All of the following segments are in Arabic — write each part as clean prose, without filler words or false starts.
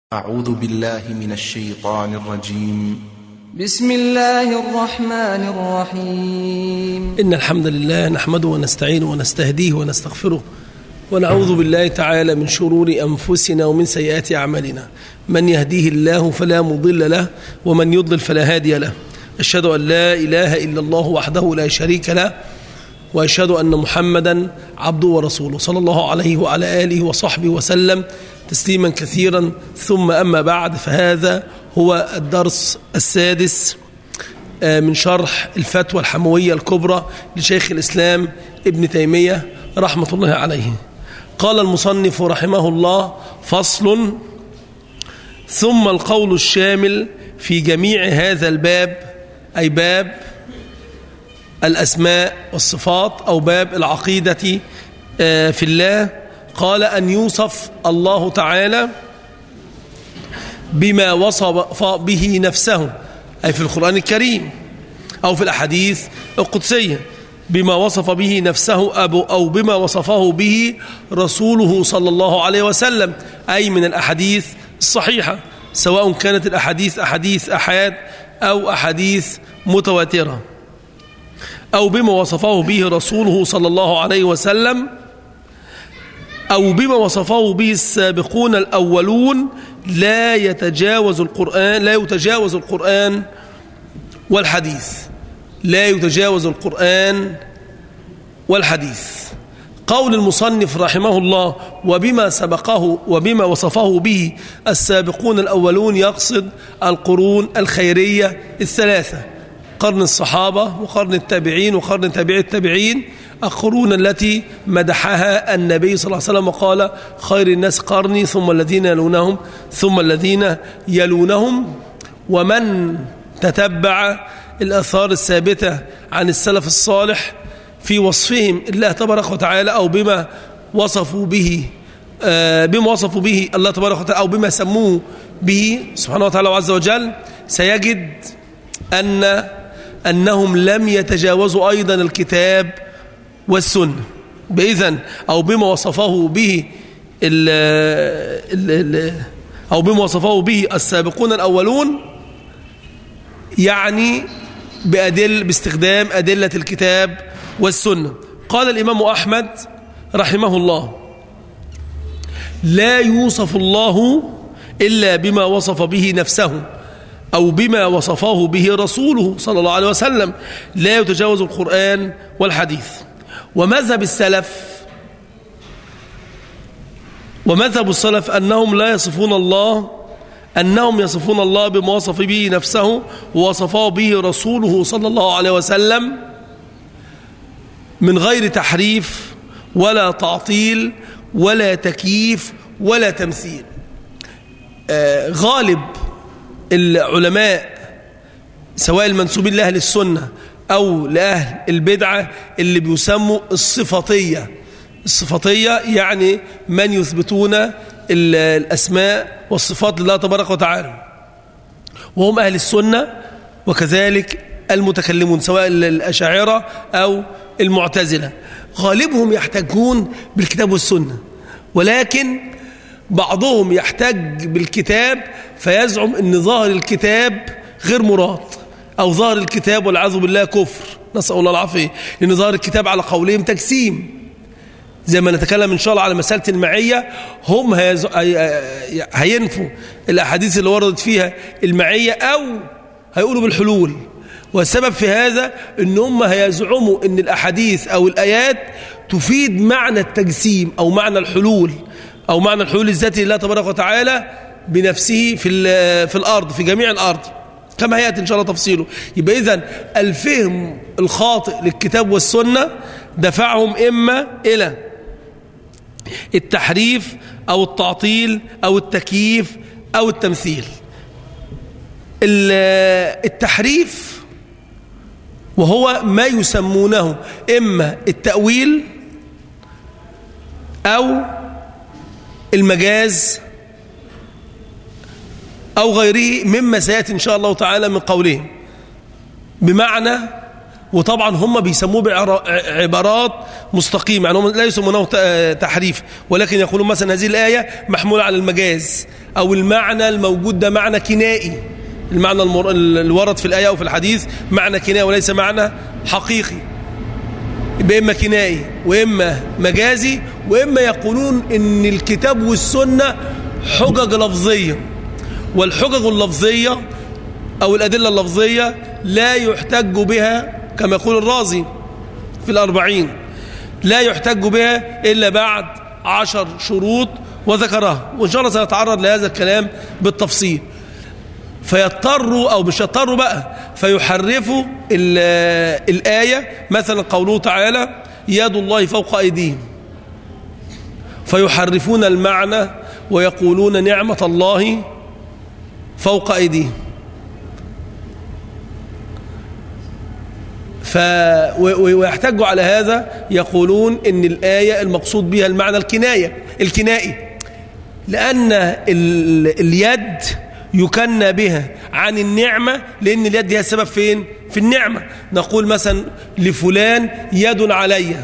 أعوذ بالله من الشيطان الرجيم. بسم الله الرحمن الرحيم. إن الحمد لله نحمده ونستعينه ونستهديه ونستغفره ونعوذ بالله تعالى من شرور أنفسنا ومن سيئات أعمالنا. من يهديه الله فلا مضل له ومن يضلل فلا هادي له. أشهد أن لا إله إلا الله وحده لا شريك له وأشهد أن محمدا عبده ورسوله صلى الله عليه وعلى آله وصحبه وسلم تسليما كثيرا. ثم أما بعد، فهذا هو الدرس السادس من شرح الفتوى الحموية الكبرى لشيخ الإسلام ابن تيمية رحمة الله عليه. قال المصنف رحمه الله: فصل. ثم القول الشامل في جميع هذا الباب، أي باب الأسماء والصفات أو باب العقيدة في الله، قال أن يوصف الله تعالى بما وصف به نفسه، أي في القرآن الكريم أو في الأحاديث القدسية، بما وصف به نفسه أو بما وصفه به رسوله صلى الله عليه وسلم، أي من الأحاديث الصحيحة، سواء كانت الأحاديث أحاديث أحاد أو أحاديث متواترة، أو بما وصفه به رسوله صلى الله عليه وسلم، أو بما وصفه به السابقون الأولون. لا يتجاوز القرآن والحديث، لا يتجاوز القرآن والحديث. قول المصنف رحمه الله: وبما سبقه وبما وصفه به السابقون الأولون، يقصد القرون الخيرية الثلاثة، قرن الصحابة وقرن التابعين وقرن تابعي التابعين، القرون التي مدحها النبي صلى الله عليه وسلم وقال: خير الناس قرني ثم الذين يلونهم ثم الذين يلونهم. ومن تتبع الآثار الثابتة عن السلف الصالح في وصفهم الله تبارك وتعالى، أو بما وصفوا به الله تبارك وتعالى، أو بما سموه به سبحانه وتعالى عز وجل، سيجد أنهم لم يتجاوزوا أيضا الكتاب والسنة بإذن، أو بما وصفه به أو بما وصفه به السابقون الأولون، يعني باستخدام أدلة الكتاب والسنة. قال الإمام أحمد رحمه الله: لا يوصف الله إلا بما وصف به نفسه أو بما وصفه به رسوله صلى الله عليه وسلم، لا يتجاوز القرآن والحديث. ومذهب السلف أنهم يصفون الله بما وصف به نفسه ووصفه به رسوله صلى الله عليه وسلم، من غير تحريف ولا تعطيل ولا تكييف ولا تمثيل. غالب العلماء سواء المنسوبين لأهل السنة أو لأهل البدعة اللي بيسموا الصفاتية، يعني من يثبتون الأسماء والصفات لله تبارك وتعالى، وهم أهل السنة، وكذلك المتكلمون سواء الأشاعرة أو المعتزلة. غالبهم يحتجون بالكتاب والسنة، ولكن بعضهم يحتج بالكتاب فيزعم أن ظاهر الكتاب غير مراد، أو ظاهر الكتاب والعياذ بالله كفر، نسأل الله العافية، لأن ظاهر الكتاب على قولهم تجسيم، زي ما نتكلم إن شاء الله على مسألة المعية. هم هينفوا الأحاديث اللي وردت فيها المعية، أو هيقولوا بالحلول. والسبب في هذا أن هم هيزعموا أن الأحاديث أو الآيات تفيد معنى التجسيم أو معنى الحلول، أو معنى الحلول الذاتي لله تبارك وتعالى بنفسه في الأرض، في جميع الأرض، كما هيأتي إن شاء الله تفصيله. يبقى إذن الفهم الخاطئ للكتاب والسنة دفعهم إما إلى التحريف أو التعطيل أو التكييف أو التمثيل. التحريف وهو ما يسمونه إما التأويل أو المجاز أو غيره مما سيأتي إن شاء الله تعالى من قولهم، بمعنى وطبعا هم بيسموه بعبارات مستقيمة، يعني هم لا يسمونه تحريف، ولكن يقولون مثلا هذه الآية محمولة على المجاز، أو المعنى الموجود ده معنى كنائي، المعنى اللي ورد في الآية أو في الحديث معنى كنائي وليس معنى حقيقي، يبقى إما كنائي وإما مجازي، وإما يقولون إن الكتاب والسنة حجج لفظية، والحجج اللفظية أو الأدلة اللفظية لا يحتج بها كما يقول الرازي في الأربعين، لا يحتج بها إلا بعد 10 شروط وذكرها، وإن شاء الله سنتعرض لهذا الكلام بالتفصيل. فيضطروا أو مش يضطروا بقى فيحرفوا الآية، مثلا قوله تعالى يد الله فوق أيديهم، فيحرفون المعنى ويقولون نعمة الله فوق أيديهم. ويحتجوا على هذا، يقولون إن الآية المقصود بها المعنى الكنائي، لأن اليد يكنى بها عن النعمة، لأن اليد هي السبب فين؟ في النعمة. نقول مثلا لفلان يد علي،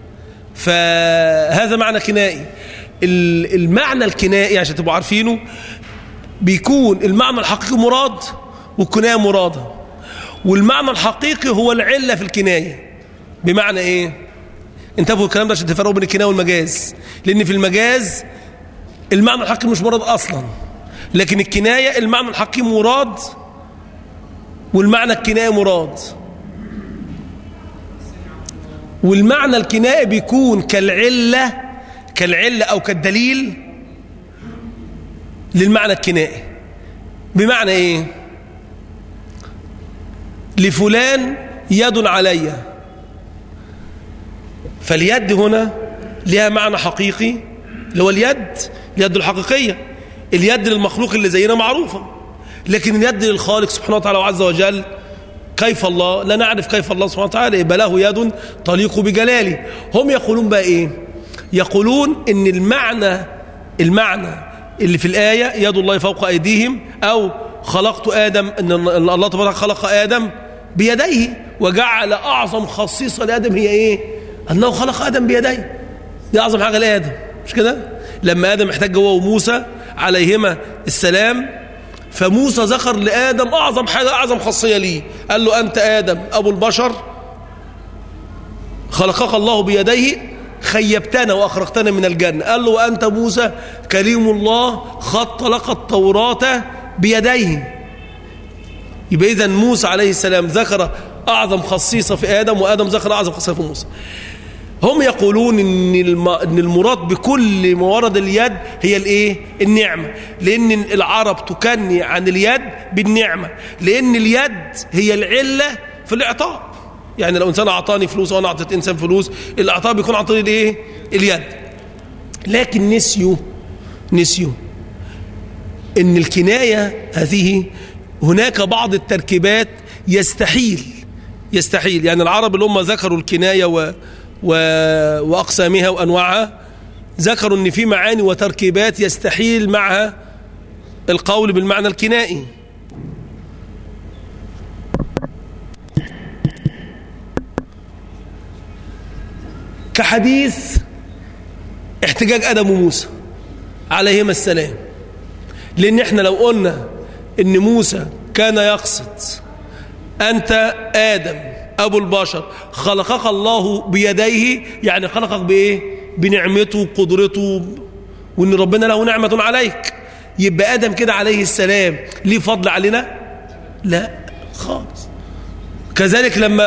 فهذا معنى كنائي. المعنى الكنائي عشان تبقوا عارفينه بيكون المعنى الحقيقي مراد والكناية مرادة، والمعنى الحقيقي هو العلة في الكناية. بمعنى ايه؟ انتبهوا الكلام ده عشان تفرقوا بين الكناية والمجاز، لأن في المجاز المعنى الحقيقي مش مراد أصلا، لكن الكناية المعنى الحقيقي مراد والمعنى الكنائي مراد. والمعنى الكنائي بيكون كالعلة أو كالدليل للمعنى الكنائي. بمعنى ايه؟ لفلان يد علي، فاليد هنا لها معنى حقيقي اللي هو اليد الحقيقية. اليد للمخلوق اللي زينا معروفة، لكن اليد للخالق سبحانه وتعالى وعز وجل كيف الله؟ لا نعرف كيف الله سبحانه وتعالى، يبقى له يد تليق بجلاله. هم يقولون بقى ايه؟ يقولون ان المعنى اللي في الآية يد الله فوق أيديهم، أو خلقت آدم، ان الله تبارك خلق آدم بيديه، وجعل أعظم خصيصة لآدم هي ايه؟ أنه خلق آدم بيديه. دي أعظم حاجة لآدم، مش كده؟ لما آدم احتج هو وموسى عليهما السلام، فموسى ذكر لآدم أعظم حاجة، أعظم خاصية ليه، قال له أنت آدم أبو البشر خلقك الله بيديه، خيبتنا وأخرجتنا من الجنة. قال له وأنت موسى كليم الله خط لك التوراة بيديه. يبقى إذن موسى عليه السلام ذكر أعظم خصيصة في آدم، وآدم ذكر أعظم خصيصة في موسى. هم يقولون إن المراد بكل ما ورد اليد هي الإيه؟ النعمة، لأن العرب تكني عن اليد بالنعمة، لأن اليد هي العلة في الإعطاء. يعني لو إنسان أعطاني فلوس وأنا أعطيت إنسان فلوس، الإعطاء بيكون عن طريق الإيه؟ اليد. لكن نسيوا إن الكناية هذه هناك بعض التركيبات يستحيل، يعني العرب اللي هم ذكروا الكناية وأقسامها وأنواعها، ذكروا أن في معاني وتركيبات يستحيل معها القول بالمعنى الكنائي. كحديث احتجاج آدم وموسى عليهما السلام، لأن احنا لو قلنا أن موسى كان يقصد أنت آدم أبو البشر خلقك الله بيديه، يعني خلقك بإيه؟ بنعمته وقدرته، وإن ربنا له نعمة عليك. يبقى آدم كده عليه السلام ليه فضل علينا؟ لا خالص. كذلك لما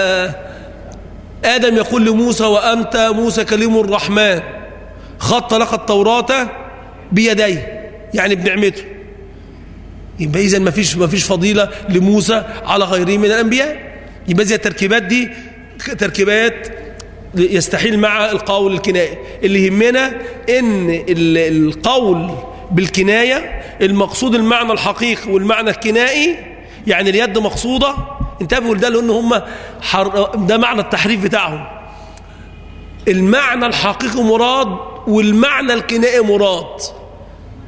آدم يقول لموسى وأنت موسى كليم الرحمن خط لك التوراة بيديه، يعني بنعمته. يبقى إذن ما فيش فضيلة لموسى على غيره من الأنبياء. يبقى زي التركيبات دي تركيبات يستحيل مع القول الكنائي. اللي يهمنا ان القول بالكناية المقصود المعنى الحقيقي والمعنى الكنائي، يعني اليد مقصودة. انتبهوا لده لأن هم ده معنى التحريف بتاعهم. المعنى الحقيقي مراد والمعنى الكنائي مراد.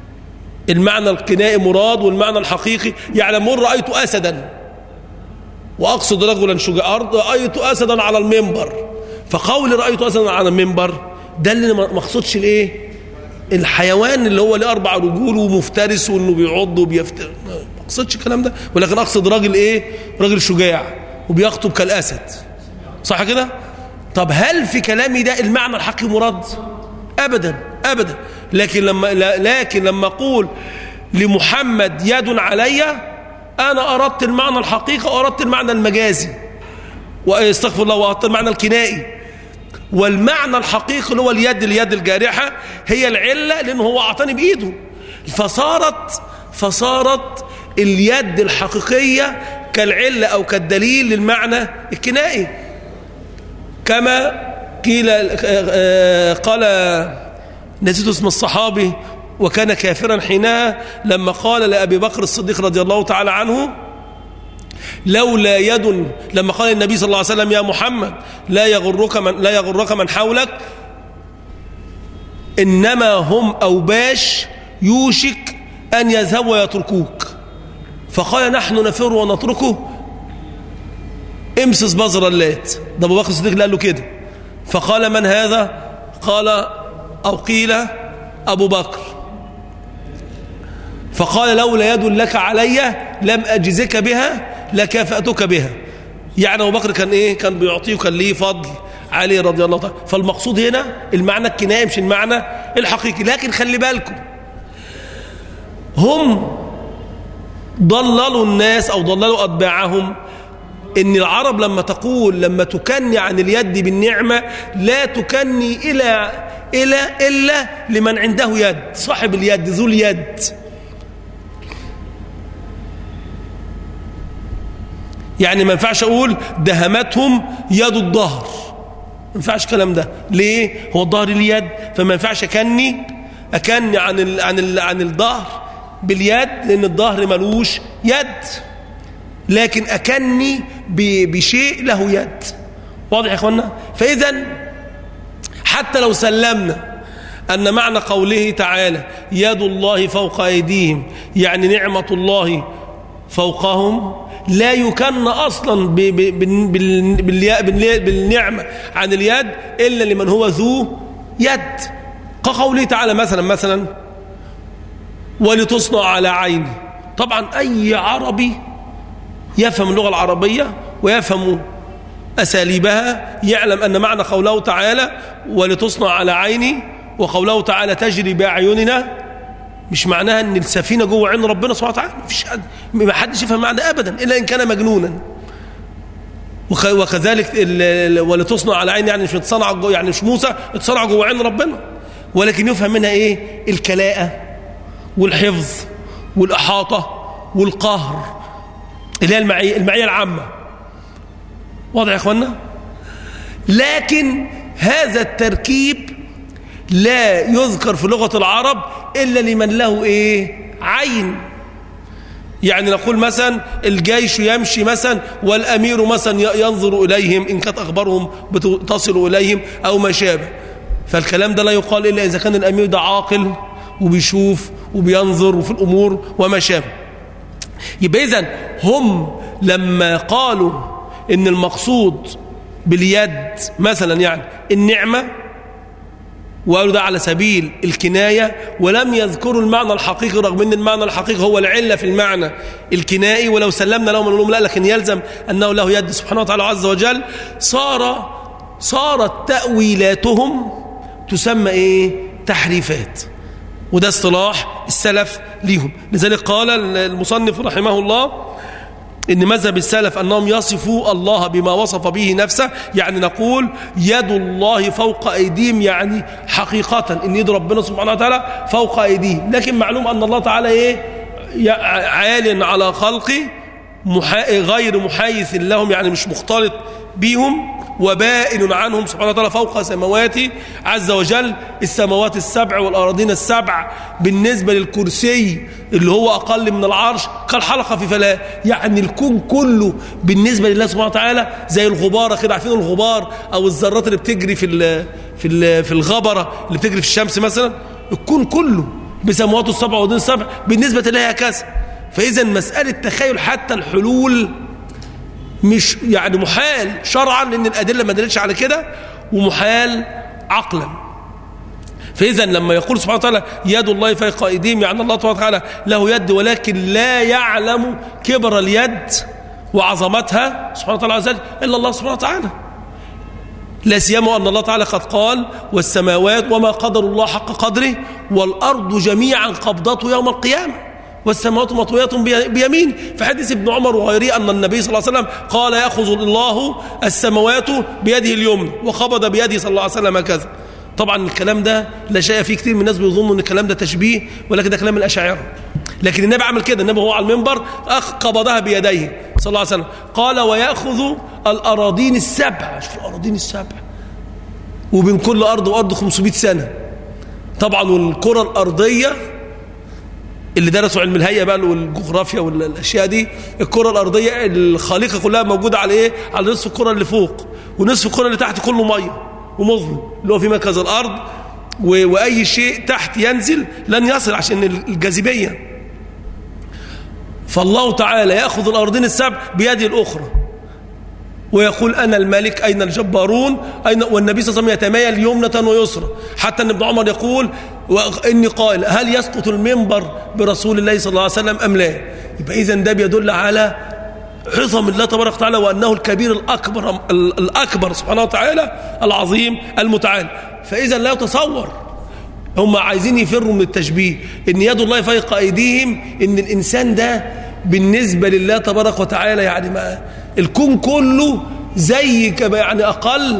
المعنى الكنائي مراد والمعنى الحقيقي، يعني من رأيت أسدا وأقصد رجلا شجاعا رأيت أسدا على المنبر، فقول رأيت أسدا على المنبر ده اللي ما اقصدش الايه؟ الحيوان اللي هو له 4 رجول ومفترس وانه بيعض وبيفتر، ما اقصدش الكلام ده، ولكن اقصد راجل ايه؟ راجل شجاع وبيخطب كالاسد، صح كده؟ طب هل في كلامي ده المعنى الحقيقي مراد؟ ابدا ابدا. لكن لما اقول لمحمد يد علي، انا اردت المعنى الحقيقي واردت المعنى المجازي، واستغفر الله، واردت المعنى الكنائي. والمعنى الحقيقي اللي هو اليد الجارحة هي العلة، لأنه هو أعطاني بإيده، فصارت اليد الحقيقية كالعلة أو كالدليل للمعنى الكنائي. كما قال نسيت اسم الصحابي وكان كافرا حينها لما قال لأبي بكر الصديق رضي الله تعالى عنه لولا يد، لما قال النبي صلى الله عليه وسلم يا محمد لا يغرك من حولك إنما هم أوباش يوشك أن يذهبوا ويتركوك، فقال نحن نفر ونتركه، امسس بزر اللات. ده أبو بكر الصديق قال له كده، فقال من هذا؟ قال أو قيل أبو بكر، فقال لولا يد لك علي لم أجزك بها لكافأتك بها. يعني أبو بكر كان إيه؟ كان بيعطيه، كان ليه فضل عليه رضي الله تعالى. فالمقصود هنا المعنى الكنائي مش المعنى الحقيقي. لكن خلي بالكم، هم ضللوا الناس أو ضللوا أتباعهم إن العرب لما تكني عن اليد بالنعمة لا تكني إلا لمن عنده يد، صاحب اليد، ذو اليد. يعني ما ينفعش أقول دهمتهم يد الظهر، ما ينفعش الكلام ده. ليه؟ هو الظهر اليد، فما ينفعش أكني عن الظهر باليد، لأن الظهر ملوش يد، لكن أكني بشيء له يد. واضح يا إخوانا؟ فإذا حتى لو سلمنا أن معنى قوله تعالى يد الله فوق أيديهم يعني نعمة الله فوقهم، لا يكن أصلا بالنعمة عن اليد إلا لمن هو ذو يد، كقوله تعالى مثلا ولتصنع على عيني. طبعا أي عربي يفهم اللغة العربية ويفهم أساليبها يعلم أن معنى قوله تعالى ولتصنع على عيني وقوله تعالى تجري بأعيننا مش معناها أن السفينة جوه عين ربنا سبحانه وتعالى. ما حدش يفهم معنى أبدا إلا إن كان مجنونا. وكذلك ولتصنع على عيني يعني مش اتصنع يعني مش موسى اتصنع جوه عين ربنا، ولكن يفهم منها إيه؟ الكلاءة والحفظ والإحاطة والقهر اللي هي المعية العامة. واضح يا إخوانا؟ لكن هذا التركيب لا يذكر في لغة العرب إلا لمن له إيه؟ عين. يعني نقول مثلا الجيش يمشي مثلا والأمير مثلا ينظر إليهم إن كانت أخبارهم تصل إليهم أو ما شابه، فالكلام ده لا يقال إلا إذا كان الأمير ده عاقل وبيشوف وبينظر في الأمور وما شابه. يبقى إذن هم لما قالوا إن المقصود باليد مثلا يعني النعمة، وقالوا ده على سبيل الكناية، ولم يذكروا المعنى الحقيقي، رغم ان المعنى الحقيقي هو العلة في المعنى الكنائي. ولو سلمنا لهم نقول لهم لا، لكن يلزم أنه له يد سبحانه وتعالى عز وجل. صارت تأويلاتهم تسمى إيه؟ تحريفات، وده اصطلاح السلف ليهم. لذلك قال المصنف رحمه الله إن مذهب السلف أنهم يصفوا الله بما وصف به نفسه، يعني نقول يد الله فوق أيديهم، يعني حقيقة إن يد ربنا سبحانه وتعالى فوق أيديهم. لكن معلوم أن الله تعالى إيه؟ عال على خلقه، غير محايث لهم، يعني مش مختلط بهم، وبائن عنهم سبحانه وتعالى فوق سماواته عز وجل، السماوات السبع والأراضين السبع. بالنسبة للكرسي اللي هو أقل من العرش كالحلقة في فلاة، يعني الكون كله بالنسبة لله سبحانه وتعالى زي الغبارة كده. عارفين الغبار أو الذرات اللي بتجري في الغبرة اللي بتجري في الشمس مثلا؟ الكون كله بسماواته السبع والأراضين السبع بالنسبة لله هكذا. فإذا مسألة تخيل حتى الحلول مش يعني محال شرعا لأن الأدلة ما دلتش على كده، ومحال عقلا. فإذا لما يقول سبحانه وتعالى يد الله فوق أيديهم، يعني الله سبحانه وتعالى له يد ولكن لا يعلم كبر اليد وعظمتها سبحانه وتعالى عز وجل إلا الله سبحانه وتعالى. لا سيما أن الله تعالى قد قال والسماوات وما قدر الله حق قدره والأرض جميعا قبضته يوم القيامة والسماوات مطويات بيمين. في حديث ابن عمر وغيره أن النبي صلى الله عليه وسلم قال يأخذ الله السماوات بيده اليمنى وقبض بيده صلى الله عليه وسلم كذا. طبعا الكلام ده لا شيء فيه، كتير من الناس بيظنوا ان الكلام ده تشبيه، ولكن ده كلام الأشاعرة. لكن النبي عمل كده، النبي هو على المنبر قبضها بيديه صلى الله عليه وسلم. قال ويأخذ الأراضين السبع، شوف الأراضين السبع، وبين كل أرض وأرض 500 سنة. طبعا والكرة الأرضية اللي درسوا علم الهيئة بقى والجغرافيا والأشياء دي، الكرة الأرضية الخليقة كلها موجودة على إيه؟ على نصف الكرة اللي فوق، ونصف الكرة اللي تحت كله مية ومظلم اللي هو في مركز الأرض، وأي شيء تحت ينزل لن يصل عشان الجاذبية. فالله تعالى يأخذ الأرضين السبع بيده الأخرى ويقول أنا الملك أين الجبارون أين، والنبي صلى الله عليه وسلم يتمايل يمنة ويسرى، حتى أن ابن عمر يقول إني قال هل يسقط المنبر برسول الله صلى الله عليه وسلم أم لا. يبقى إذن ده بيدل على عظم الله تبارك وتعالى وأنه الكبير الأكبر سبحانه وتعالى العظيم المتعال. فإذا لا يتصور، هم عايزين يفروا من التشبيه إن يد الله فوق أيديهم، إن الإنسان ده بالنسبة لله تبارك وتعالى يعني ما الكون كله زي يعني أقل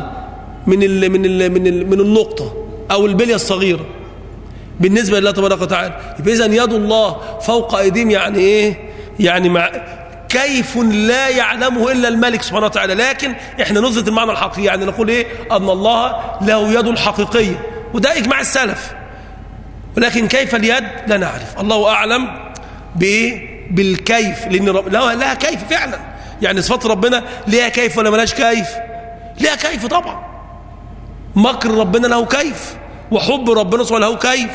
من النقطة أو البلية الصغيرة بالنسبة لله تبارك وتعالى. يبقى إذن يد الله فوق أيديهم يعني إيه؟ يعني كيف لا يعلمه إلا الملك سبحانه وتعالى. لكن إحنا نثبت المعنى الحقيقي، يعني نقول إيه؟ أن الله له يد حقيقية، وده إجماع السلف. ولكن كيف اليد لا نعرف، الله أعلم بإيه؟ بالكيف، لأن لها كيف فعلا. يعني صفات ربنا لها كيف ولا ملاش كيف؟ لها كيف طبعا. مكر ربنا له كيف، وحب ربنا سبحانه له كيف،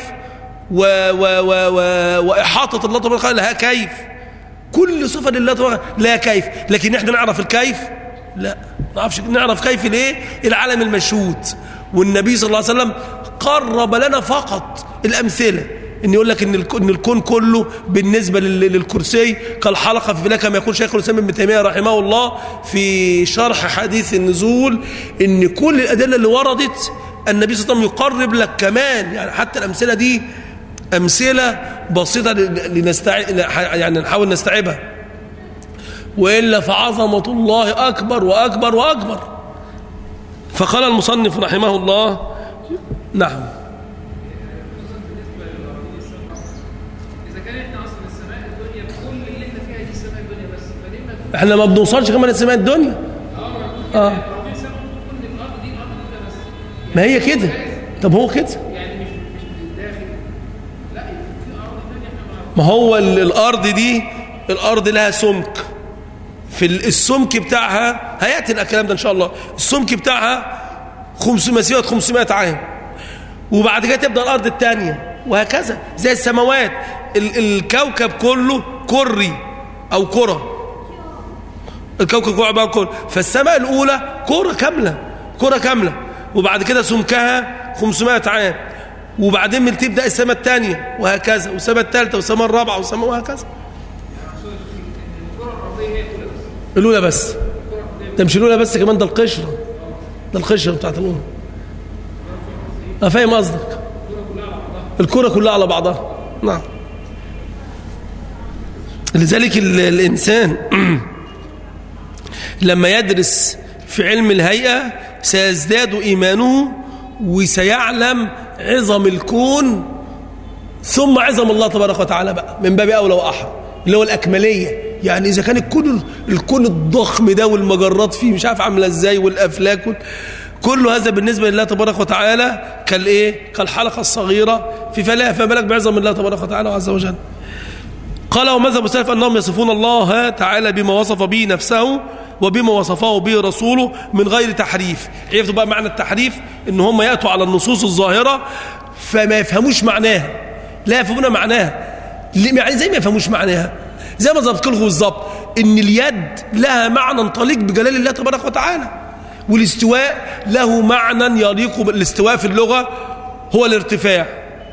وإحاطة الله تبارك وتعالى لها كيف. كل صفة لله تبارك لها كيف، لكن احنا نعرف الكيف؟ لا، نعرف كيف ليه؟ العالم المشهود. والنبي صلى الله عليه وسلم قرب لنا فقط الأمثلة، إن يقول لك إن الكون كله بالنسبة للكرسي كالحلقة في فلاة، كما يقول شيخ الإسلام ابن تيمية رحمه الله في شرح حديث النزول، إن كل الأدلة اللي وردت النبي صلى الله عليه وسلم يقرب لك كمان. يعني حتى الأمثلة دي أمثلة بسيطة يعني نحاول نستوعبها، وإلا فعظمة الله أكبر وأكبر وأكبر. فقال المصنف رحمه الله نعم. احنا ما بنوصلش كمان لسماء الدنيا. ما هي كده. طب هو كده، ما هو الارض دي، الارض لها سمك، في السمك بتاعها هياتي الكلام ده ان شاء الله. السمك بتاعها 500 عام، وبعد كده تبدا الارض الثانيه، وهكذا زي السماوات. الكوكب كله كري او كره، الكوكب كله عباره كره. فالسماء الاولى كره كامله، وبعد كده سمكها 500 عام، وبعدين تبدا السماء الثانيه وهكذا، والسماء الثالثه والسماء الرابعه والسماء وهكذا. الاولى بس، ده مش الاولى بس، كمان ده القشره بتاعت الاولى. فاهم قصدك؟ الكره كلها على بعضها. نعم. لذلك الانسان لما يدرس في علم الهيئة سيزداد إيمانه، وسيعلم عظم الكون ثم عظم الله تبارك وتعالى بقى من باب أولى وأحرى، اللي هو الأكملية. يعني إذا كان الكون الضخم ده والمجرات فيه مش عارف عاملة إزاي والأفلاك كل هذا بالنسبة لله تبارك وتعالى كالحلقة الصغيرة في فلاة، فبالك بعظم الله تبارك وتعالى عز وجل. قال ومذهب السلف أنهم يصفون الله تعالى بما وصف به نفسه وبما وصفه به رسوله من غير تحريف. عرفتوا بقى معنى التحريف؟ إن هم يأتوا على النصوص الظاهرة فما يفهموش معناها، لا يفهمون معناها. يعني زي ما يفهموش معناها، زي ما ضبط لكم بالظبط. إن اليد لها معنى طليق بجلال الله تبارك وتعالى، والاستواء له معنى يليق بالاستواء في اللغة هو الارتفاع.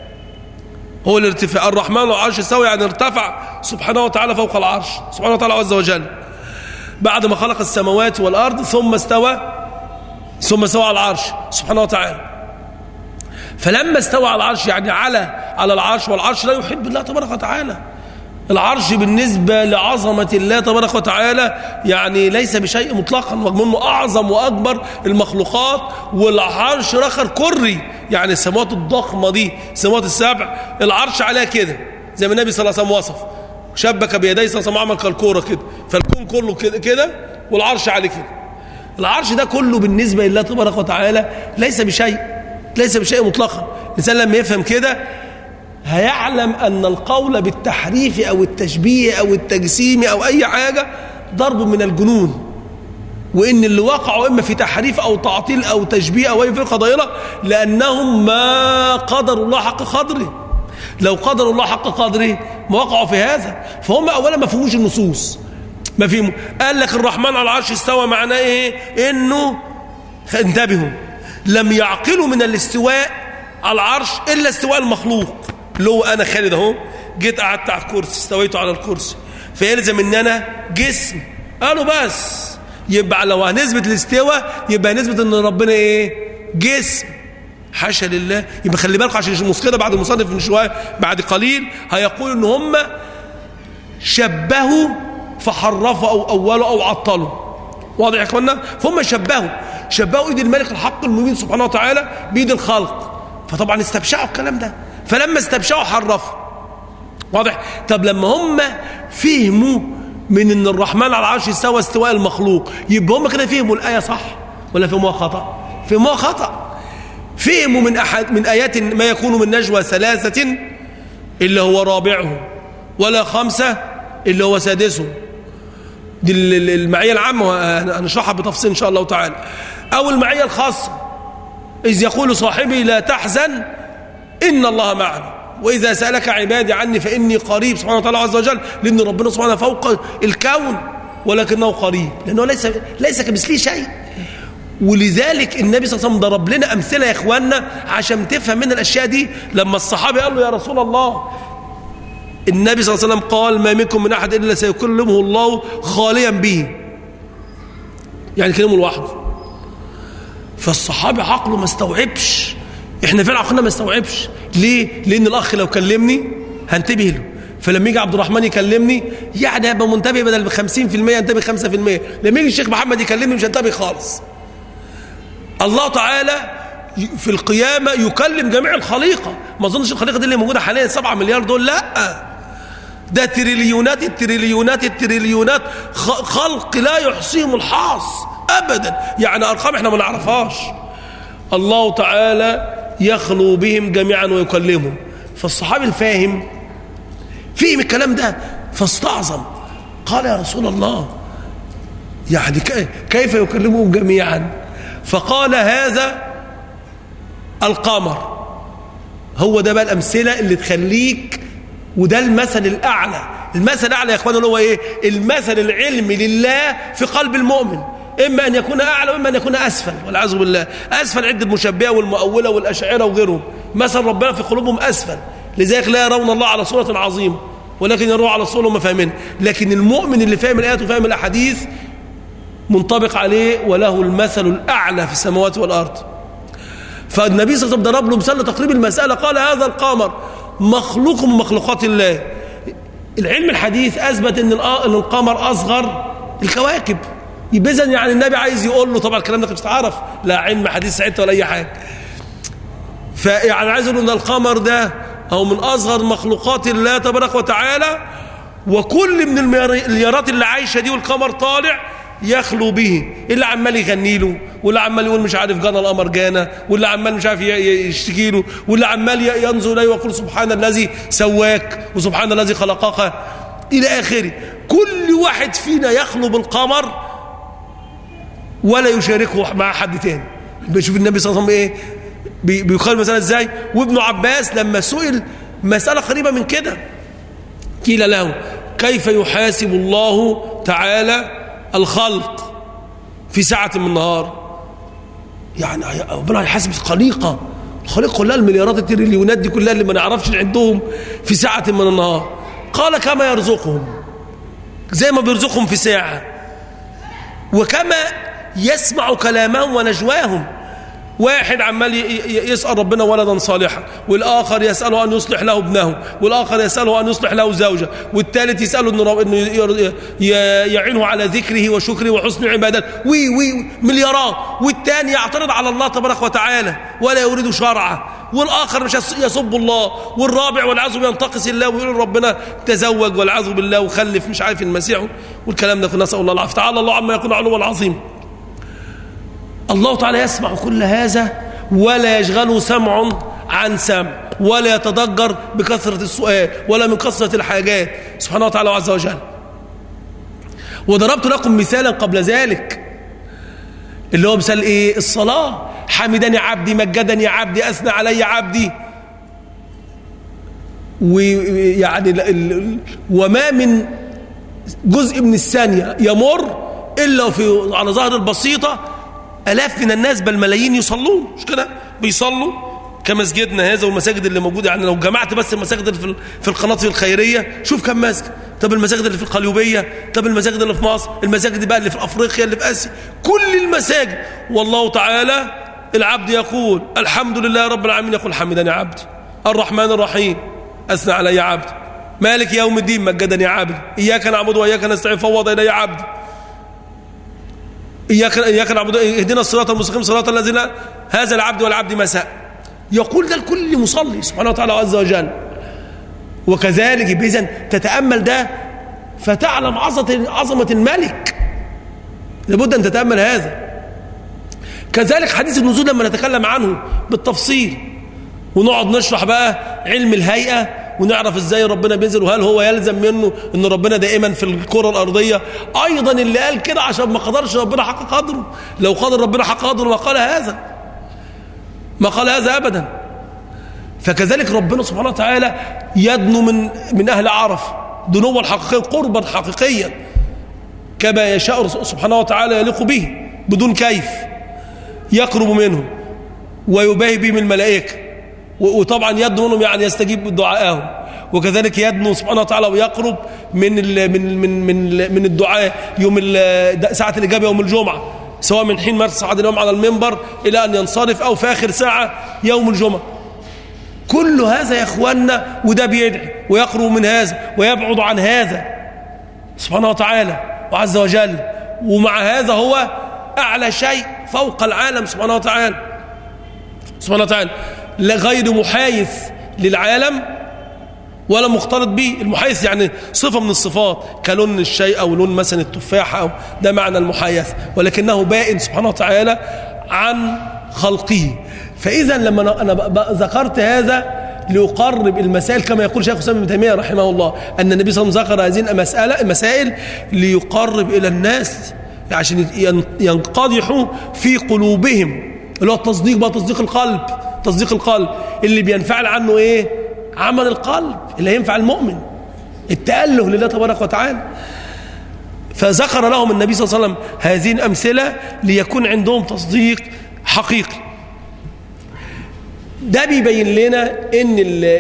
هو الارتفاع. الرحمن على العرش استوى يعني ارتفع سبحانه وتعالى فوق العرش سبحانه وتعالى عز وجل بعد ما خلق السماوات والأرض ثم استوى على العرش سبحانه وتعالى. فلما استوى على العرش يعني على العرش، والعرش لا يحب الله تبارك وتعالى. العرش بالنسبة لعظمة الله تبارك وتعالى يعني ليس بشيء مطلقا، رغم انه اعظم واكبر المخلوقات، والعرش رخر كري يعني السماوات الضخمة دي السماوات السبع العرش عليها كده زي ما النبي صلى الله عليه وسلم وصف، شبك بيديه صلى الله عليه وسلم عمل كالكورة كده، فالكون كله كده والعرش عليه كده. العرش ده كله بالنسبة لله تبارك وتعالى ليس بشيء مطلقا. الإنسان لما يفهم كده هيعلم أن القول بالتحريف أو التشبيه أو التجسيم أو أي حاجة ضرب من الجنون، وإن اللي وقعوا إما في تحريف أو تعطيل أو تشبيه أو أي فرقة ضائلة لأنهم ما قدروا الله حق قدره. لو قدروا الله حق قدره ما وقعوا في هذا. فهم أولا ما فهموش النصوص، ما فهموا. قال لك الرحمن على العرش استوى معناه إيه؟ إنه انتبهوا لم يعقلوا من الاستواء على العرش إلا استواء المخلوق، لو أنا خالد أهو جيت قعدت على الكرسي استويت على الكرسي فيلزم إن أنا جسم. قالوا بس يبقى لو هنثبت الاستواء يبقى نثبت إن ربنا إيه؟ جسم. حاشا لله. يبقى خلي بالكم عشان المشكلة بعد المصنف من شوية بعد قليل هيقول إن هم شبهوا فحرفوا أو أولوا أو عطلوا. واضح يا اخوانا؟ فهم شبهوا ايد الملك الحق المبين سبحانه وتعالى بايد الخلق، فطبعا استبشعوا الكلام ده، فلما استبشعوا حرفوا. واضح؟ طب لما هم فهموا من ان الرحمن على العرش استوى استواء المخلوق يبقى هم كده فهموا الايه صح ولا فهموها خطا؟ فهموها خطا. فهموا من ايات ما يكون من نجوى ثلاثه الا هو رابعهم ولا خمسه الا هو سادسهم، دي المعية العامة هنشرحها بتفصيل إن شاء الله تعالى. أو المعية الخاصة إذ يقول صاحبي لا تحزن إن الله معنا وإذا سألك عبادي عني فإني قريب سبحانه وتعالى عز وجل، لأن ربنا سبحانه فوق الكون ولكنه قريب لأنه ليس كمثله شيء. ولذلك النبي صلى الله عليه وسلم ضرب لنا أمثلة يا إخواننا عشان تفهم من الأشياء دي. لما الصحابي قال له يا رسول الله النبي صلى الله عليه وسلم قال ما منكم من أحد إلا سيكلمه الله خاليا به، يعني كلمه لوحده. فالصحابي عقله ما استوعبش، احنا فعلا عقلنا ما استوعبش. ليه؟ لأن الأخ لو كلمني هنتبه له، فلما يجي عبد الرحمن يكلمني يعني هبقى منتبه بدل 50% انتبه 5%. لما يجي الشيخ محمد يكلمني مش هنتبه خالص. الله تعالى في القيامة يكلم جميع الخليقة. ما أظنش الخليقة دي اللي موجودة حاليا 7 مليار دول، لا ده تريليونات التريليونات التريليونات خلق لا يحصيهم الحاص أبدا، يعني أرقام احنا ما نعرفهاش. الله تعالى يخلو بهم جميعا ويكلمهم. فالصحابي الفاهم فهم الكلام ده فاستعظم، قال يا رسول الله يعني كيف يكلمهم جميعا؟ فقال هذا القمر. هو ده بقى الأمثلة اللي تخليك، وده المثل الأعلى. المثل الأعلى يا إخوانا اللي هو إيه؟ المثل العلمي لله في قلب المؤمن، إما أن يكون أعلى وإما أن يكون أسفل والعياذ بالله. أسفل عدة المشبهة والمؤولة والأشاعرة وغيرهم، مثل ربنا في قلوبهم أسفل، لذلك لا يرون الله على صورة عظيمة ولكن يروه على صورة هم فاهمينها. لكن المؤمن اللي فاهم الآيات وفاهم الأحاديث منطبق عليه وله المثل الأعلى في السماوات والأرض. فالنبي صلى الله عليه وسلم ضرب له مثال لتقريب المسألة، قال هذا القمر مخلوق من مخلوقات الله. العلم الحديث أثبت أن القمر أصغر الكواكب. يبقى إذن يعني النبي عايز يقول له، طبعا الكلام ده مش تعرف لا علم حديث ساعتها ولا أي حاجة، فيعني عايز يقول أن القمر ده أو من أصغر مخلوقات الله تبارك وتعالى، وكل من المليارات اللي عايشة دي والقمر طالع يخلو به، اللي عمال يغني له، واللي عمال يقول مش عارف جانا القمر جانا، واللي عمال مش عارف يشتكي له، واللي عمال ينظر اليه ويقول سبحان الذي سواك وسبحان الذي خلقك الى اخره. كل واحد فينا يخلو بالقمر ولا يشاركه مع حد تاني. بيشوف النبي صلى الله عليه وسلم ايه بيقال مسألة ازاي. وابن عباس لما سئل مسألة قريبة من كده قيل له كيف يحاسب الله تعالى الخلق في ساعة من النهار. يعني ربنا هيحاسب الخليقة كلها، المليارات التريليونات دي كلها اللي ما نعرفش اللي عندهم في ساعة من النهار. قال كما يرزقهم، زي ما بيرزقهم في ساعة، وكما يسمع كلامهم ونجواهم. واحد عمال يسأل ربنا ولدا صالحا، والآخر يسأله أن يصلح له ابنه، والآخر يسأله أن يصلح له زوجه، والثالث يسأله أنه يعينه على ذكره وشكره وحسن عبادته، مليارات. والثاني يعترض على الله تبارك وتعالى ولا يريد شرعه، والآخر مش يسب الله، والرابع والعياذ بالله ينتقص الله ويقول ربنا تزوج والعياذ بالله وخلف مش عارف المسيح والكلام ده. نسأل الله العافية. تعالى الله عما يكون علوا عظيم. الله تعالى يسمع كل هذا ولا يشغله سمع عن سمع، ولا يتضجر بكثرة السؤال ولا من كثرة الحاجات سبحانه وتعالى عز وجل. وضربت لكم مثالا قبل ذلك اللي هو مثال ايه؟ الصلاة. حمدني عبدي، مجدني عبدي، أثنى علي عبدي. ويعني وما من جزء من الثانية يمر إلا على ظهر البسيطة آلاف من الناس بل ملايين يصلون. مش كده؟ بيصلوا كمسجدنا هذا والمساجد اللي موجودة. يعني لو جمعت بس المساجد اللي في القناطر الخيرية شوف كم مسجد. طب المساجد اللي في القليوبية، طب المساجد اللي في مصر، المساجد بقى اللي في أفريقيا، اللي في آسيا، كل المساجد. والله تعالى العبد يقول الحمد لله رب العالمين، يقول حمدني عبدي. الرحمن الرحيم أثنى علي عبدي. مالك يوم الدين مجدني عبدي. إياك نعبد وإياك نستعين فوض إلي عبدي. إياك نعبد اهدنا الصراط المستقيم صراط الذين. هذا العبد والعبد مساء. يقول ده لكل مصلي سبحانه وتعالى عز وجل. وكذلك بإذن تتأمل ده فتعلم عظمة الملك. لابد أن تتأمل هذا. كذلك حديث النزول لما نتكلم عنه بالتفصيل ونقعد نشرح بقى علم الهيئة ونعرف ازاي ربنا بينزل، وهل هو يلزم منه ان ربنا دائما في الكرة الارضية. ايضا اللي قال كده عشان ما قدرش ربنا حق قدره. لو قدر ربنا حق قدره ما قال هذا، ما قال هذا ابدا. فكذلك ربنا سبحانه وتعالى يدنو من اهل عرف دنوا حقيقيا، قربا حقيقيا كما يشاء سبحانه وتعالى يليق به بدون كيف. يقرب منهم ويباهي بهم الملائكة، وطبعا يدنو منهم يعني يستجيب دعائهم. وكذلك يدنو سبحانه وتعالى ويقرب من الدعاء يوم ساعة الإجابة يوم الجمعة، سواء من حين مرصعد اليوم على المنبر إلى أن ينصرف أو في آخر ساعة يوم الجمعة. كل هذا يا إخواننا، وده بيدعي ويقرب من هذا ويبعد عن هذا سبحانه وتعالى وعز وجل. ومع هذا هو أعلى شيء فوق العالم سبحانه وتعالى غير محايث للعالم ولا مختلط به. المحايث يعني صفة من الصفات كلون الشيء أو لون مثلا التفاحة، أو ده معنى المحايث، ولكنه بائن سبحانه وتعالى عن خلقه. فإذا لما أنا ذكرت هذا ليقرب المسائل كما يقول شيخ الإسلام ابن تيمية رحمه الله أن النبي صلى الله عليه وسلم ذكر هذه المسائل ليقرب إلى الناس عشان ينقضحوا في قلوبهم، اللي هو التصديق بقى، تصديق القلب اللي بينفعل عنه ايه؟ عمل القلب اللي هينفع المؤمن، التأله لله تبارك وتعالى. فذكر لهم النبي صلى الله عليه وسلم هذه الأمثلة ليكون عندهم تصديق حقيقي. ده بيبين لنا ان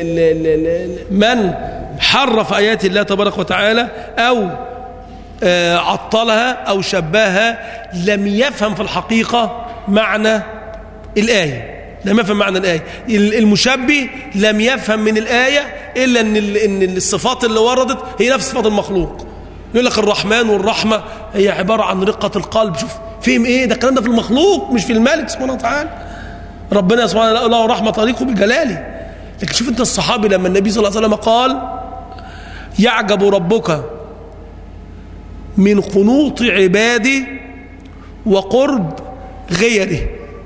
من حرف آيات الله تبارك وتعالى أو عطلها أو شبهها لم يفهم في الحقيقة معنى الآية، لم يفهم معنى الآية. المشبه لم يفهم من الآية إلا أن الصفات اللي وردت هي نفس صفات المخلوق. يقول لك الرحمن والرحمة هي عبارة عن رقة القلب. شوف فهم إيه ده؟ الكلام ده في المخلوق مش في الملك سبحانه وتعالى. ربنا سبحانه وتعالى له رحمة طريقه بجلاله. لكن شوف أنت الصحابي لما النبي صلى الله عليه وسلم قال يعجب ربك من قنوط عبادي وقرب غيره.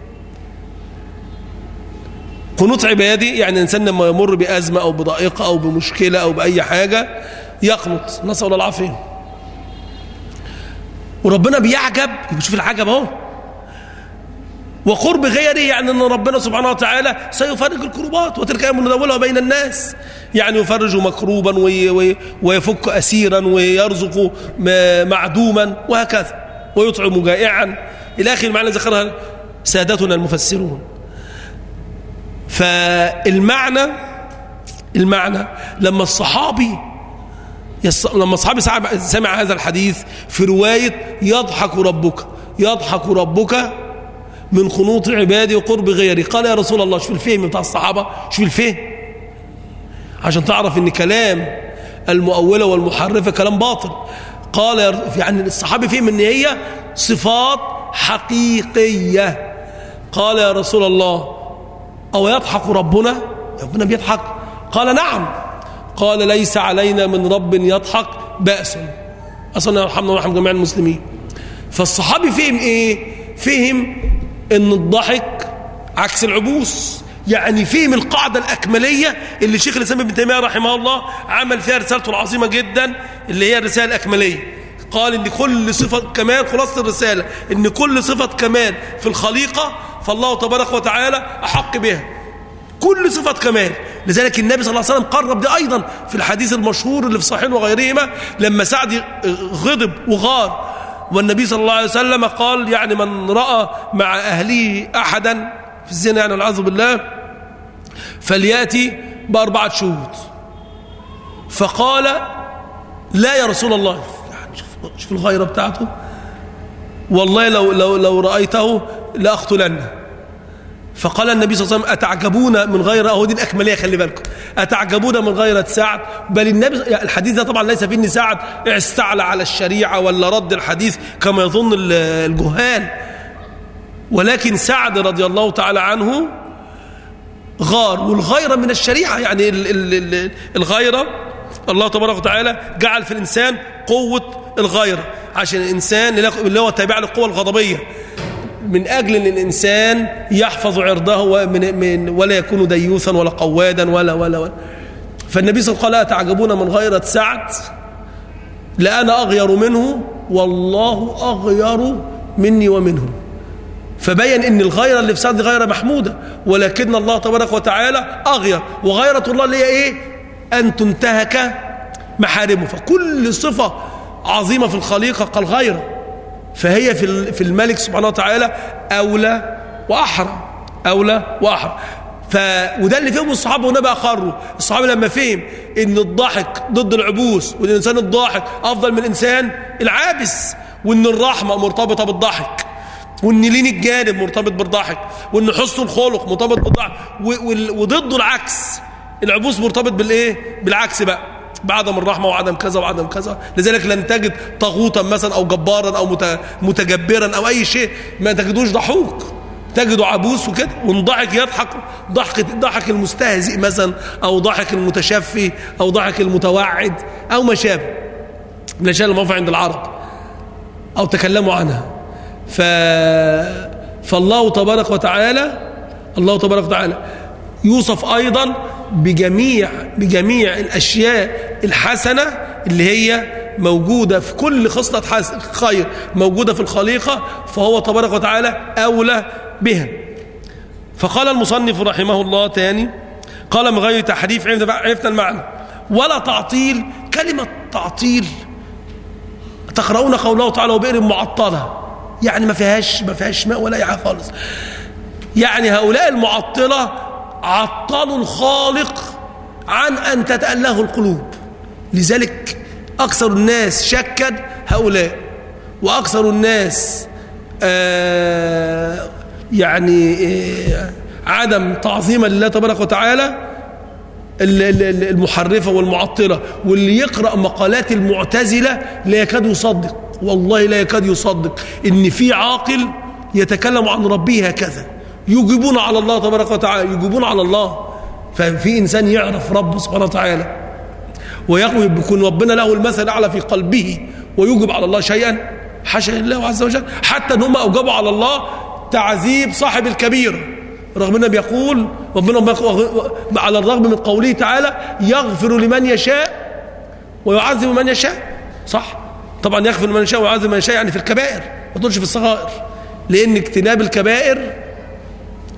قنوط عبادي يعني إنسان لما يمر بأزمة أو بضائقة أو بمشكلة أو بأي حاجة يقنط، نسأل الله العافية. وربنا بيعجب، شوف العجب اهو، وقرب غيره يعني أن ربنا سبحانه وتعالى سيفرج الكروبات، وتلك أيام نداولها بين الناس، يعني يفرج مكروبا ويفك أسيرا ويرزق معدوما وهكذا، ويطعم جائعا إلى آخر المعنى ذكرها سادتنا المفسرون. فالمعنى لما الصحابي سمع هذا الحديث في رواية يضحك ربك من قنوط عبادي وقرب غيري، قال يا رسول الله، شوف الفهم بتاع الصحابة، شوف الفهم عشان تعرف ان كلام المؤولة والمحرفة كلام باطل. قال يعني الصحابي فهم ان هي صفات حقيقية. قال يا رسول الله أو يضحك ربنا بيضحك؟ قال نعم. قال ليس علينا من رب يضحك بأس، أصلا يرحمنا ورحم جميع المسلمين. فالصحابي فهم ايه؟ فهم ان الضحك عكس العبوس، يعني فهم القاعدة الأكملية اللي شيخ الإسلام ابن تيمية رحمه الله عمل فيها رسالته العظيمة جدا اللي هي الرسالة الأكملية. قال ان كل صفة كمال، خلاصة الرسالة ان كل صفة كمال في الخليقة فالله تبارك وتعالى أحق بها، كل صفة كمال. لذلك النبي صلى الله عليه وسلم قرب ده أيضا في الحديث المشهور اللي في صحيح وغيرهما، لما سعد غضب وغار والنبي صلى الله عليه وسلم قال يعني من رأى مع أهله أحدا في الزنا يعني والعياذ بالله فليأتي ب4 شهود. فقال لا يا رسول الله، يعني شوف الغيرة بتاعته، والله لو رأيته لأقتلنه. فقال النبي صلى الله عليه وسلم أتعجبون من غير، أهو دي الأكملية خلي بالكم، أتعجبون من غيرة سعد؟ بل النبي الحديث ده طبعا ليس فيه ان سعد استعلى على الشريعة ولا رد الحديث كما يظن الجهال، ولكن سعد رضي الله تعالى عنه غار، والغيرة من الشريعة، يعني الغيرة الله تبارك وتعالى جعل في الإنسان قوة الغيرة عشان الإنسان اللي هو تابع للقوة الغضبية، من أجل أن الإنسان يحفظ عرضه ولا يكون ديوثا ولا قوادا ولا. فالنبي صلى الله عليه وسلم قال أتعجبون من غيرة سعد؟ لأنا أغير منه والله أغير مني ومنه. فبين أن الغيرة اللي في سعد غيرة محمودة، ولكن الله تبارك وتعالى أغير، وغيرة الله اللي هي إيه؟ أن تنتهك محارمه. فكل صفة عظيمة في الخليقة قال غيرة، فهي في الملك سبحانه وتعالى أولى وأحرى. وده اللي فهمه الصحابة والنبي أقروا. الصحابة لما فهم إن الضحك ضد العبوس، وإن الإنسان الضاحك أفضل من الإنسان العابس، وإن الرحمة مرتبطة بالضحك، وإن لين الجانب مرتبط بالضحك، وإن حسن الخلق مرتبط بالضحك، وضده العكس، العبوس مرتبط بالإيه؟ بالعكس بقى، بعدم الرحمة وعدم كذا وعدم كذا. لذلك لن تجد طاغوتا مثلا أو جبارا أو متجبرا أو أي شيء، ما تجدوش ضحوك، تجدوا عبوس وكده. والضحك يضحك ضحك المستهزئ مثلا، أو ضحك المتشفي، أو ضحك المتوعد، أو ما شابه من الأشياء المعروفة عند العرب أو تكلموا عنها. فالله تبارك وتعالى يوصف أيضا بجميع الأشياء الحسنة اللي هي موجودة في كل خصلة خير موجودة في الخليقة، فهو تبارك وتعالى أولى بها. فقال المصنف رحمه الله تاني، قال من غير تحريف، عرفنا المعنى ولا تعطيل. كلمة تعطيل تقرؤون قوله تعالى وبئر معطلة، يعني ما فيهاش ماء ولا أي حاجة خالص. يعني هؤلاء المعطلة عطلوا الخالق عن أن تتأله القلوب. لذلك أكثر الناس شكا هؤلاء، وأكثر الناس عدم تعظيما لله تبارك وتعالى المحرفة والمعطلة. واللي يقرأ مقالات المعتزلة لا يكاد يصدق، والله لا يكاد يصدق إن في عاقل يتكلم عن ربه هكذا، يجيبون على الله تبارك وتعالى، يجيبون على الله. ففي إنسان يعرف ربه سبحانه وتعالى ويقوي بيكون ربنا له المثل الأعلى في قلبه ويجب على الله شيئا، حاشا لله عز وجل. حتى ان هم اوجبوا على الله تعذيب صاحب الكبير، رغم انه بيقول ربنا على الرغم من قوله تعالى يغفر لمن يشاء ويعذب من يشاء. صح، طبعا يغفر لمن يشاء ويعذب من يشاء، يعني في الكبائر، ما تقولش في الصغائر، لان اجتناب الكبائر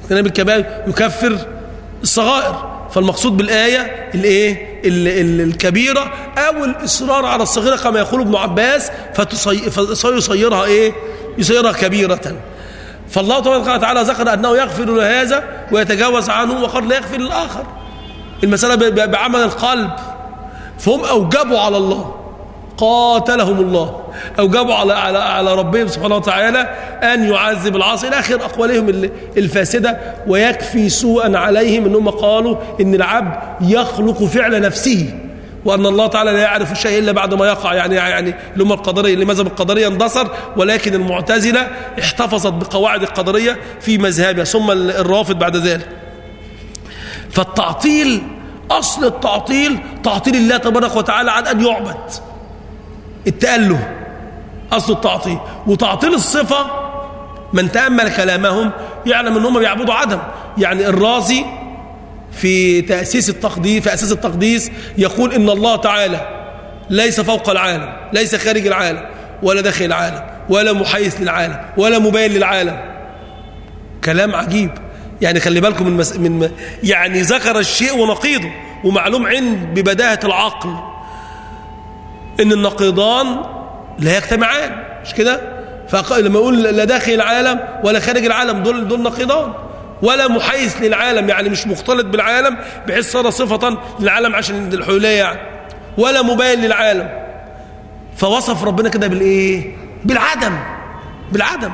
اجتناب الكبائر يكفر الصغائر. فالمقصود بالآية الكبيرة أو الإصرار على الصغيرة كما يقول ابن عباس فسيصيرها يصيرها كبيرة. فالله تبارك وتعالى ذكر أنه يغفر لهذا ويتجاوز عنه وقد لا يغفر للآخر. المسألة بعمل القلب. فهم أوجبوا على الله، قاتلهم الله، أوجبوا على ربهم سبحانه وتعالى أن يعذب العاصي إلى آخر أقوالهم الفاسدة. ويكفي سوءا عليهم أنهم قالوا إن العبد يخلق فعل نفسه وأن الله تعالى لا يعرف الشيء إلا بعد ما يقع. يعني لما القدرية اللي مذهب القدرية اندثر، ولكن المعتزلة احتفظت بقواعد القدرية في مذهبها، ثم الرافض بعد ذلك. فالتعطيل أصل التعطيل تعطيل الله تبارك وتعالى عن أن يعبد. التأله أصل التعطيل. وتعطيل الصفة من تأمل كلامهم يعلم أنهم بيعبدوا عدم. يعني الرازي في أساس التقديس يقول إن الله تعالى ليس فوق العالم، ليس خارج العالم، ولا داخل العالم، ولا محيث للعالم، ولا مبين للعالم. كلام عجيب. يعني خلي بالكم من يعني ذكر الشيء ونقيضه، ومعلوم ببداهة العقل إن النقيضان لا يجتمعان، مش كده؟ فلما يقول لا داخل العالم ولا خارج العالم دول نقيضان. ولا محيث للعالم، يعني مش مختلط بالعالم بحيث صار صفة للعالم عشان الحلولية يعني. ولا مبين للعالم. فوصف ربنا كده بالإيه؟ بالعدم.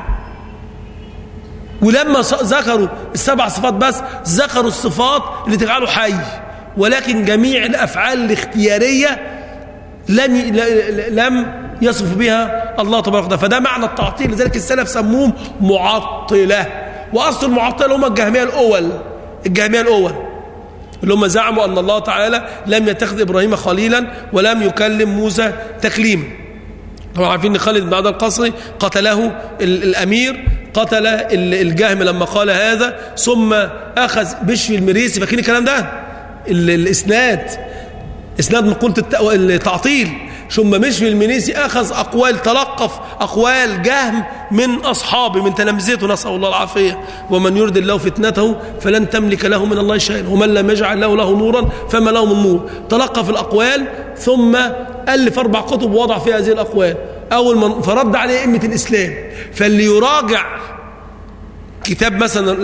ولما ذكروا السبع صفات بس ذكروا الصفات اللي حي، ولكن جميع الأفعال الاختيارية لم يصف بها الله تبارك وتعالى. فده معنى التعطيل. لذلك السلف سموهم معطلة. وأصل المعطلة هم الجهمية الأول اللي هم زعموا أن الله تعالى لم يتخذ إبراهيم خليلا ولم يكلم موسى تكليما. طبعا عارفين ان خالد بن عبد القصري قتله الأمير، قتل الجهم لما قال هذا، ثم أخذ بشر المريسي. فاكرين الكلام ده؟ إسناد مقولة التعطيل. ثم بشر المريسي أخذ تلقف أقوال جهم من أصحابه من تلامذته، نسأل الله العافية. ومن يرد الله فتنته فلن تملك له من الله شيئا ومن لم يجعل له نورا فما له من نور. تلقف الأقوال ثم ألف 4 كتب ووضع فيها هذه الأقوال. فرد عليه أئمة الإسلام. فاللي يراجع كتاب مثلا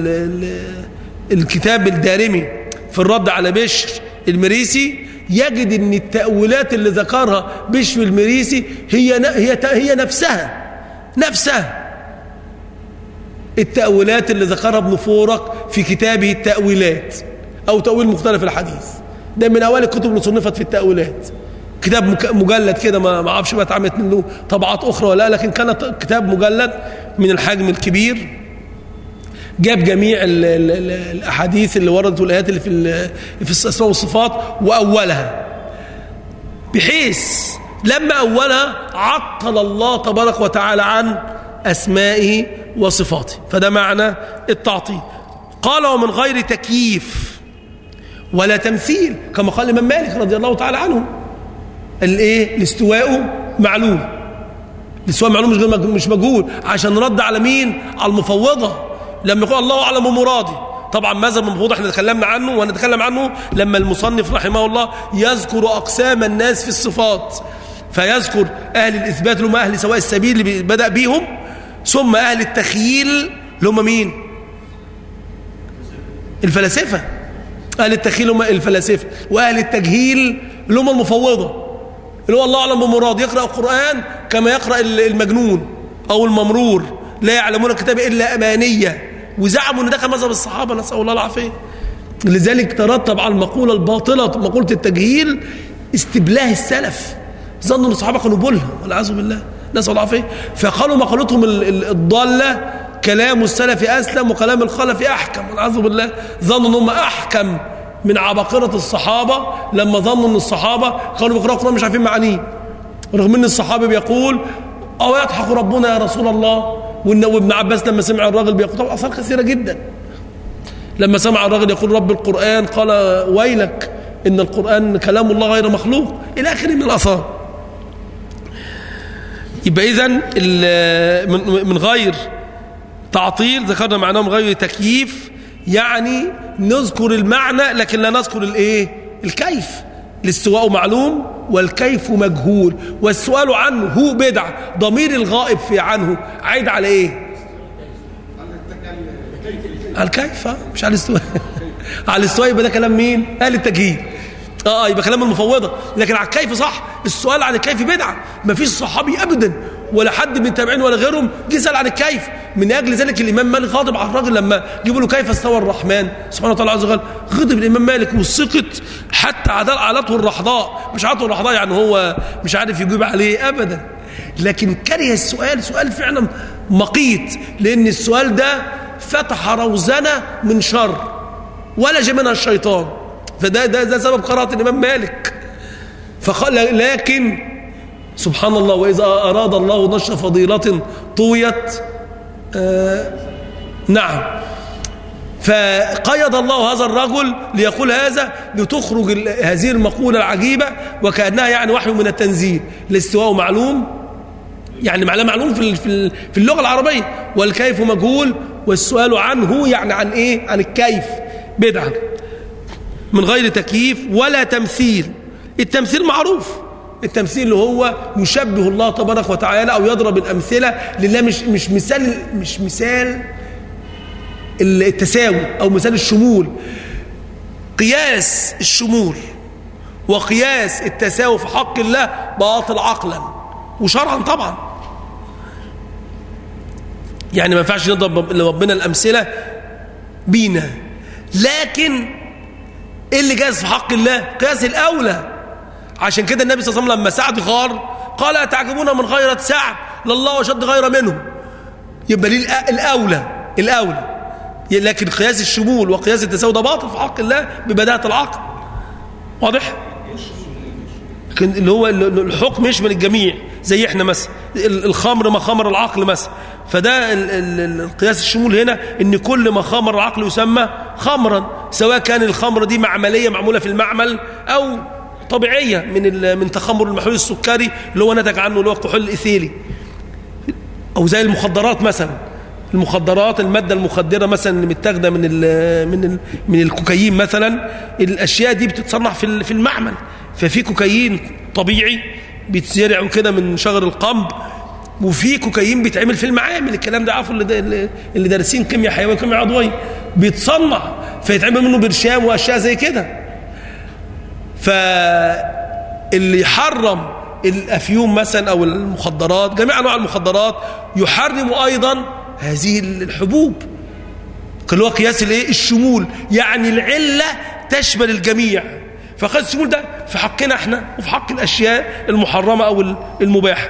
الكتاب الدارمي في الرد على بشر المريسي يجد ان التأويلات اللي ذكرها بشر المريسي هي نفسها التأويلات اللي ذكرها ابن فورق في كتابه التأويلات او تأويل مختلف الحديث. ده من اوائل الكتب اللي صنفت في التأويلات. كتاب مجلد كده، ما اعرفش بقى اتعملت منه طبعات اخرى ولا، لكن كان كتاب مجلد من الحجم الكبير. جاب جميع الأحاديث اللي وردت والآيات اللي في الأسماء والصفات وأولها، بحيث لما أولها عطل الله تبارك وتعالى عن أسمائه وصفاته. فده معنى التعطيل. قال ومن غير تكييف ولا تمثيل، كما قال الإمام مالك رضي الله تعالى عنه. الاستواء معلوم. الاستواء معلوم مش مجهول، عشان رد على مين؟ على المفوضة. لما يقول الله أعلم مرادي، طبعا مذهب المفوضة احنا تكلمنا عنه وهنتكلم عنه لما المصنف رحمه الله يذكر أقسام الناس في الصفات، فيذكر أهل الإثبات اللي هم أهل سواء السبيل اللي بدأ بيهم، ثم أهل التخييل اللي هم مين؟ الفلاسفة. أهل التخييل هم الفلاسفة، وأهل التجهيل اللي هم المفوضة، اللي هو الله أعلم بمراد يقرأ القرآن كما يقرأ المجنون أو الممرور، لا يعلمون الكتاب إلا أمانية، وزعموا أن ده كان مذهب الصحابة، نسأل الله العافية. لذلك ترتب على المقولة الباطلة مقولة التجهيل استبلاه السلف، ظنوا أن الصحابة كانوا بولها والعياذ بالله، نسأل الله العافية. فقالوا مقولتهم الضالة كلام السلف أسلم وكلام الخلف أحكم والعياذ بالله. ظنوا أنهم أحكم من عباقرة الصحابة لما ظنوا أن الصحابة كانوا بيقرأوا القرآن مش عارفين معانيه، رغم أن الصحابي بيقول أو يضحك ربنا يا رسول الله. وابن عباس لما سمع الراجل بيقول، طبعا أثار كثيرة جدا، لما سمع الراجل يقول رب القرآن قال ويلك إن القرآن كلام الله غير مخلوق، إلى آخره من الآثار. يبقى إذن من غير تعطيل ذكرنا معناه من غير تكييف، يعني نذكر المعنى لكن لا نذكر الكيف. الاستواء معلوم والكيف مجهول، والسؤال عنه هو بدعة. ضمير الغائب في عنه عايد على ايه؟ على الكيف، مش على الاستواء. على الاستواء يبقى ده كلام مين؟ اهل التجهيل. يبقى كلام المفوضة. لكن على الكيف صح، السؤال عن الكيف بدعة. ما فيش صحابي ابدا ولا حد من التابعين ولا غيرهم جه سأل عن الكيف. من اجل ذلك الامام مالك غاضب على الراجل لما جيبوا له كيف استوى الرحمن سبحانه وتعالى عز وجل. غضب الامام مالك وسقط حتى عالته الرحضاء. مش عالته الرحضاء يعني هو مش عارف يجيب عليه ابدا، لكن كره السؤال. سؤال فعلا مقيت، لان السؤال ده فتح روزنة من شر ولج منها الشيطان. فده سبب قراءة الإمام مالك. فقال لكن سبحان الله، وإذا أراد الله نشر فضيلة طويت نعم. فقيد الله هذا الرجل ليقول هذا لتخرج هذه المقولة العجيبة وكأنها يعني وحي من التنزيل. الاستواء معلوم، يعني معناه معلوم في اللغة العربية، والكيف مجهول، والسؤال عنه يعني عن ايه؟ عن الكيف بدعة من غير تكييف ولا تمثيل. التمثيل معروف، التمثيل اللي هو يشبه الله تبارك وتعالى او يضرب الامثله لله، مش مثال التساوي او مثال الشمول. قياس الشمول وقياس التساوي في حق الله باطل عقلا وشرعا طبعا. يعني ما ينفعش نضرب لربنا الامثله بينا، لكن ايه اللي جاز في حق الله؟ قياس الاولى. عشان كده النبي صلى الله عليه وسلم لما سعد غار قال أتعجبون من غيرة سعد لله وشد غير منه. يبقى ليه الاولى. لكن قياس الشمول وقياس التساوي ده باطل في حق الله ببداهة العقل. واضح؟ اللي هو الحكم يشمل الجميع، زي احنا مثلا الخمر ما خمر العقل مثلا. فده القياس الشمول هنا ان كل ما خمر العقل يسمى خمرا، سواء كان الخمر دي معمليه معموله في المعمل او طبيعيه من تخمر المحلول السكري اللي هو نتج عنه اللي هو الكحول الايثيلي، او زي المخدرات مثلا. المخدرات الماده المخدره مثلا اللي متاخده من الكوكايين مثلا، الاشياء دي بتتصنع في المعمل. ففي كوكايين طبيعي بيتزرع كده من شجر القمب، وفي كوكايين بيتعمل في المعامل. الكلام ده عارفه اللي دارسين كيمياء حيويه وكيمياء عضويه، بيتصنع فيتعمل منه برشام واشياء زي كده. فاللي يحرم الافيون مثلا او المخدرات، جميع انواع المخدرات، يحرم ايضا هذه الحبوب، اللي هو قياس الشمول، يعني العله تشمل الجميع. فقياس الشمول ده في حقنا احنا وفي حق الاشياء المحرمه او المباحه.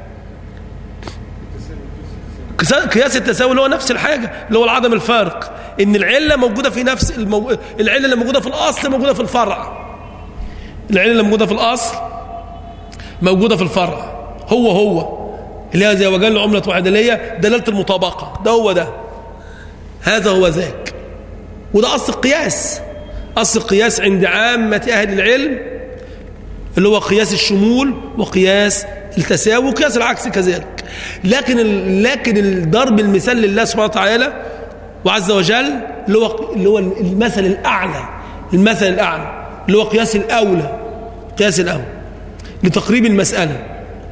قياس التساوي اللي هو نفس الحاجه، اللي هو العدم الفارق، ان العله موجوده في نفس العله اللي موجوده في الاصل موجوده في الفرع. العله اللي موجوده في الاصل موجوده في الفرع، هو اللي هي زي وجل عمله واحده اللي هي دلاله المطابقه. ده هذا هو ذاك. وده اصل القياس. اصل القياس عند عامه اهل العلم اللي هو قياس الشمول وقياس التساوي وقياس العكس كذلك. لكن الضرب المثال لله سبحانه وتعالى وعز وجل اللي هو المثل الاعلى اللي هو قياس الاولى لتقريب المساله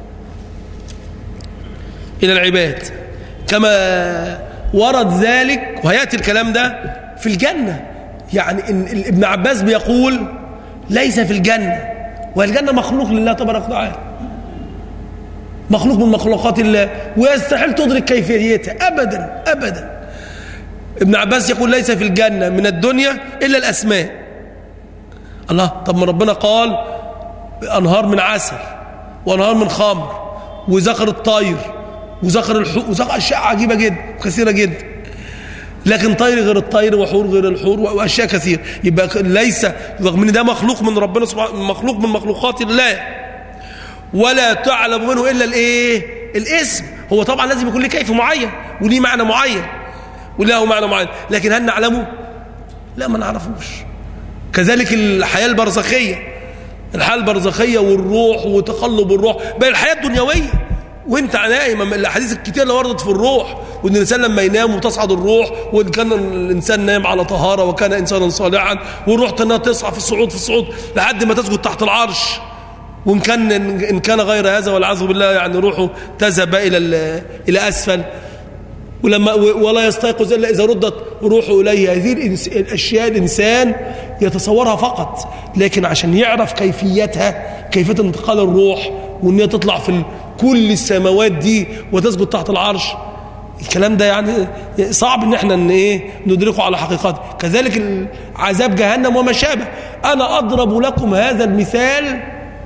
الى العباد، كما ورد ذلك. وهياتي الكلام ده في الجنه. يعني إن ابن عباس بيقول ليس في الجنه، والجنه مخلوق لله تبارك وتعالى، مخلوق من مخلوقات الله، ويستحيل تدرك كيفيتها ابدا. ابن عباس يقول ليس في الجنه من الدنيا الا الاسماء. الله، طب ما ربنا قال انهار من عسل وانهار من خمر وذكر الطير وذكر وذكر اشياء عجيبه جدا كثيره جدا، لكن طير غير الطير وحور غير الحور واشياء كثيره. يبقى ليس، رغم ان ده مخلوق من ربنا سبحانه، مخلوق من مخلوقات الله، ولا تعلم منه الا الاسم. هو طبعا لازم يكون له كيف معين وليه معنى معين وله معنى معين، لكن هل نعلمه؟ لا، ما نعرفوش. كذلك الحياه البرزخيه والروح وتقلب الروح، بل الحياه الدنيويه وانت نايم. الاحاديث الكتير اللي وردت في الروح، وان الانسان لما ينام وتصعد الروح، وان كان الانسان نايم على طهاره وكان انسانا صالحا، والروح تصعد في الصعود لحد ما تسجد تحت العرش، وان كان غير هذا والعياذ بالله يعني روحه تذهب الى اسفل، ولا يستيقظ الا اذا ردت روحه اليه. هذه الاشياء الانسان يتصورها فقط، لكن عشان يعرف كيفيتها، كيفيه انتقال الروح، وان هي تطلع في كل السماوات دي وتسجد تحت العرش، الكلام ده يعني صعب ان احنا ندركه على حقيقته. كذلك عذاب جهنم وما شابه. انا اضرب لكم هذا المثال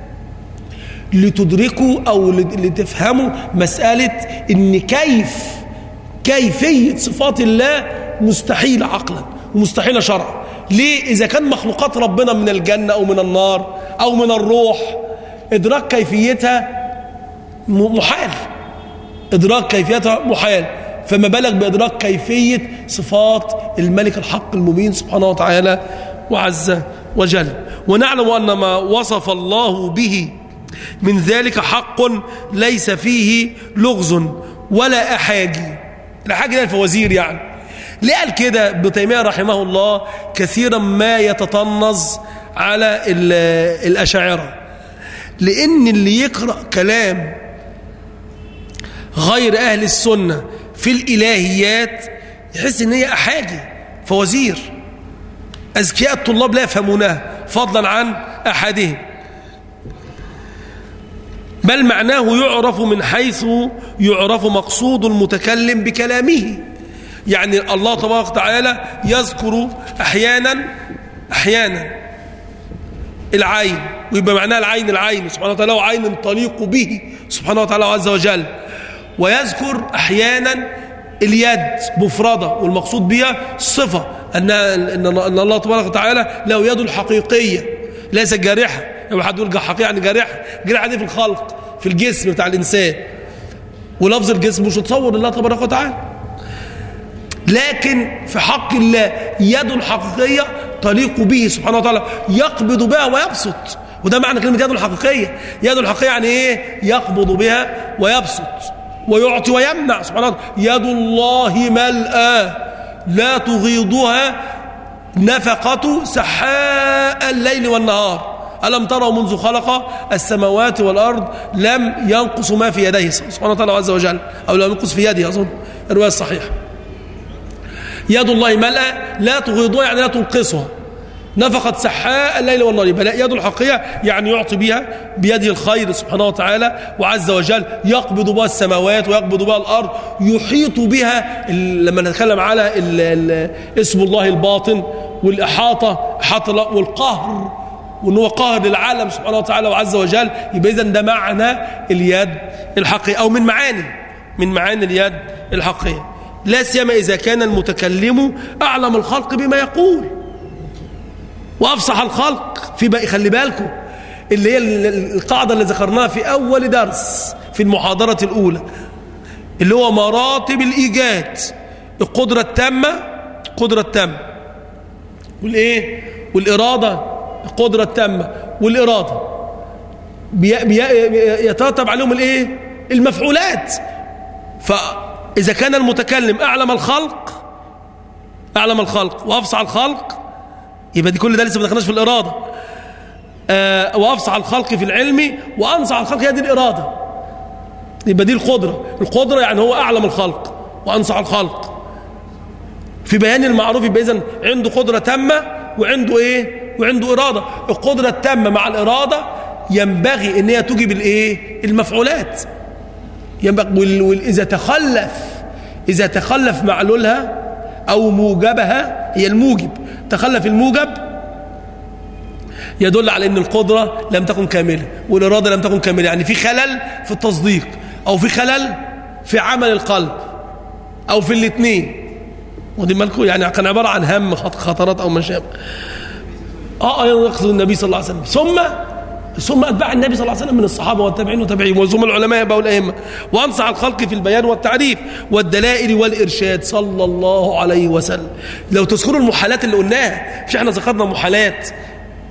لتدركوا او لتفهموا مساله ان كيفيه صفات الله مستحيله عقلا ومستحيله شرعا. ليه؟ اذا كان مخلوقات ربنا من الجنه او من النار او من الروح، ادراك كيفيتها محال، ادراك كيفيتها محال، فما بالك بادراك كيفيه صفات الملك الحق المبين سبحانه وتعالى وعز وجل. ونعلم ان ما وصف الله به من ذلك حق ليس فيه لغز ولا احاجي. الاحاجي ده الفوازير يعني. ليه قال كده ابن تيميه رحمه الله؟ كثيرا ما يتطنز على الاشاعره، لان اللي يقرا كلام غير اهل السنه في الالهيات يحس ان هي احاجي فوازير، اذكياء الطلاب لا يفهمونها فضلا عن احدهم، بل معناه يعرف من حيث يعرف مقصود المتكلم بكلامه. يعني الله تبارك وتعالى يذكر أحيانا العين، ويبقى معناها العين سبحانه وتعالى، وعين تليق به سبحانه وتعالى عز وجل. ويذكر أحيانا اليد مفردة، والمقصود بها الصفة أن الله تبارك وتعالى له يد حقيقية ليس جارحة. لو حد يقول حقيقة يعني جارحة دي في الخلق، في الجسم بتاع الإنسان، ولفظ الجسم مش تصور الله تبارك وتعالى. لكن في حق الله يد حقيقية تليق به سبحانه وتعالى، يقبض بها ويبسط. وده معنى كلمة يد الحقيقية. يد الحقيقية يعني ايه؟ يقبض بها ويبسط ويعطي ويمنع سبحانه وتعالى. يد الله ملأى لا تغيضها نفقة سحاء الليل والنهار. ألم تروا منذ خلق السماوات والأرض لم ينقص ما في يديه سبحانه وتعالى عز وجل، أو لم ينقص في يده، أظن الرواية الصحيحة. يد الله ملأى لا تغيضها يعني لا تنقصها نفقت سحاء الليل والنهار. يد الحقيقة يعني يعطي بها بيده الخير سبحانه وتعالى وعز وجل، يقبض بها السماوات ويقبض بها الأرض، يحيط بها. لما نتكلم على اسم الله الباطن والإحاطة والقهر، وأنه هو قاهر للعالم سبحانه وتعالى وعز وجل، يبقى إذن ده معنى اليد الحقيقية، أو من معاني اليد الحقيقية، لا سيما إذا كان المتكلم أعلم الخلق بما يقول وأفصح الخلق في خلي بالكم اللي هي القاعدة اللي ذكرناها في أول درس في المحاضرة الأولى، اللي هو مراتب الإيجاد: القدرة التامة والإرادة، القدرة التامة والإرادة يترتب عليهم المفعولات. فإذا كان المتكلم أعلم الخلق وأفصح الخلق، يبقى دي كل ده لسه ما دخلناش في الإرادة. وأفصح الخلق في العلم وأنصح الخلق، هي دي الإرادة، يبقى دي القدرة يعني هو أعلم الخلق وأنصح الخلق في بيان المعروف. يبقى إذن عنده قدرة تامة وعنده وعنده إرادة. القدرة التامة مع الإرادة ينبغي ان هي توجب المفعولات، ينبغي. إذا تخلف معلولها أو موجبها، هي الموجب، تخلف الموجب يدل على أن القدرة لم تكن كاملة والإرادة لم تكن كاملة، يعني في خلل في التصديق أو في خلل في عمل القلب أو في الاثنين. ودي مالكم يعني كان عبارة عن هم خطرات أو مشابه. يقصد النبي صلى الله عليه وسلم ثم أتباع النبي صلى الله عليه وسلم من الصحابة والتابعين وتابعين وثم العلماء بقى والأئمة، وأنصح الخلق في البيان والتعريف والدلائل والإرشاد صلى الله عليه وسلم. لو تذكروا المحالات اللي قلناها، مش احنا ذكرنا محالات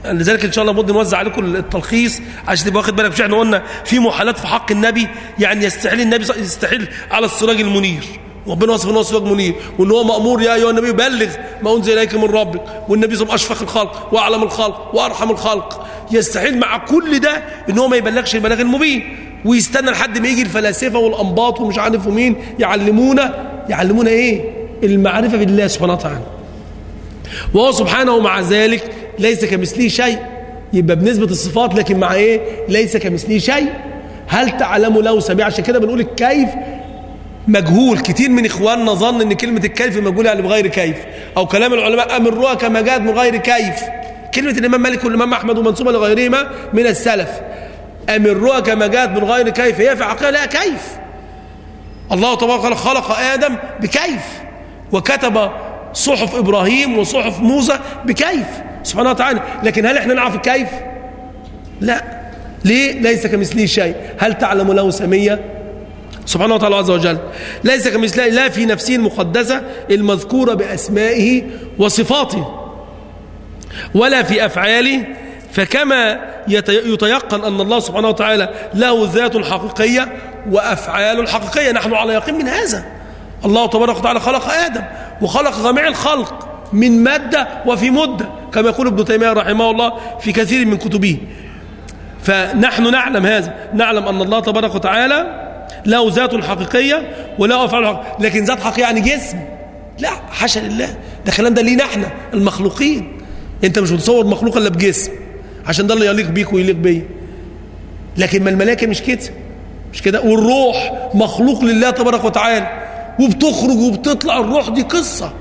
لذلك ان شاء الله بد نوزع عليكم التلخيص عشان تبقى واخد بالك. مش احنا قلنا في محالات في حق النبي، يعني يستحيل النبي يستحيل على السراج المنير، ربنا وصف ان هو سراج منير، وان هو مامور يا ايها النبي بلغ ما انزل اليك من ربك، والنبي صلى الله عليه وسلم اشفق الخلق واعلم الخلق وارحم الخلق. يستحيل مع كل ده ان هو ما يبلغش البلاغ المبين، ويستنى لحد ما يجي الفلاسفه والانباط ومش عارف مين يعلمونا ايه؟ المعرفه بالله سبحانه وتعالى. وهو سبحانه مع ذلك ليس كمثله شيء، يبقى بنسبه الصفات، لكن مع ايه؟ ليس كمثله شيء. هل تعلم له سميع؟ عشان كده بنقول الكيف مجهول. كتير من اخواننا ظن ان كلمه الكيف مجهوله يعني بغير كيف، او كلام العلماء امروها كما جاءت من غير كيف. كلمه الامام مالك والامام احمد ومنسوبه لغيرهما من السلف، امروها كما جاءت من غير كيف، هي في حقيقه لا كيف. الله تبارك وتعالى خلق ادم بكيف، وكتب صحف ابراهيم وصحف موسى بكيف سبحانه وتعالى، لكن هل احنا نعرف الكيف؟ لا. ليه؟ ليس كمثله شيء. هل تعلم له سميا؟ سبحانه وتعالى عز وجل ليس كمثله، لا في نفسه المقدسة المذكورة بأسمائه وصفاته ولا في أفعاله. فكما يتيقن أن الله سبحانه وتعالى له ذات حقيقية وأفعال حقيقية، نحن على يقين من هذا. الله تبارك وتعالى خلق آدم وخلق جميع الخلق من مادة وفي مدة، كما يقول ابن تيمية رحمه الله في كثير من كتبه. فنحن نعلم هذا، نعلم أن الله تبارك وتعالى له ذات حقيقية وله أفعال حقيقية. لكن ذات حقيقية يعني جسم؟ لا، حاشا لله، ده كلام ده لينا احنا المخلوقين. انت مش متصور مخلوق الا بجسم، عشان ده اللي يليق بيك ويليق بيا. لكن ما الملائكة مش كده، مش كده. والروح مخلوق لله تبارك وتعالى، وبتخرج وبتطلع. الروح دي قصة،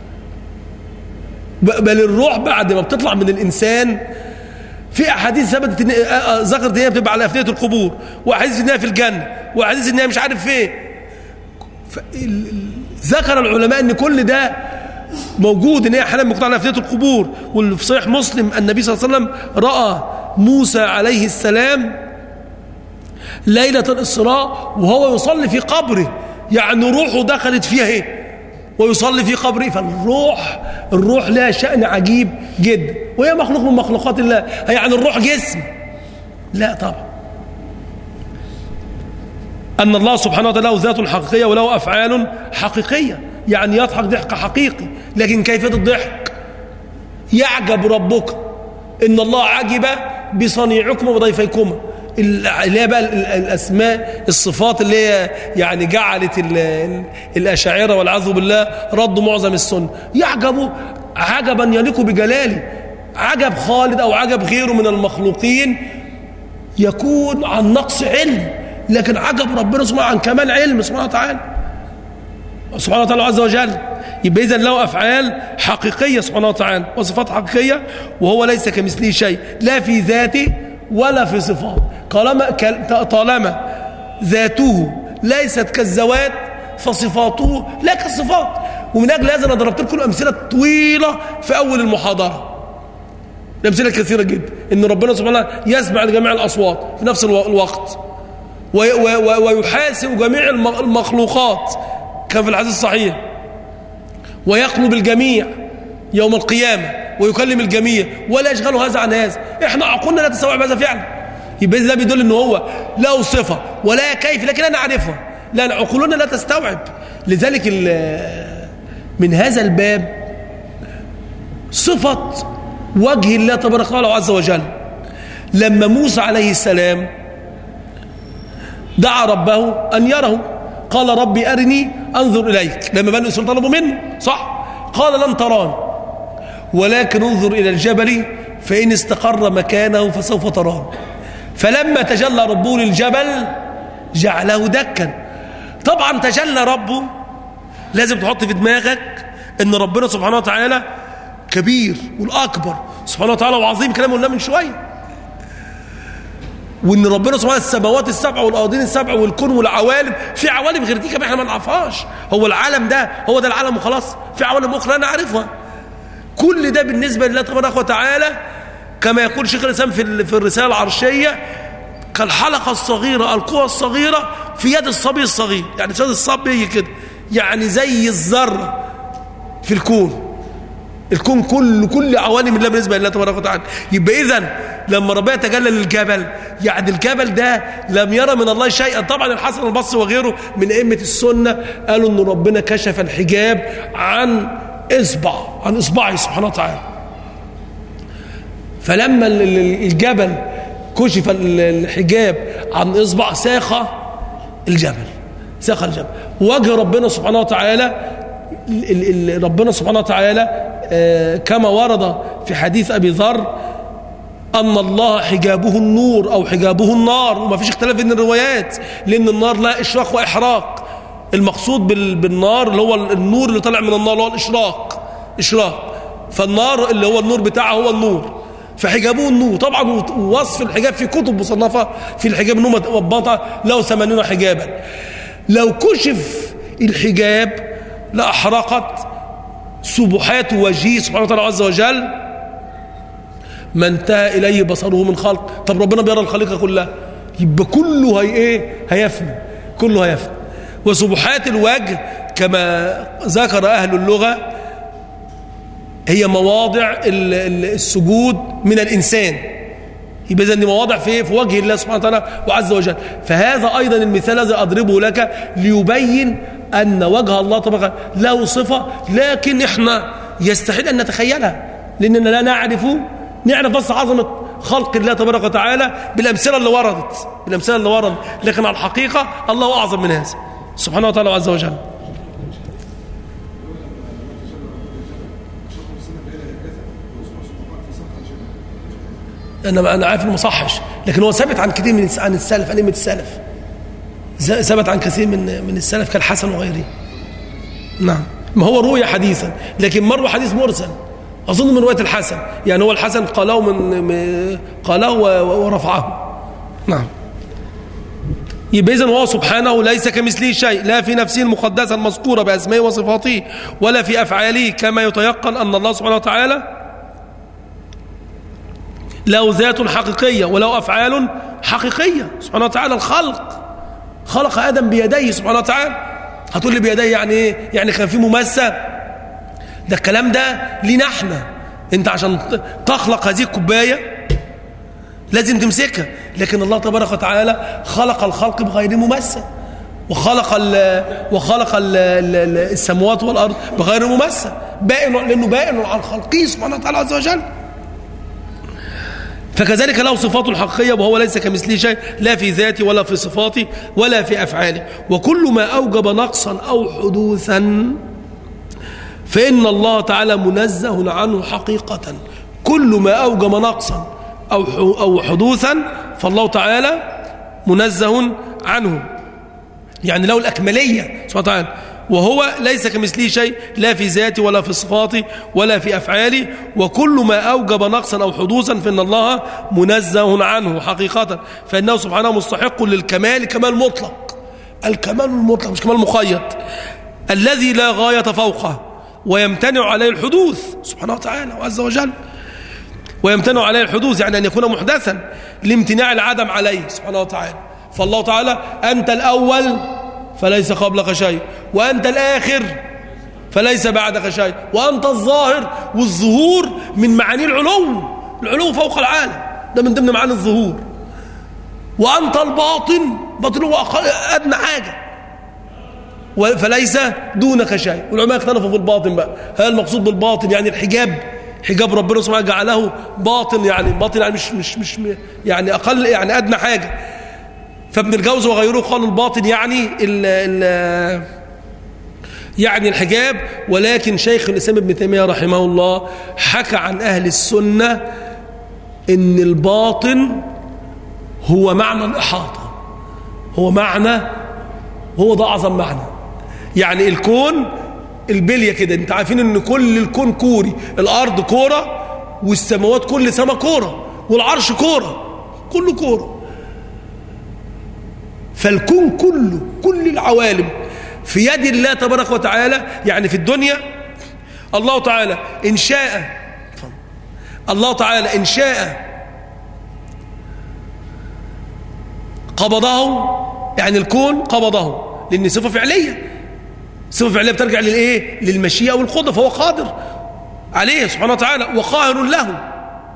بل الروح بعد ما بتطلع من الإنسان في أحاديث ثبتت ذكرت ان هي بتبقى على أفنية القبور، وأحاديث ان هي في الجنة، وأحاديث ان هي مش عارف فين. ذكر العلماء ان كل ده موجود، ان هي احيانا بتطلع على أفنية القبور. وفي صحيح مسلم النبي صلى الله عليه وسلم رأى موسى عليه السلام ليلة الإسراء وهو يصلي في قبره، يعني روحه دخلت فيها ايه ويصلي في قبره. فالروح لها شأن عجيب جدا، وهي مخلوق من مخلوقات الله. يعني الروح جسم؟ لا طبعا. أن الله سبحانه وتعالى له ذات حقيقية وله أفعال حقيقية، يعني يضحك ضحك حقيقي. لكن كيفية الضحك؟ يعجب ربك إن الله عجب بصنيعكم وضيفيكم، اللي هي بقى الأسماء الصفات اللي هي يعني جعلت الأشاعرة والعياذ بالله ردوا معظم السنة. يعجبوا عجبا يليق بجلاله، عجب خالد أو عجب غيره من المخلوقين يكون عن نقص علم، لكن عجب ربنا سبحانه عن كمال علم سبحانه وتعالى عز وجل. يبقى إذن له أفعال حقيقية سبحانه وتعالى وصفات حقيقية، وهو ليس كمثله شيء لا في ذاته ولا في صفات. طالما ذاته ليست كالذوات فصفاته لا كالصفات. ومن أجل هذا أنا ضربت لكم أمثلة طويلة في أول المحاضرة، الأمثلة كثيرة جدا، إن ربنا سبحانه وتعالى يسمع لجميع الأصوات في نفس الوقت، ويحاسب جميع المخلوقات كان في الحديث الصحيح، ويقلب الجميع يوم القيامة ويكلم الجميع، ولا يشغل هذا عن هذا. احنا عقولنا لا تستوعب هذا فعلا. يبقى ده بيدل ان هو له صفة ولا كيف، لكن انا اعرفها، لان عقولنا لا تستوعب. لذلك من هذا الباب صفة وجه الله تبارك وتعالى عز وجل. لما موسى عليه السلام دعا ربه أن يره، قال ربي أرني أنظر إليك. لما بني إسرائيل طلبوا منه، صح؟ قال لن تراني ولكن انظر إلى الجبل فإن استقر مكانه فسوف تراني. فلما تجلى ربه للجبل جعله دكا. طبعا تجلى ربه، لازم تحط في دماغك ان ربنا سبحانه وتعالى كبير والأكبر سبحانه وتعالى وعظيم، كلام قلنا من شوية. وان ربنا سبحانه السماوات السبع والأرضين السبع والكون والعوالم، في عوالم غير دي كمان احنا ما نعرفهاش. هو العالم ده هو ده العالم وخلاص؟ في عوالم أخرى أنا أعرفها. كل ده بالنسبة لله تبارك وتعالى كما يقول شيخ الإسلام في الرسالة العرشية كالحلقة الصغيرة، القوة الصغيرة في يد الصبي الصغير. يعني في يد الصبي كده، يعني زي الذرة في الكون. الكون كل عوالم الله بالنسبة لله تبارك وتعالى. يبقى إذن لما ربنا تجلى للجبل، يعني الجبل ده لم يرى من الله شيئا. طبعا الحسن البصري وغيره من أئمة السنة قالوا أن ربنا كشف الحجاب عن إصبعه سبحانه وتعالى. فلما الجبل كشف الحجاب عن إصبع ساخ الجبل. وجه ربنا سبحانه وتعالى، ربنا سبحانه وتعالى كما ورد في حديث أبي ذر أن الله حجابه النور أو حجابه النار، وما فيش اختلاف بين الروايات، لأن النار لا إشراق وإحراق. المقصود بالنار اللي هو النور اللي طالع من النار اللي هو الإشراق. فالنار اللي هو النور بتاعه هو النور، فحجابه النور. طبعا وصف الحجاب في كتب مصنفة في الحجاب أنه مضبطة له 80 حجابا. لو كشف الحجاب لأحرقت سبحات وجهه سبحانه وتعالى عز وجل ما انتهى إليه بصره من خلق. طب ربنا بيرى الخليقة كلها، يبقى كله هيفنى. وسبحات الوجه كما ذكر أهل اللغة هي مواضع السجود من الإنسان. يبقى إذن مواضع في وجه الله سبحانه وتعالى وعز وجل. فهذا أيضا المثال الذي أضربه لك ليبين أن وجه الله طبعا له صفة، لكن إحنا يستحيل أن نتخيلها، لأننا لا نعرف بس عظمة خلق الله تبارك وتعالى بالأمثلة اللي وردت، لكن على الحقيقة الله أعظم من هذا سبحانه وتعالى وعز وجل. أنا عارف إنه مصحش، لكن هو ثابت عن كثير عن السلف، عن أئمة السلف، ثبت عن كثير من السلف كالحسن وغيره. نعم، ما هو روي حديثا، لكن مروي حديث مرسل أظن من رواية الحسن، يعني هو الحسن قاله ورفعه. نعم. يبقى إذن هو سبحانه ليس كمثله شيء، لا في نفسه المقدسة المذكورة بأسمائه وصفاته ولا في أفعاله، كما يتيقن أن الله سبحانه وتعالى له ذات حقيقية وله أفعال حقيقية سبحانه وتعالى. خلق آدم بيديه سبحانه وتعالى. هتقول لي بيديه يعني إيه؟ يعني كان في ممسة؟ ده الكلام ده لينا احنا. انت عشان تخلق هذه الكوباية لازم تمسكها، لكن الله تبارك وتعالى خلق الخلق بغير ممسة، وخلق السماوات والأرض بغير ممسة، لأنه بائن عن خلقه سبحانه وتعالى عز وجل. فكذلك له صفاته الحقيقية، وهو ليس كمثله شيء، لا في ذاته ولا في صفاته ولا في أفعاله. وكل ما أوجب نقصا أو حدوثا فإن الله تعالى منزه عنه حقيقة. كل ما أوجب نقصا أو حدوثا فالله تعالى منزه عنه، يعني له الأكملية سبحانه وتعالى، وهو ليس كمثله شيء، لا في ذاته ولا في صفاته ولا في أفعاله. وكل ما أوجب نقصا أو حدوثا فإن الله منزه عنه حقيقة، فإنه سبحانه مستحق للكمال، كمال مطلق، الكمال المطلق مش كمال مقيد، الذي لا غاية فوقه، ويمتنع عليه الحدوث سبحانه وتعالى عز وجل. ويمتنع عليه الحدوث يعني أن يكون محدثا لامتناع العدم عليه سبحانه وتعالى. فالله تعالى أنت الأول فليس قبلك شيء، وأنت الآخر فليس بعدك شيء، وأنت الظاهر، والظهور من معاني العلو فوق العالم، ده من ضمن معاني الظهور. وأنت الباطن هو أدنى حاجة، فليس دونك شيء. والعلماء اختلفوا في الباطن بقى، هل المقصود بالباطن يعني حجاب ربنا سبحانه جعله باطن، يعني مش يعني أقل، يعني أدنى حاجة. فابن الجوزي وغيره قالوا الباطن يعني الحجاب. ولكن شيخ الإسلام ابن تيمية رحمه الله حكى عن أهل السنة إن الباطن هو معنى الإحاطة، هو ده أعظم معنى. يعني الكون البلية كده، انت عارفين ان كل الكون كوري، الأرض كورة، والسماوات كل سما كورة، والعرش كورة، كله كورة. فالكون كله، كل العوالم في يد الله تبارك وتعالى. يعني في الدنيا الله تعالى إن شاء قبضه، يعني الكون قبضه، لأن صفة فعلية بترجع للإيه؟ للمشيئة والقدرة، فهو قادر. عليه سبحانه وتعالى، وقاهر له،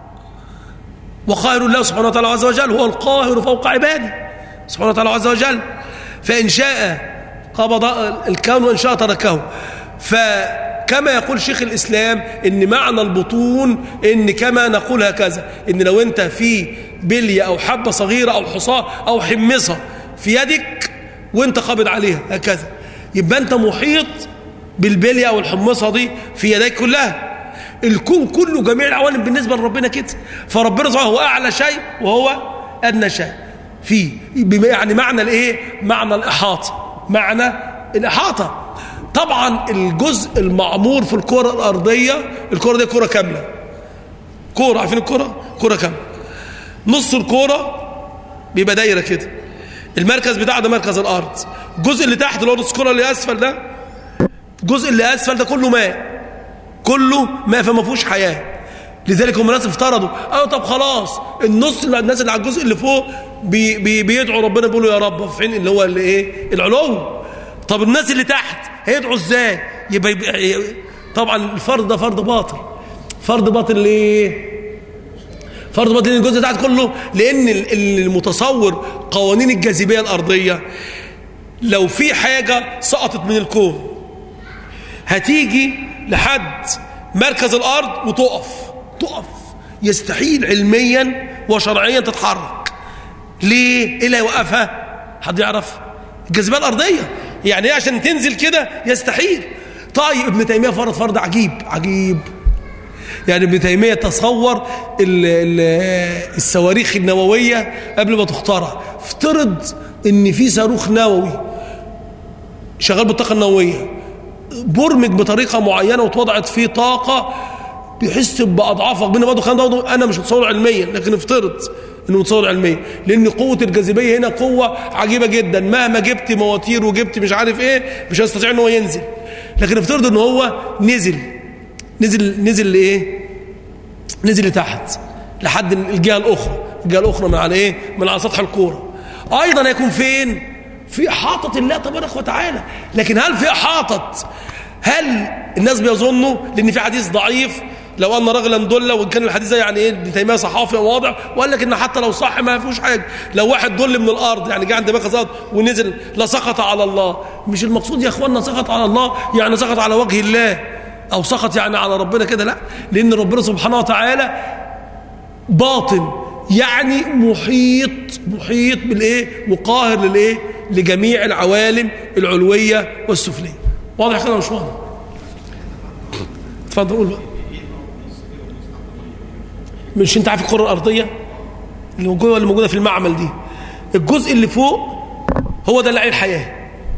وقاهر له سبحانه وتعالى عز وجل، هو القاهر فوق عباده سبحانه وتعالى عز وجل. فإن شاء قبض الكون وإن شاء تركه. فكما يقول شيخ الإسلام إن معنى البطون إن كما نقول هكذا، إن لو أنت في بلية أو حبة صغيرة أو حصاة أو حمصة في يدك وأنت قابض عليها هكذا، يبقى أنت محيط بالبلية أو الحمصة دي في يديك كلها. الكون كله جميع العوالم بالنسبة لربنا كده. فربنا سبحانه هو أعلى شيء وهو أدنى شيء فيه، يعني معنى الإيه؟ معنى الإحاطة، معنى الإحاطة. طبعا الجزء المعمور في الكرة الأرضية، الكرة دي كرة كاملة، كرة، عارفين الكرة؟ كرة كاملة، نص الكرة بيبقى دايرة كده، المركز بتاعه ده مركز الأرض، الجزء اللي تحت اللي هو نص الكرة اللي أسفل ده، الجزء اللي أسفل ده كله ماء، كله ماء، فما فيهوش حياة. لذلك هم الناس افترضوا طب خلاص النص، الناس اللي على الجزء اللي فوق بيدعوا ربنا، بيقولوا يا رب، في حين اللي هو اللي ايه؟ العلو. طب الناس اللي تحت هيدعوا ازاي؟ يبقى طبعا الفرض ده فرض باطل. فرض باطل ليه؟ فرض باطل لان الجزء تحت كله، لان المتصور قوانين الجاذبيه الارضيه لو في حاجه سقطت من الكون هتيجي لحد مركز الارض وتقف، يستحيل علميا وشرعيا تتحرك. ليه؟ ايه اللي هيوقفها؟ حد يعرف؟ الجاذبيه الارضيه. يعني ايه عشان تنزل كده؟ يستحيل. طيب ابن تيميه فرض عجيب. يعني ابن تيميه تصور الصواريخ النوويه قبل ما تخترع. افترض ان في صاروخ نووي شغال بالطاقه النوويه، برمج بطريقه معينه واتوضعت فيه طاقه بيحس باضعافك بين بعض وخان ده. انا مش متصور علميا، لكن افترض انه متصور علميا، لان قوه الجاذبيه هنا قوه عجيبه جدا، مهما جبت مواتير وجبت مش عارف ايه مش هيستطيع ان هو ينزل. لكن افترض ان هو نزل لايه؟ نزل لتحت لحد الجهه الاخرى من على ايه؟ من على سطح الكوره. ايضا هيكون فين؟ في احاطه الله تبارك وتعالى. لكن هل في احاطه؟ هل الناس بيظنوا؟ لان في حديث ضعيف لو ان رجلا دل، وان كان الحديث ده يعني ايه ابن تيميه صحافي واضح، وقال لك ان حتى لو صح ما فيهوش حاجه. لو واحد دل من الارض يعني جه عند مركز الارض ونزل لسقط على الله. مش المقصود يا اخواننا سقط على الله يعني سقط على وجه الله او سقط يعني على ربنا كده، لا، لان ربنا سبحانه وتعالى باطن، يعني محيط بالايه؟ وقاهر للايه؟ لجميع العوالم العلويه والسفليه. واضح كده مش واضح؟ اتفضل قول بقى. مش انت عارف الكره الارضيه اللي موجوده في المعمل دي، الجزء اللي فوق هو ده اللي عليه الحياه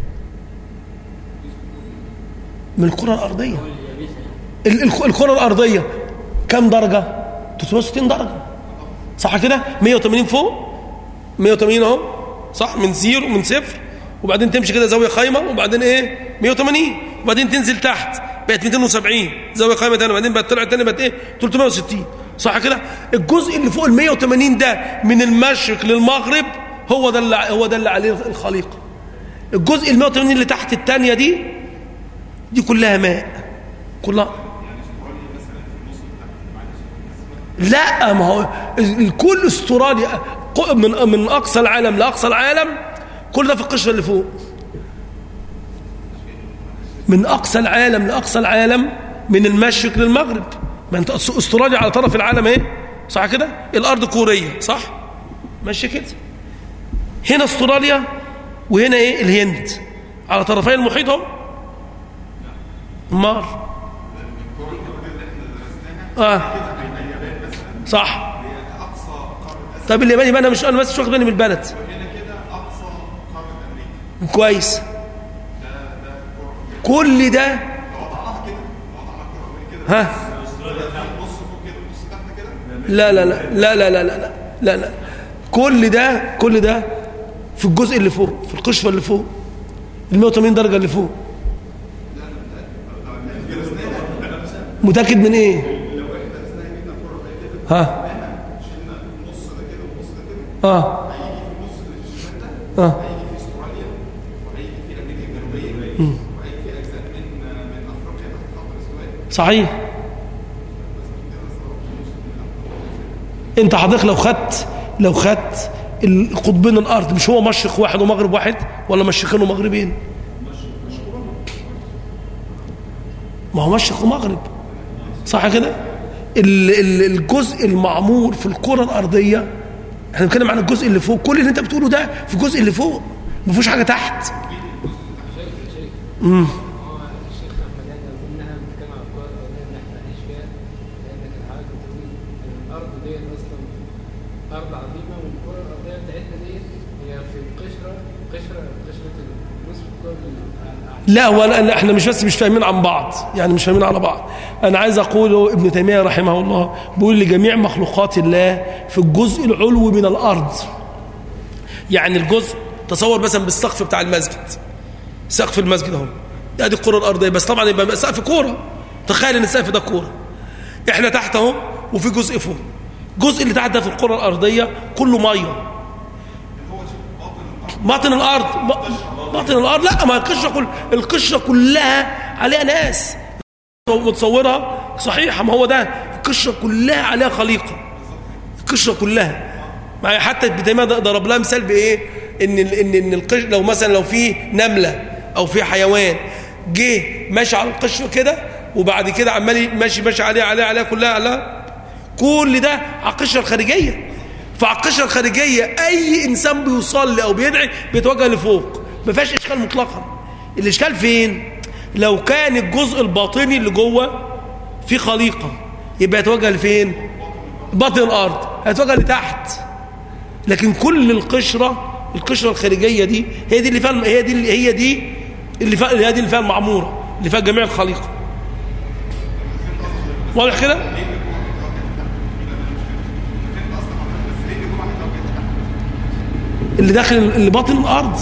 من الكره الارضيه. الكره الارضيه كم درجه؟ 360 درجه، صح كده؟ 180 فوق، 180 اهو، صح، من صفر، وبعدين تمشي كده زاويه قايمه، وبعدين ايه؟ 180، وبعدين تنزل تحت بقت 270 زاويه قايمه ثانيه، وبعدين بقت طلعت ثانيه بقت ايه؟ 360، صح كده؟ الجزء اللي فوق ال 180 ده من المشرق للمغرب هو ده اللي عليه الخليقه. الجزء ال 180 اللي تحت الثانيه دي كلها ماء، كلها. لا، ما هو الكل استراليا من اقصى العالم لاقصى العالم، كل ده في القشره اللي فوق. من اقصى العالم لاقصى العالم، من المشرق للمغرب. ما انت استراليا على طرف العالم ايه؟ صح كده؟ الارض كوريه، صح؟ ماشي كده. هنا استراليا وهنا ايه؟ الهند على طرفي المحيط اهو. مار صح. طب اليابان يبقى انا بس مش واخد بالي من البلد. كويس. كل ده ها؟ لا لا لا لا لا لا لا لا لا، كل ده في الجزء اللي فوق، في القشره اللي فوق، ال 180 درجه اللي فوق. متاكد من ايه؟ ها؟ صحيح. انت حضرتك لو خدت القطبين الارض، مش هو مشرق واحد ومغرب واحد ولا مشرقين ومغربين؟ ما هو مشرق ومغرب، صح كده؟ الجزء المعمور في الكرة الارضية، احنا بنتكلم عن الجزء اللي فوق، كل اللي انت بتقوله ده في الجزء اللي فوق، ما فيهوش حاجة تحت. لا احنا مش فاهمين عن بعض، يعني مش فاهمين على بعض. انا عايز اقوله ابن تيمية رحمه الله بيقول لجميع مخلوقات الله في الجزء العلوي من الارض، يعني الجزء، تصور مثلا بالسقف بتاع المسجد، سقف المسجد اهو، دي الكرة الارضية، بس طبعا يبقى سقف كورة، تخيل ان السقف ده كورة، احنا تحت اهو وفي جزء فوق، الجزء اللي تحت ده في الكرة الارضية كله ميه، باطن الارض لا، ما القشره كلها عليها ناس متصورها صحيحه، ما هو ده القشره كلها عليها خليقه، القشره كلها. معايا حتى ابن تيميه ضرب لها مثال بايه؟ ان القشره لو مثلا لو في نمله او في حيوان جه ماشي على القشره كده، وبعد كده عمال ماشي عليها كلها على كل ده على القشره الخارجيه. فعلى القشره الخارجيه اي انسان بيصلي او بيدعي بيتوجه لفوق، ما فيهاش اشكال مطلقا. الاشكال فين؟ لو كان الجزء الباطني اللي جوه في خليقه يبقى يتوجه لفين؟ باطن الارض، هيتوجه لتحت. لكن كل القشره الخارجيه دي هي دي اللي فيها المعموره، اللي فيها جميع الخليقه. واضح كده؟ اللي داخل اللي باطن الارض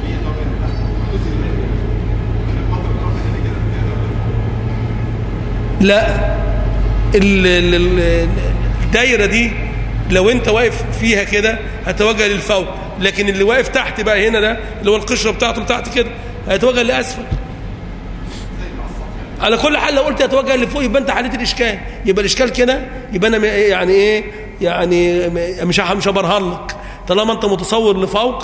لا، الدايره دي لو انت واقف فيها كده هتوجه للفوق، لكن اللي واقف تحت بقى هنا ده اللي هو القشره بتاعته تحت كده هيتوجه لاسفل. على كل حال لو قلت هتوجه لفوق يبقى انت حليت الاشكال، يبقى الاشكال كده، يبقى انا يعني ايه، يعني مش هبرهن لك. طالما انت متصور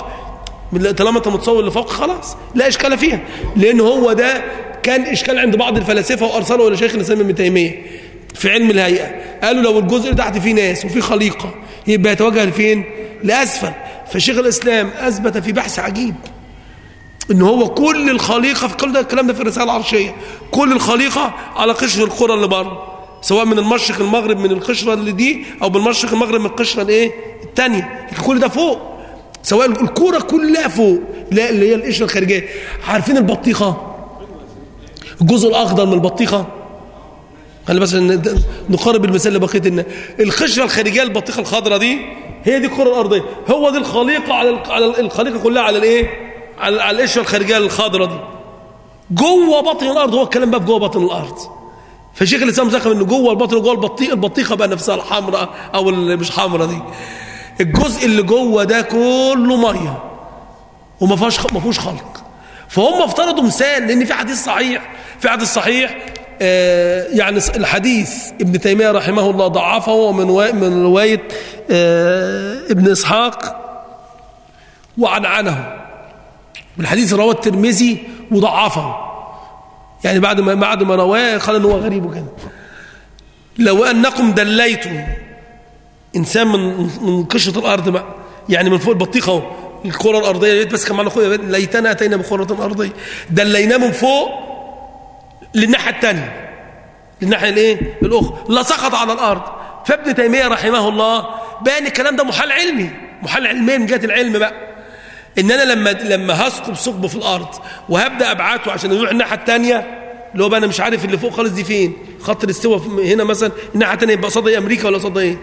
لفوق خلاص لا اشكال فيها، لان هو ده كان اشكال عند بعض الفلاسفه وارسلوا الى شيخ الاسلام ابن تيميه في علم الهيئه، قالوا لو الجزء اللي تحت فيه ناس وفيه خليقه يبقى يتوجه لفين؟ لاسفل. فشيخ الاسلام اثبت في بحث عجيب ان هو كل الخليقه في كل ده، الكلام ده في الرساله العرشيه، كل الخليقه على قشر الكره اللي بره، سواء من المشرق المغرب من القشره اللي دي او بالمشرق المغرب من القشره الايه الثانيه، كل ده فوق، سواء الكره كلها فوق، لا اللي هي القشره الخارجيه. عارفين البطيخه؟ الجزء الاخضر من البطيخه، خلي بس نقارب المثال لبقيه الناس. القشره الخارجيه البطيخه الخضراء دي هي دي الكره الارضيه، هو دي الخليقه على الخليقه كلها على الايه؟ على القشره الخارجيه الخضراء دي جوه باطن الارض. هو الكلام بقى جوه باطن الارض. فشيخ الاسلام ذكر انه جوه الباطن جوه البطيخه بقى نفسها الحمراء او مش حمراء دي، الجزء اللي جوه ده كله ميه وما فيهوش خلق. فهم افترضوا مثال، لان في حديث صحيح يعني الحديث ابن تيميه رحمه الله ضعفه من روايه ابن اسحاق وعنعنه، والحديث رواه الترمذي وضعفه، يعني بعد ما رواه قال ان هو غريب وكده. لو انكم دليتم انسان من قشره الارض بقى، يعني من فوق البطيخه اهو الكره الارضيه، بس كمان اخويا ليتنا اتينا بكره ارضيه، دليناه من فوق للناحيه الثانيه، للناحيه الايه الاخرى، لا سقط على الارض. فابن تيميه رحمه الله بان الكلام ده محال علميا من جهه العلم بقى، ان انا لما هثقب ثقب في الارض وهبدا ابعته عشان يروح الناحيه الثانيه، اللي هو بقى انا مش عارف اللي فوق خالص دي فين، خط الاستواء هنا مثلا، الناحيه الثانيه يبقى قصاد امريكا ولا قصاد ايه؟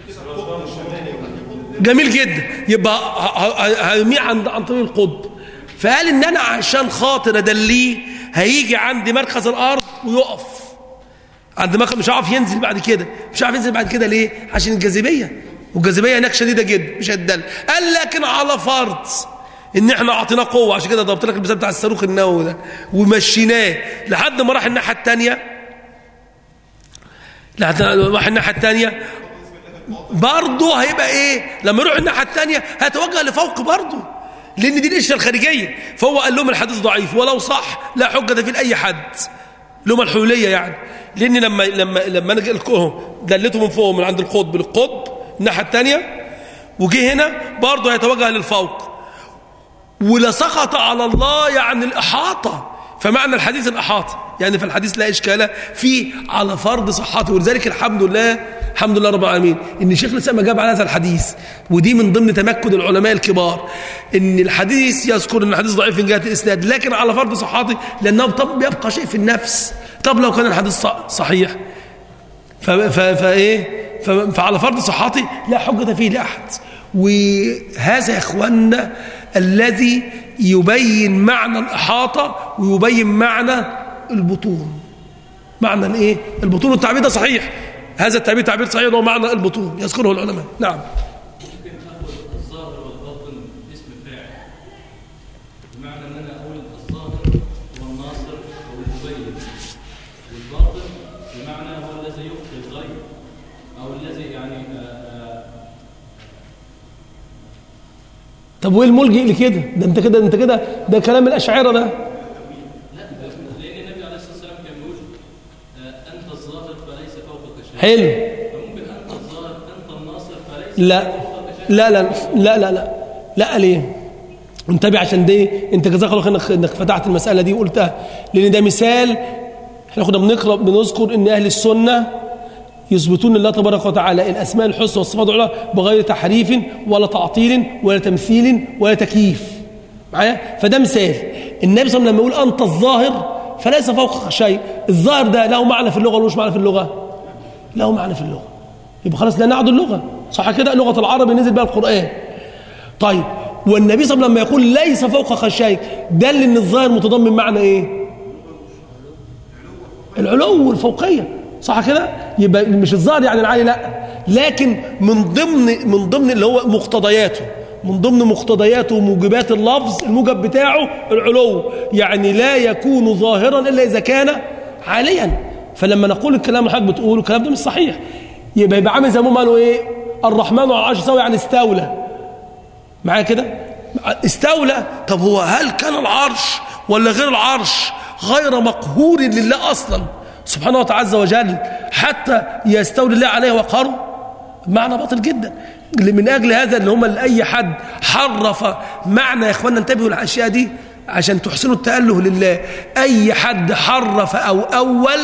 جميل جدا، يبقى هيميع عن طريق القطب. فقال ان انا عشان خاطر ادليه هيجي عند مركز الارض ويقف عند مش هيعرف ينزل بعد كده. ليه؟ عشان الجاذبيه، والجاذبيه هناك شديده جدا مش هتدل. قال لكن على فرض ان احنا اعطيناه قوه، عشان كده ضربت لك المثال بتاع الصاروخ النووي ده، ومشيناه لحد ما راح الناحيه الثانيه، برضه هيبقى ايه؟ لما يروح الناحيه الثانيه هيتوجه لفوق برضه، لان دي القشره الخارجيه. فهو قال لهم الحديث ضعيف ولو صح لا حجه فيه لاي حد، لهم الحلوليه يعني. لان لما انا دلته من فوق من عند القطب للقطب الناحيه الثانيه وجه هنا برضه هيتوجه للفوق. ولا سقط على الله يعني الاحاطه، فمعنى الحديث الاحاطه يعني في الحديث لا اشكال فيه على فرض صحته. ولذلك الحمد لله رب العالمين ان شيخ الاسلام جاب على هذا الحديث، ودي من ضمن تمكن العلماء الكبار ان الحديث يذكر ان الحديث ضعيف من جهه الاسناد لكن على فرض صحته، لانه طب بيبقى شيء في النفس. طب لو كان الحديث صحيح فعلى فرض صحته لا حجة فيه لاحد. وهذا يا اخواننا الذي يبين معنى الإحاطة ويبين معنى البطون. معنى الايه؟ البطون. والتعبير ده صحيح، هذا التعبير تعبير صحيح، هو معنى البطون يذكره العلماء. نعم. ممكن اخذ الظاهر والباطن اسم فاعل، بمعنى ان انا اقول الظاهر هو الناصر والمبين، والباطن بمعنى هو الذي يخفي الغيب او الذي يعني طب وايه الملجئ لكده؟ ده انت كده ده كلام الاشاعره ده. حلو. فممكن أنت الظاهر أنت الناصر فليس لا ليه؟ انتبه عشان دي انت جزاك الله خير انك فتحت المسألة دي وقلتها، لأن ده مثال. احنا كنا بنذكر ان أهل السنة يثبتون لله تبارك وتعالى الأسماء الحسنى والصفات العلى بغير تحريف ولا تعطيل ولا تمثيل ولا تكييف. معايا؟ فده مثال. النبي صلى الله عليه وسلم لما يقول أنت الظاهر فليس فوقك شيء، الظاهر ده له معنى في اللغة ولا مش معنى في اللغة؟ له معنى في اللغة. يبقى خلاص لا نعد اللغة، صح كده؟ لغة العرب نزل بها القرآن. طيب والنبي صلى الله عليه وسلم لما يقول ليس فوقك شيء دل ان الظاهر متضمن معنى ايه؟ العلو والفوقية، صح كده؟ يبقى مش الظاهر يعني العالي، لا، لكن من ضمن اللي هو مقتضياته، من ضمن مقتضياته وموجبات اللفظ الموجب بتاعه العلو، يعني لا يكون ظاهرا الا اذا كان عاليا. فلما نقول الكلام اللي حضرتك بتقوله الكلام ده مش صحيح، يبقى عامل زي ما قالوا ايه؟ الرحمن على العرش استوى، يعني استولى. معايا كده؟ استولى. طب هو هل كان العرش ولا غير العرش غير مقهور لله اصلا سبحانه وتعالى عز وجل حتى يستولي الله عليه وقهره؟ معنى باطل جدا. من اجل هذا اللي هم اي حد حرف معنى، يا اخوانا انتبهوا الاشياء دي عشان تحسنوا التأله لله. اي حد حرف او اول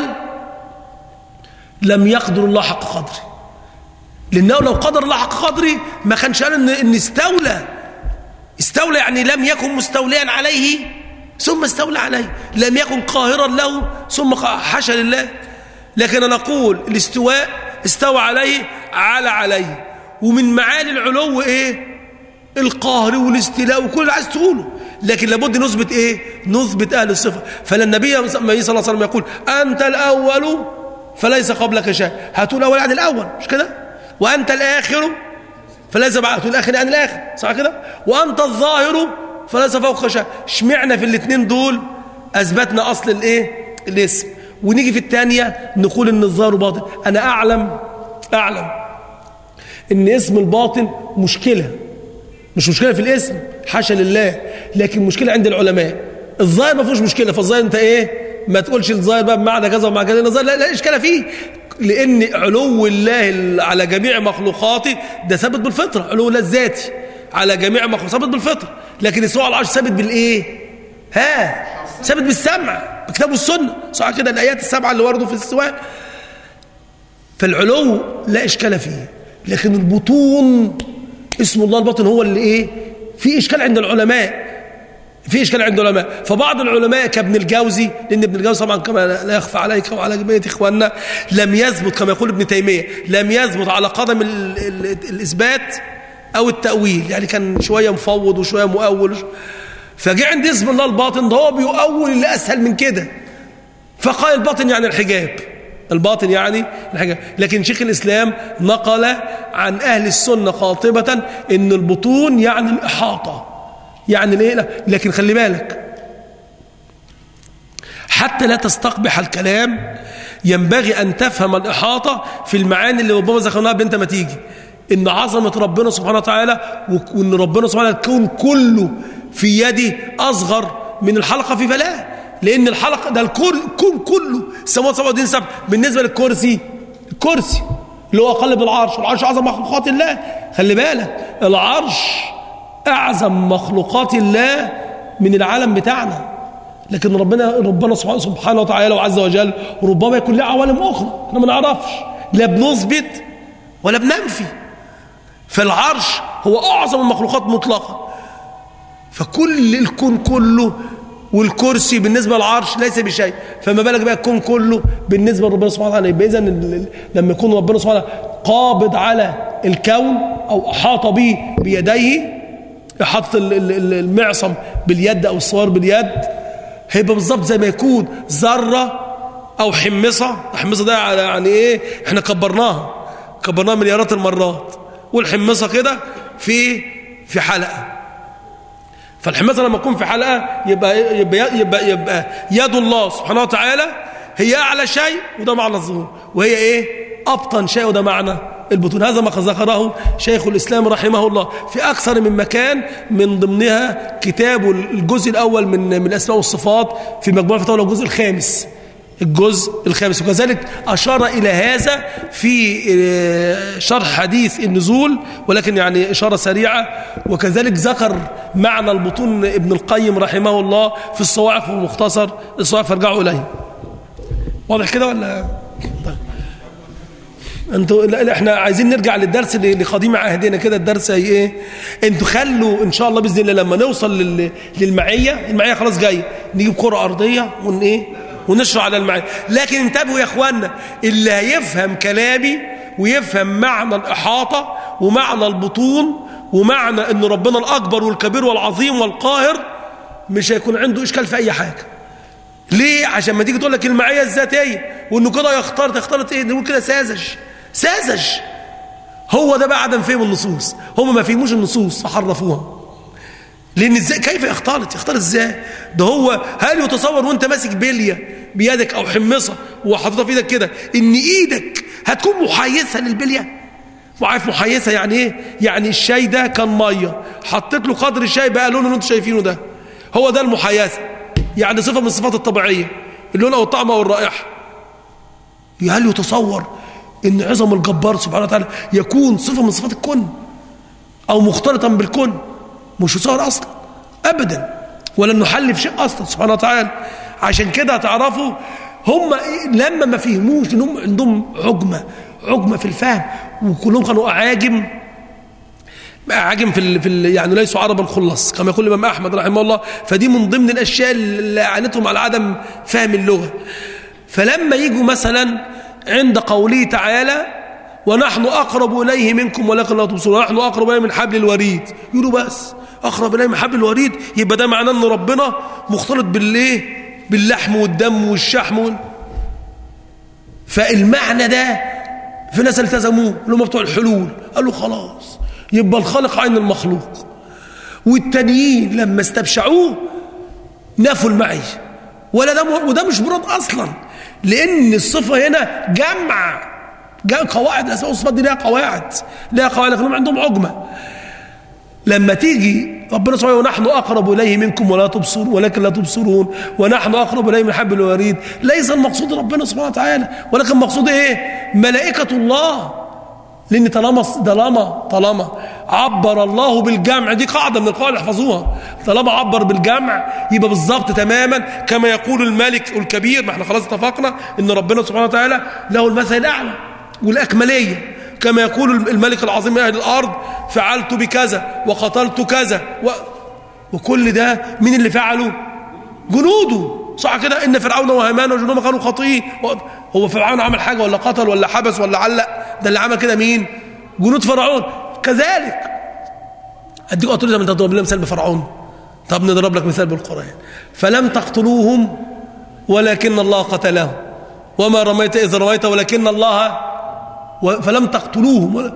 لم يقدر الله حق قدره، لأنه لو قدر الله حق قدره ما كانش قال إن استولى يعني لم يكن مستوليا عليه ثم استولى عليه، لم يكن قاهرا له ثم حاشا لله. لكن أنا أقول الاستواء استوى عليه عليه، ومن معاني العلو إيه؟ القهر والاستيلاء وكل اللي عايز تقوله، لكن لابد نثبت إيه؟ نثبت أهل الصفة. فالنبي صلى الله عليه وسلم يقول أنت الأول فليس قبلك شيء، هتقول أول يعني الأول، مش كده؟ وأنت الآخر فليس بعد، هتقول الآخر يعني الآخر، صح كده؟ وأنت الظاهر فليس فوق شيء. اشمعنا في الاثنين دول أثبتنا أصل الإيه؟ الاسم. ونيجي في الثانية نقول إن الظاهر باطن. أنا أعلم إن اسم الباطن مشكلة، مش مشكلة في الاسم حاشا لله، لكن مشكلة عند العلماء. الظاهر ما فيهوش مشكلة، فالظاهر أنت إيه؟ ما تقولش الظاهر بقى بمعنى كذا ومعنى كذا، الظاهر لا إشكال فيه، لأن علو الله على جميع مخلوقاته ده ثابت بالفطرة. علو الله الذاتي على جميع مخلوقاته ثابت بالفطرة، لكن السواء على العرش ثابت بالإيه؟ ثابت بالسمع، بكتاب والسنة، صح كده؟ الآيات السبعة اللي وردوا في السواء. فالعلو لا إشكال فيه، لكن البطون اسم الله الباطن هو اللي إيه؟ في إشكال عند العلماء، فبعض العلماء كابن الجوزي، لأن ابن الجوزي طبعا كما لا يخفى عليك وعلى جميع إخواننا لم يثبت كما يقول ابن تيمية، لم يثبت على قدم الإثبات أو التأويل، يعني كان شوية مفوض وشوية مؤول. فجاء عند اسم الله الباطن ده هو بيؤول اللي أسهل من كده، فقال الباطن يعني الحجاب، الباطن يعني الحجاب. لكن شيخ الإسلام نقل عن أهل السنة قاطبة إن البطون يعني الإحاطة، يعني ليه؟ لكن خلي بالك حتى لا تستقبح الكلام، ينبغي أن تفهم الإحاطة في المعاني اللي ربما ذكرناها قبل أنت ما تيجي، إن عظمة ربنا سبحانه وتعالى، وإن ربنا سبحانه وتعالى الكون كله في يده أصغر من الحلقة في فلاة، لأن الحلقة ده الكون كله السماوات 37 سبع بالنسبة للكرسي، الكرسي اللي هو أقل من العرش، والعرش أعظم مخلوقات الله. خلي بالك العرش أعظم مخلوقات الله من العالم بتاعنا، لكن ربنا سبحانه وتعالى وعز وجل ربما يكون له عوالم أخرى احنا ما نعرفش، لا بنثبت ولا بننفي. فالعرش هو أعظم المخلوقات مطلقا، فكل الكون كله، والكرسي بالنسبة للعرش ليس بشيء، فما بالك بقى الكون كله بالنسبة لربنا سبحانه وتعالى. يبقى إذن لما يكون ربنا سبحانه وتعالى قابض على الكون أو أحاط به بيديه، إحاطة المعصم باليد أو الصوار باليد، هيبقى بالظبط زي ما يكون ذرة أو حمصة. الحمصة ده يعني إيه؟ إحنا كبرناها مليارات المرات، والحمصة كده في حلقة. فالحمصة لما تكون في حلقة يبقى يد الله سبحانه وتعالى هي أعلى شيء، وده معنى الظهور، وهي إيه؟ أبطن شيء، وده معنى البطون. هذا ما ذكره شيخ الإسلام رحمه الله في أكثر من مكان، من ضمنها كتاب الجزء الأول من الأسماء والصفات في مجموعة فتاوى الجزء الخامس، وكذلك أشار إلى هذا في شرح حديث النزول، ولكن يعني إشارة سريعة. وكذلك ذكر معنى البطون ابن القيم رحمه الله في الصواعق ومختصر الصواعق، فارجعوا إليه. واضح كده ولا؟ طيب انتوا احنا عايزين نرجع للدرس لقديم عهدنا كده. الدرس هي ايه؟ انتوا خلوا ان شاء الله باذن الله لما نوصل المعيه خلاص جايه، نجيب كره ارضيه ونشرع على المعيه. لكن انتبهوا يا اخوانا، اللي هيفهم كلامي ويفهم معنى الاحاطه ومعنى البطون ومعنى ان ربنا الاكبر والكبير والعظيم والقاهر، مش هيكون عنده اشكال في اي حاجه. ليه؟ عشان ما تيجي تقول لك المعيه الذاتيه وانه كده اختارت ايه؟ نقول كده ساذج. هو ده بقى عدم فهم النصوص، هم ما فهموش النصوص فحرفوها. لان ازاي؟ كيف يختلط ازاي؟ ده هو هل يتصور وانت ماسك بليه بيدك او حمصه وحاططها في ايدك كده ان ايدك هتكون محيثه للبليه؟ وعارف محيثه يعني ايه؟ يعني الشاي ده كان ميه، حطيت له قدر الشاي بقى لونه اللي انتوا شايفينه ده، هو ده المحيثه، يعني صفه من الصفات الطبيعيه، اللون او الطعم او الرائحه. هل يتصور ان عظم الجبار سبحانه وتعالى يكون صفه من صفات الكون او مختلطا بالكون؟ مش يتصور اصلا ابدا، ولا نحل في شيء اصلا سبحانه وتعالى. عشان كده هتعرفوا هم لما ما فهموش ان هم عندهم عجمه في الفهم، وكلهم كانوا اعاجم في يعني ليسوا عربا خلص كما يقول الامام احمد رحمه الله. فدي من ضمن الاشياء اللي اعانتهم على عدم فهم اللغه. فلما يجوا مثلا عند قوله تعالى ونحن أقرب إليه منكم ولكن لا تبصرون، ونحن أقرب إليه من حبل الوريد، يقولوا بس أقرب إليه من حبل الوريد، يبقى ده معناه أن ربنا مختلط باللحم والدم والشحم. فالمعنى ده في ناس التزموه اللي هم بتوع الحلول، قالوا خلاص يبقى الخالق عين المخلوق. والتانيين لما استبشعوه نفوا المعية، وده مش مراد أصلا، لأن الصفة هنا جمع قواعد الأسماء والصفات دي لها قواعد لكنهم عندهم عجمة. لما تيجي ربنا سبحانه ونحن أقرب إليه منكم ولا تبصرون ولكن لا تبصرون، ونحن أقرب إليه من حبل الوريد، ليس المقصود ربنا سبحانه وتعالى، ولكن مقصود إيه؟ ملائكة الله. لأن طالما عبر الله بالجمع، دي قاعدة من القواعد احفظوها، طالما عبر بالجمع يبقى بالظبط تماما كما يقول الملك الكبير. ما احنا خلاص اتفقنا ان ربنا سبحانه وتعالى له المثل الأعلى والأكملية، كما يقول الملك العظيم من أهل الأرض فعلت بكذا وقتلت كذا وكل ده مين اللي فعله؟ جنوده، صح كده؟ إن فرعون وهامان وجنودهما كانوا خاطئين. هو فرعون عمل حاجة ولا قتل ولا حبس ولا علق؟ ده اللي عمل كده مين؟ جنود فرعون. كذلك أديك أطول من تضرب لنا مثال بفرعون. طب نضرب لك مثال بالقرآن. فلم تقتلوهم ولكن الله قتلهم وما رميت إذ رميت ولكن الله. فلم تقتلوهم،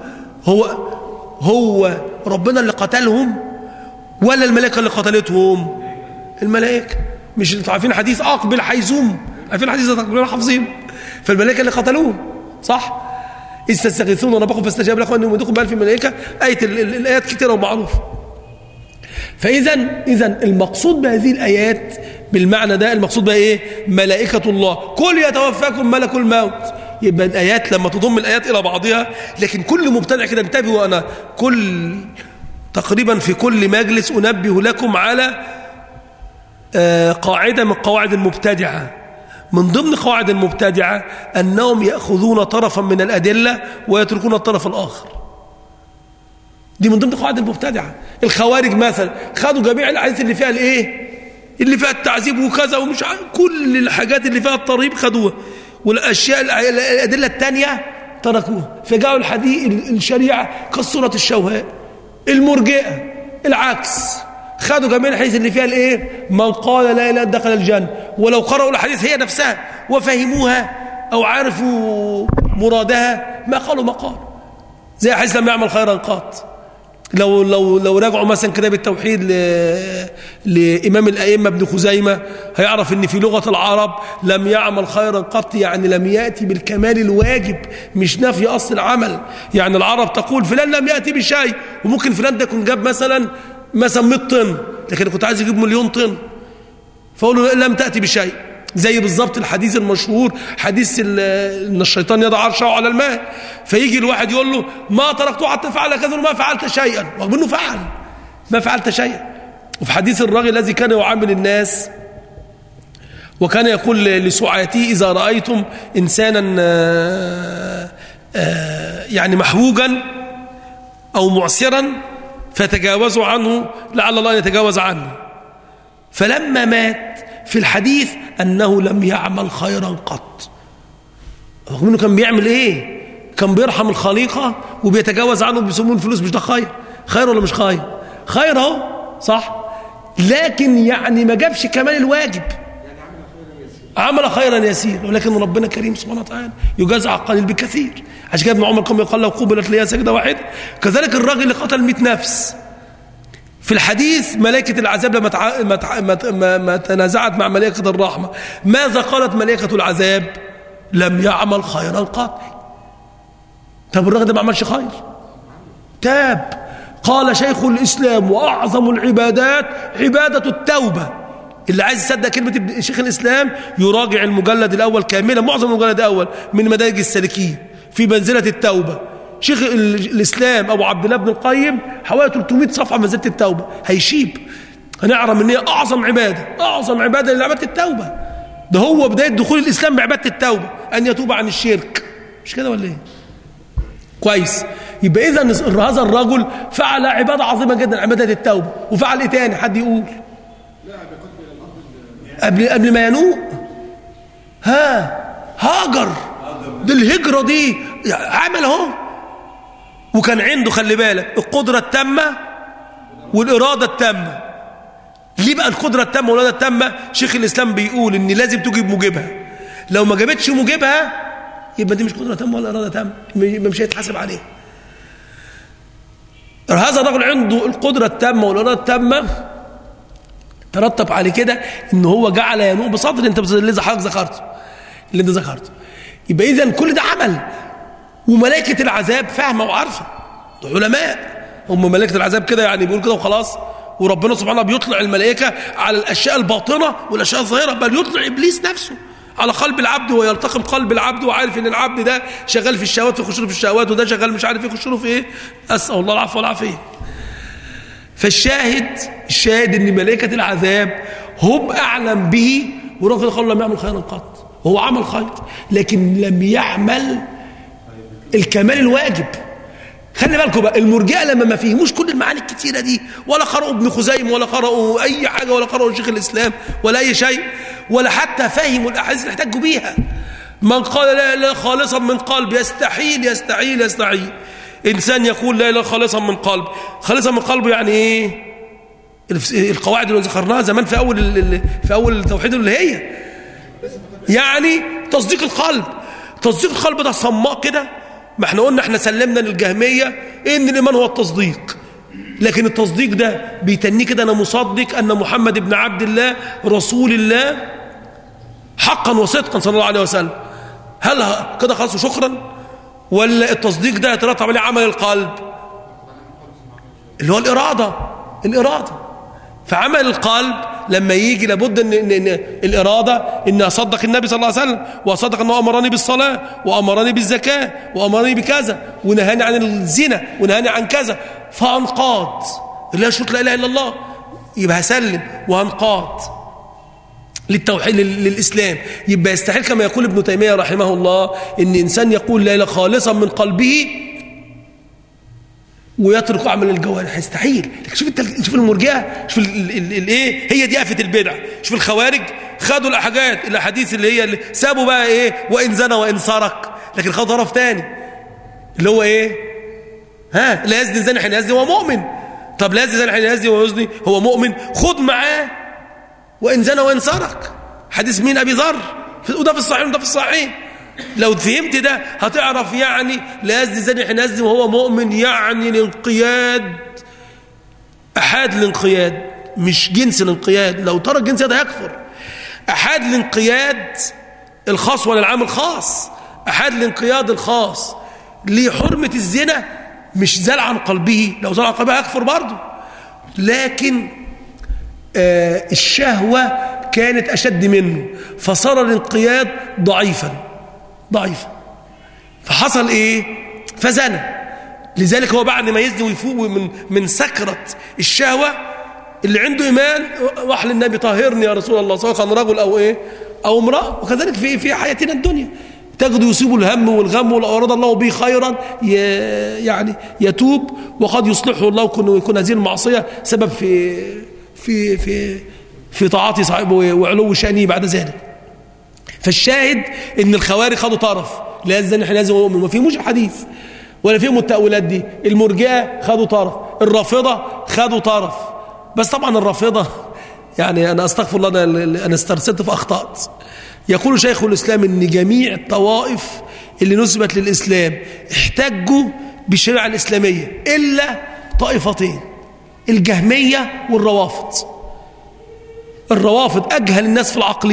هو ربنا اللي قتلهم ولا الملائكة اللي قتلتهم؟ الملائكة. مش عارفين حديث أقبل حيزوم؟ عارفين حديث حافظين؟ فالملائكة اللي قتلوه، صح؟ إذ تستغيثون ربكم فاستجاب لكم أن يمدكم ب1000 ملائكة. الآيات كتيرة ومعروفة. فإذا المقصود بهذه الآيات بالمعنى ده، المقصود بها إيه؟ ملائكة الله. قل يتوفاكم ملك الموت. يبقى الآيات لما تضم الآيات إلى بعضها، لكن كل مبتدع كده انتبهوا، وأنا تقريبا في كل مجلس أنبه لكم على قاعدة من قواعد المبتدعة. من ضمن قواعد المبتدعة أنهم يأخذون طرفا من الأدلة ويتركون الطرف الآخر. دي من ضمن قواعد المبتدعة. الخوارج مثلا خدوا جميع الأحاديث اللي فيها الإيه؟ اللي فيها التعذيب وكذا ومش كل الحاجات اللي فيها الترهيب خدوها، والأشياء الأدلة الثانية تركوها، فجاءوا الشريعة كالصورة الشوهاء. المرجئة العكس، خدوا جميع الحديث اللي فيها الايه؟ من قال لا اله الا الله دخل الجنه، ولو قرأوا الحديث هي نفسها وفهموها او عرفوا مرادها ما قالوا مقال. زي حديث لم يعمل خيرا قط. لو راجعوا مثلا كتاب التوحيد لامام الائمه ابن خزيمه هيعرف ان في لغه العرب لم يعمل خيرا قط يعني لم ياتي بالكمال الواجب، مش نفي اصل العمل. يعني العرب تقول فلان لم ياتي بشيء، وممكن فلان ده يكون جاب مثلا 100 طن، لكن كنت عايز يجيب 1,000,000 طن، فقولوا لم تاتي بشيء. زي بالظبط الحديث المشهور، حديث ان الشيطان يضع عرشه على الماء، فيجي الواحد يقول له ما تركته حتى فعل كذا وما فعلت شيئا، رغم انه فعل ما فعلت شيئا. وفي حديث الراجل الذي كان يعامل الناس وكان يقول لسعاته اذا رايتم انسانا يعني محوجا او معسرا فتجاوزوا عنه لعل الله يتجاوز عنه. فلما مات في الحديث أنه لم يعمل خيرا قط، رغم أنه كان بيعمل إيه؟ كان بيرحم الخليقة وبيتجاوز عنه بيسمون الفلوس. مش ده خير ولا مش خير؟ خير اهو، صح؟ لكن يعني ما جابش كمال الواجب، عمل خيرا يسير. ولكن ربنا كريم سبحانه وتعالى يجازع القليل بكثير. عشان كده ابن عمر كان يقال لو قبلت لي سجدة واحدة. كذلك الراجل اللي قتل 100 نفس في الحديث ملائكة العذاب لما تنازعت مع ملائكة الرحمة، ماذا قالت ملائكة العذاب؟ لم يعمل خيرا قط. طب الراجل ده ما عملش خير، تاب. قال شيخ الإسلام وأعظم العبادات عبادة التوبة. اللي عايز يصدق كلمة شيخ الإسلام يراجع المجلد الأول كاملا، معظم المجلد الأول من مدارج السالكين في منزلة التوبة. شيخ الإسلام أبو عبد الله بن القيم حوالي 300 صفحة منزلة التوبة، هيشيب. هنعرف ان هي أعظم عبادة لعبادة التوبة. ده هو بداية دخول الإسلام بعبادة التوبة، أن يتوب عن الشرك. مش كده ولا ايه؟ كويس. يبقى إذا هذا الرجل فعل عبادة عظيمة جدا، عبادة التوبة. وفعل إيه تاني؟ حد يقول؟ قبل ما ينوء هاجر. دي الهجرة دي عمل اهو. وكان عنده خلي بالك القدرة التامة والإرادة التامة. ليه بقى القدرة التامة والإرادة التامة؟ شيخ الإسلام بيقول إن لازم تجيب موجبها. لو ما جابتش موجبها يبقى دي مش قدرة تامة ولا إرادة تامة، مش هيتحاسب عليه. هذا الرجل عنده القدرة التامة والإرادة التامة، ترتب على كده إن هو جعل ينوء بصدر اللي انت ذكرته. يبقى إذن كل ده عمل. وملائكة العذاب فاهمة وعارفة، علماء هم ملائكة العذاب كده، يعني بيقول كده وخلاص. وربنا سبحانه بيطلع الملائكة على الأشياء الباطنة والأشياء الظاهرة، بل يطلع إبليس نفسه على قلب العبد ويلتقم قلب العبد، وعارف ان العبد ده شغال في الشهوات فيخش له في الشهوات، وده شغال مش عارف يخش له في ايه. أسأل الله العفو والعافية. فالشاهد ان ملائكة العذاب هم أعلم به. ورغم قال لم يعمل خيرا قط، وهو عمل خير لكن لم يعمل الكمال الواجب. خلي بالكم بقى، المرجئه لما ما فيهموش كل المعاني الكتيره دي، ولا قرأوا ابن خزيمة ولا قرأوا اي حاجه ولا قرأوا شيخ الاسلام ولا اي شيء، ولا حتى فهموا الاحاديث اللي احتجوا بيها. من قال لا اله خالصا من قلب يستحيل انسان يقول لا اله خالصا من قلب يعني ايه؟ القواعد اللي ذكرناها زمان في اول توحيد اللي هي يعني تصديق القلب ده صماء كده. ما احنا قلنا احنا سلمنا للجهمية ان الايمان هو التصديق، لكن التصديق ده بيتنيه كده انا مصدق ان محمد بن عبد الله رسول الله حقا وصدقا صلى الله عليه وسلم. هل كده خلاص وشكرا، ولا التصديق ده يترتب عليه عمل القلب اللي هو الإرادة. فعمل القلب لما يجي لابد إن الإرادة إن أصدق النبي صلى الله عليه وسلم، وأصدق أنه أمرني بالصلاة وأمرني بالزكاة وأمرني بكذا ونهاني عن الزنا ونهاني عن كذا، فأنقاد لا شرط لا إله إلا الله، يبقى هسلم وهنقاد للتوحيد للإسلام. يبقى يستحيل كما يقول ابن تيمية رحمه الله إن إنسان يقول لا إله خالصا من قلبه ويترك عمل الجوارح، يستحيل. شوف المرجئة، شوف الايه، هي دي آفة البدع. شوف الخوارج خدوا الاحاديث اللي سابوا بقى ايه وان زنى وان سرق، لكن خدوا طرف تاني اللي هو ايه، لا يزني زاني حين يزني هو مؤمن. طب لا يزني زاني حين يزني ويزني هو مؤمن، خد معاه وان زنى وان سرق. حديث مين؟ ابي ذر، وده في الصحيح وده في الصحيح. لو فهمت ده هتعرف يعني لا يزني زاني حين يزني وهو مؤمن، يعني الانقياد أحاد الانقياد مش جنس الانقياد. لو ترك جنس ده يكفر. أحاد الانقياد الخاص ولا العام الخاص؟ أحاد الانقياد الخاص لحرمة الزنا مش زال عن قلبه، لو زال عن قلبه يكفر برضه. لكن الشهوة كانت أشد منه فصار الانقياد ضعيفا، فحصل ايه؟ فزنى. لذلك هو بعد ما يزني ويفوق من سكرة الشهوة اللي عنده إيمان راح للنبي طهرني يا رسول الله، سواء كان رجل أو إيه أو امرأة. وكذلك في حياتنا الدنيا تجد يصيب الهم والغم ولو أراد الله به خيرا يعني يتوب، وقد يصلحه الله ويكون هذه المعصية سبب في تعاطي صاحبه وعلو شأنه بعد ذلك. فالشاهد ان الخوارج خدوا طرف لا يزني حين يزني وهو مؤمن، ما فيهمش الحديث ولا فيهم التأويلات دي. المرجئة خدوا طرف، الرافضة خدوا طرف. بس طبعا الرافضة يعني انا استغفر الله انا استرسلت في اخطاء. يقول شيخ الاسلام ان جميع الطوائف اللي نسبت للاسلام احتجوا بالشريعة الاسلامية الا طائفتين، الجهمية والروافض. الروافض اجهل الناس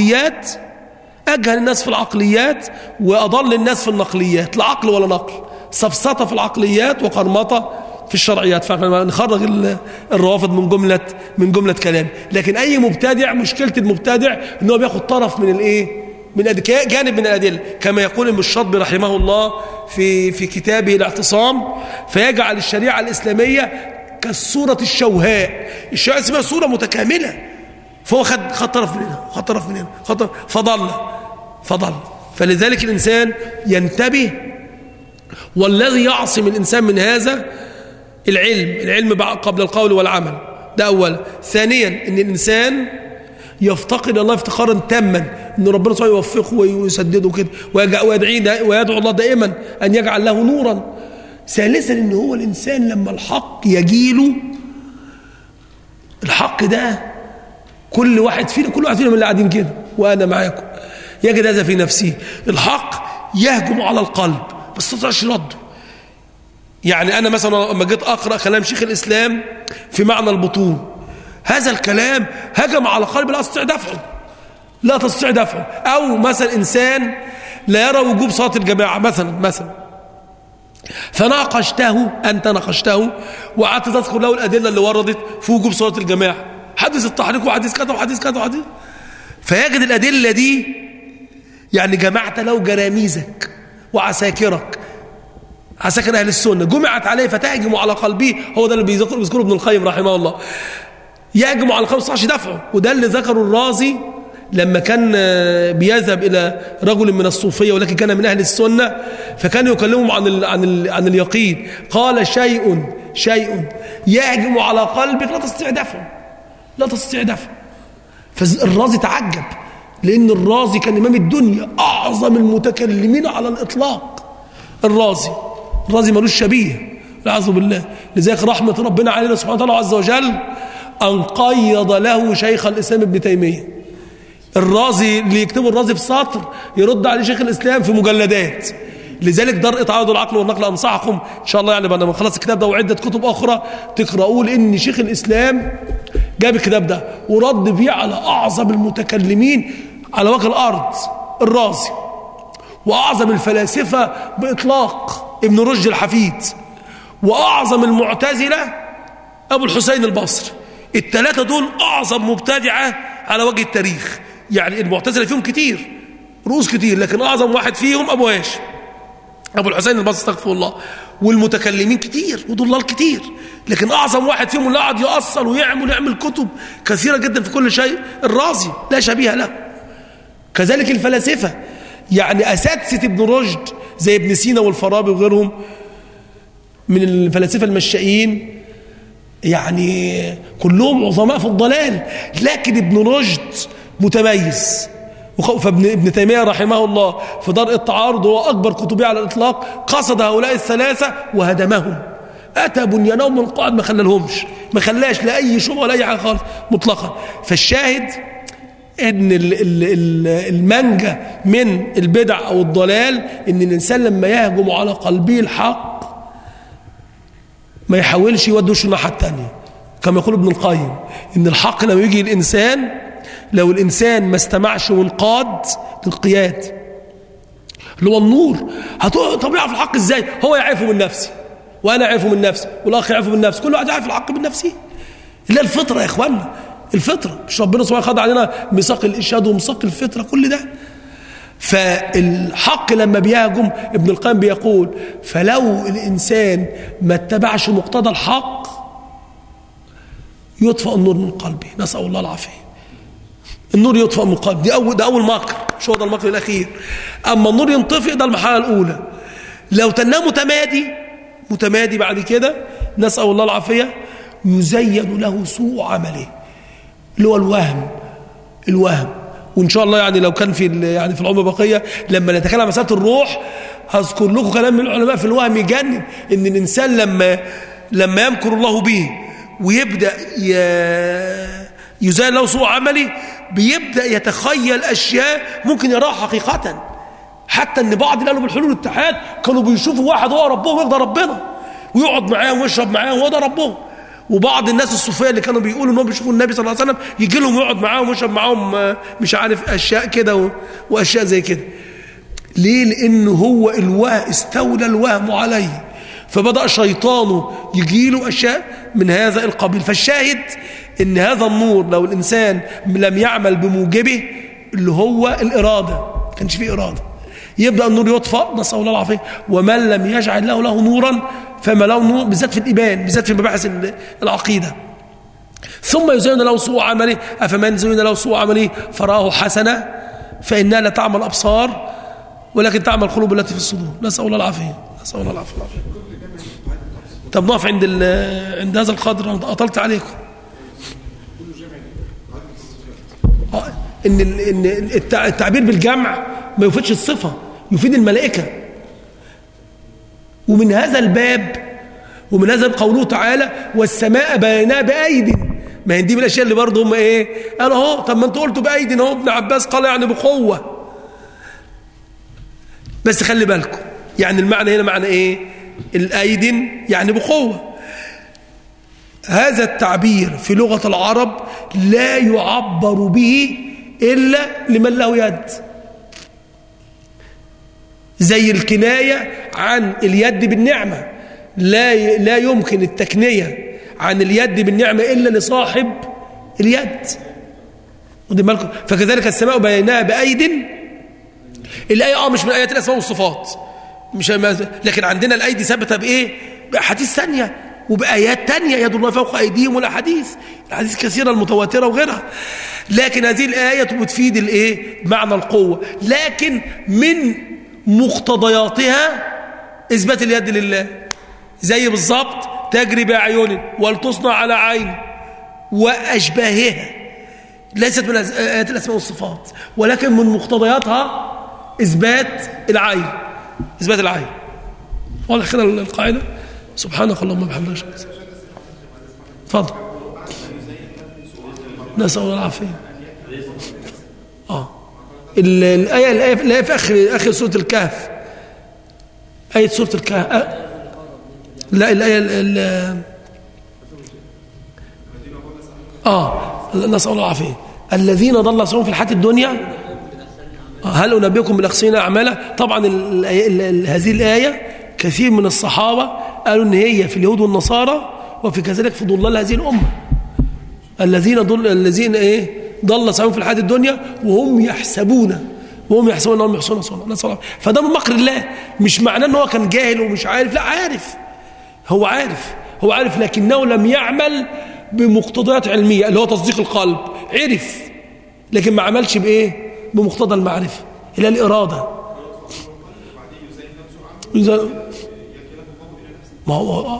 في العقليات وأضل الناس في النقليات، لا عقل ولا نقل، سفسطة في العقليات وقرمطة في الشرعيات. فاحنا نخرج الروافض من جملة كلام. لكن أي مبتدع، مشكلة المبتدع أنه بياخد طرف من الإيه؟ من جانب من الأدلة، كما يقول ابن الشاطبي رحمه الله في كتابه الاعتصام، فيجعل الشريعة الإسلامية كالصورة الشوهاء. الشريعة الإسلامية صورة متكاملة، فهو خد طرف من هنا خد طرف من هنا فضل. فلذلك الإنسان ينتبه، والذي يعصم الإنسان من هذا العلم قبل القول والعمل، ده أولا. ثانيا أن الإنسان يفتقد الله افتقارا تاما، أن ربنا سبحانه يوفقه ويسدده كده ويدعو الله دائما أن يجعل له نورا. ثالثا أن هو الإنسان لما الحق يجيله، الحق ده كل واحد فينا من اللي قاعدين كده وأنا معاكم يجد هذا في نفسه. الحق يهجم على القلب بس ما تقدرش رده. يعني أنا مثلا لما جيت أقرأ كلام شيخ الإسلام في معنى البطون، هذا الكلام هجم على قلب لا تستطيع دفعه. أو مثلا إنسان لا يرى وجوب صلاة الجماعة مثلا فناقشته، أنت ناقشته وقعدت تذكر له الأدلة اللي وردت في وجوب صلاة الجماعة، حدث التحريك وحديث كذا وحديث كذا وحديث، فيجد الأدلة دي يعني جمعت له جراميزك وعساكرك، عساكر أهل السنة جمعت عليه فتهجم على قلبه. هو ده اللي بيذكره ابن القيم رحمه الله، يهجم على القلب ما يستطيعش دفعه. وده اللي ذكره الرازي لما كان بيذهب إلى رجل من الصوفية ولكن كان من أهل السنة، فكان يكلمهم عن اليقين. قال شيء يهجم على قلبك لا تستطيع دفعه. فالرازي تعجب، لأن الرازي كان إمام الدنيا، أعظم المتكلمين على الإطلاق. الرازي ملوش شبيه والعياذ بالله. لذلك رحمة ربنا علينا سبحانه وتعالى عز وجل أن قيض له شيخ الإسلام ابن تيمية. الرازي اللي يكتبه الرازي في سطر يرد عليه شيخ الإسلام في مجلدات. لذلك درء تعارض العقل والنقل أنصحكم إن شاء الله يعني بعد ما نخلص الكتاب ده وعدة كتب أخرى تقرأوه، لأن شيخ الإسلام جاب الكتاب ده ورد بيه على أعظم المتكلمين على وجه الأرض الرازي، وأعظم الفلاسفة بإطلاق ابن رشد الحفيد، وأعظم المعتزلة أبو الحسين البصري. الثلاثة دول أعظم مبتدعة على وجه التاريخ. يعني المعتزلة فيهم كتير، رؤوس كتير، لكن أعظم واحد فيهم أبو هاشم أبو الحسين البصري استغفر الله. والمتكلمين كتير وضلال كتير، لكن أعظم واحد فيهم اللي قعد يأصل ويعمل كتب كثيرة جدا في كل شيء الرازي لا شبيه له. كذلك الفلاسفة، يعني أساتذة ابن رشد زي ابن سينا والفارابي وغيرهم من الفلاسفة المشائين، يعني كلهم عظماء في الضلال، لكن ابن رشد متميز. فابن تيمية رحمه الله في درء التعارض هو أكبر كتبه على الإطلاق، قصد هؤلاء الثلاثة وهدمهم، أتى بنيانهم من القواعد ما خلالهمش، ما خلاش لأي شبهة ولا أي حاجة خالص مطلقا. فالشاهد ان المنجى من البدع او الضلال ان الانسان لما يهجم على قلبه الحق ما يحاولش يودوش الناحيه الثانيه، كما يقول ابن القيم ان الحق لما يجي الانسان، لو الانسان ما استمعش وانقاد للقياد اللي هو النور، طب يعرف الحق ازاي؟ هو يعرفه من نفسه وانا اعرفه من نفسي والاخ يعرفه من نفسه، كل واحد يعرف الحق من نفسه. اللي هي الفطره يا اخوانا، الفطرة. مش ربنا سبحانه خد علينا ميثاق الإرشاد وميثاق الفطرة كل ده. فالحق لما بيهجم ابن القيم بيقول فلو الإنسان ما اتبعش مقتضى الحق يطفأ النور من قلبه، نسأل الله العافية. النور يطفأ من قلبه، ده أول مكر، مش هو ده المكر الأخير. أما النور ينطفئ ده المرحلة الأولى. لو تناه متمادي بعد كده نسأل الله العافية يزين له سوء عمله اللي هو الوهم. وان شاء الله يعني لو كان في العمر بقيه لما نتكلم عن مساله الروح هذكر لكم كلام من العلماء في الوهم يجنن، ان الانسان لما يمكر الله به ويبدا يزال له سوء عمله بيبدا يتخيل اشياء ممكن يراها حقيقه. حتى ان بعض اللي قالوا بالحلول والاتحاد كانوا بيشوفوا واحد هو ربهم ويرضى ربنا ويقعد معاهم ويشرب معاهم وهو ده ربهم. وبعض الناس الصوفيه اللي كانوا بيقولوا انهم بيشوفوا النبي صلى الله عليه وسلم يجي لهم ويقعد معاهم ويشرب معاهم مش عارف اشياء كده واشياء زي كده. ليه؟ لانه هو استولى الوهم عليه، فبدا شيطانه يجي له اشياء من هذا القبيل. فالشاهد ان هذا النور لو الانسان لم يعمل بموجبه اللي هو الاراده، ما كانش فيه اراده، يبدا النور يطفأ، نسأل الله العافيه. ومن لم يجعل له نورا فما له نور، بالذات في الإيمان، بالذات في مباحث العقيدة. ثم يزين له سوء عمله، أفمن زين له سوء عمله فراه حسنة فإنها لا تعمل أبصار ولكن تعمل قلوب التي في الصدور. نسأل الله العافية. طب نقف عند هذا القدر، أنا أطلت عليكم. إن التعبير بالجمع ما يفيدش الصفة، يفيد الملائكة. ومن هذا الباب ومن هذا قوله تعالى والسماء بنيناها بأيد، ما هي دي من الاشياء اللي برضه هم ايه قالوا اهو. طب ما انتوا قلتوا بأيد اهو، ابن عباس قال يعني بقوه. بس خلي بالكم يعني المعنى هنا معنى ايه؟ الايد يعني بقوه. هذا التعبير في لغه العرب لا يعبر به الا لمن له يد، زي الكناية عن اليد بالنعمة. لا يمكن التكنية عن اليد بالنعمة إلا لصاحب اليد. فكذلك السماء بنيناها بأيد. الآية مش من آيات الأسماء والصفات، مش لكن عندنا الأيدي ثابتة بإيه؟ بأحاديث ثانية وبآيات تانية، يد الله فوق أيديهم، والأحاديث كثيرة المتواترة وغيرها. لكن هذه الآية بتفيد الإيه؟ معنى القوة، لكن من مقتضياتها إثبات اليد لله، زي بالضبط تجري بأعين ولتصنع على عين وأشباهها، ليست من آيات الأسماء والصفات، ولكن من مقتضياتها إثبات العين. واضح كده القاعدة؟ سبحانك اللهم وبحمدك. اتفضل. نسأل الله العافية. الآية في آخر سورة الكهف، آية سورة الكهف. لا الآية نسأل الله العافية. الذين ضل سعيهم في الحياة الدنيا هل أنبئكم بالأخسرين أعمالا؟ طبعا هذه الآية كثير من الصحابة قالوا إن هي في اليهود والنصارى وفي كذلك في ضلال هذه الأمة الذين ضل سعيهم في الحياة الدنيا وهم يحسبون أنهم يحسنون صنعا. فده من مكر الله، مش معناه ان هو كان جاهل ومش عارف، لا هو عارف لكنه لم يعمل بمقتضيات علمية اللي هو تصديق القلب، عرف لكن ما عملش بمقتضى المعرفة اللي هي الإرادة. ما هو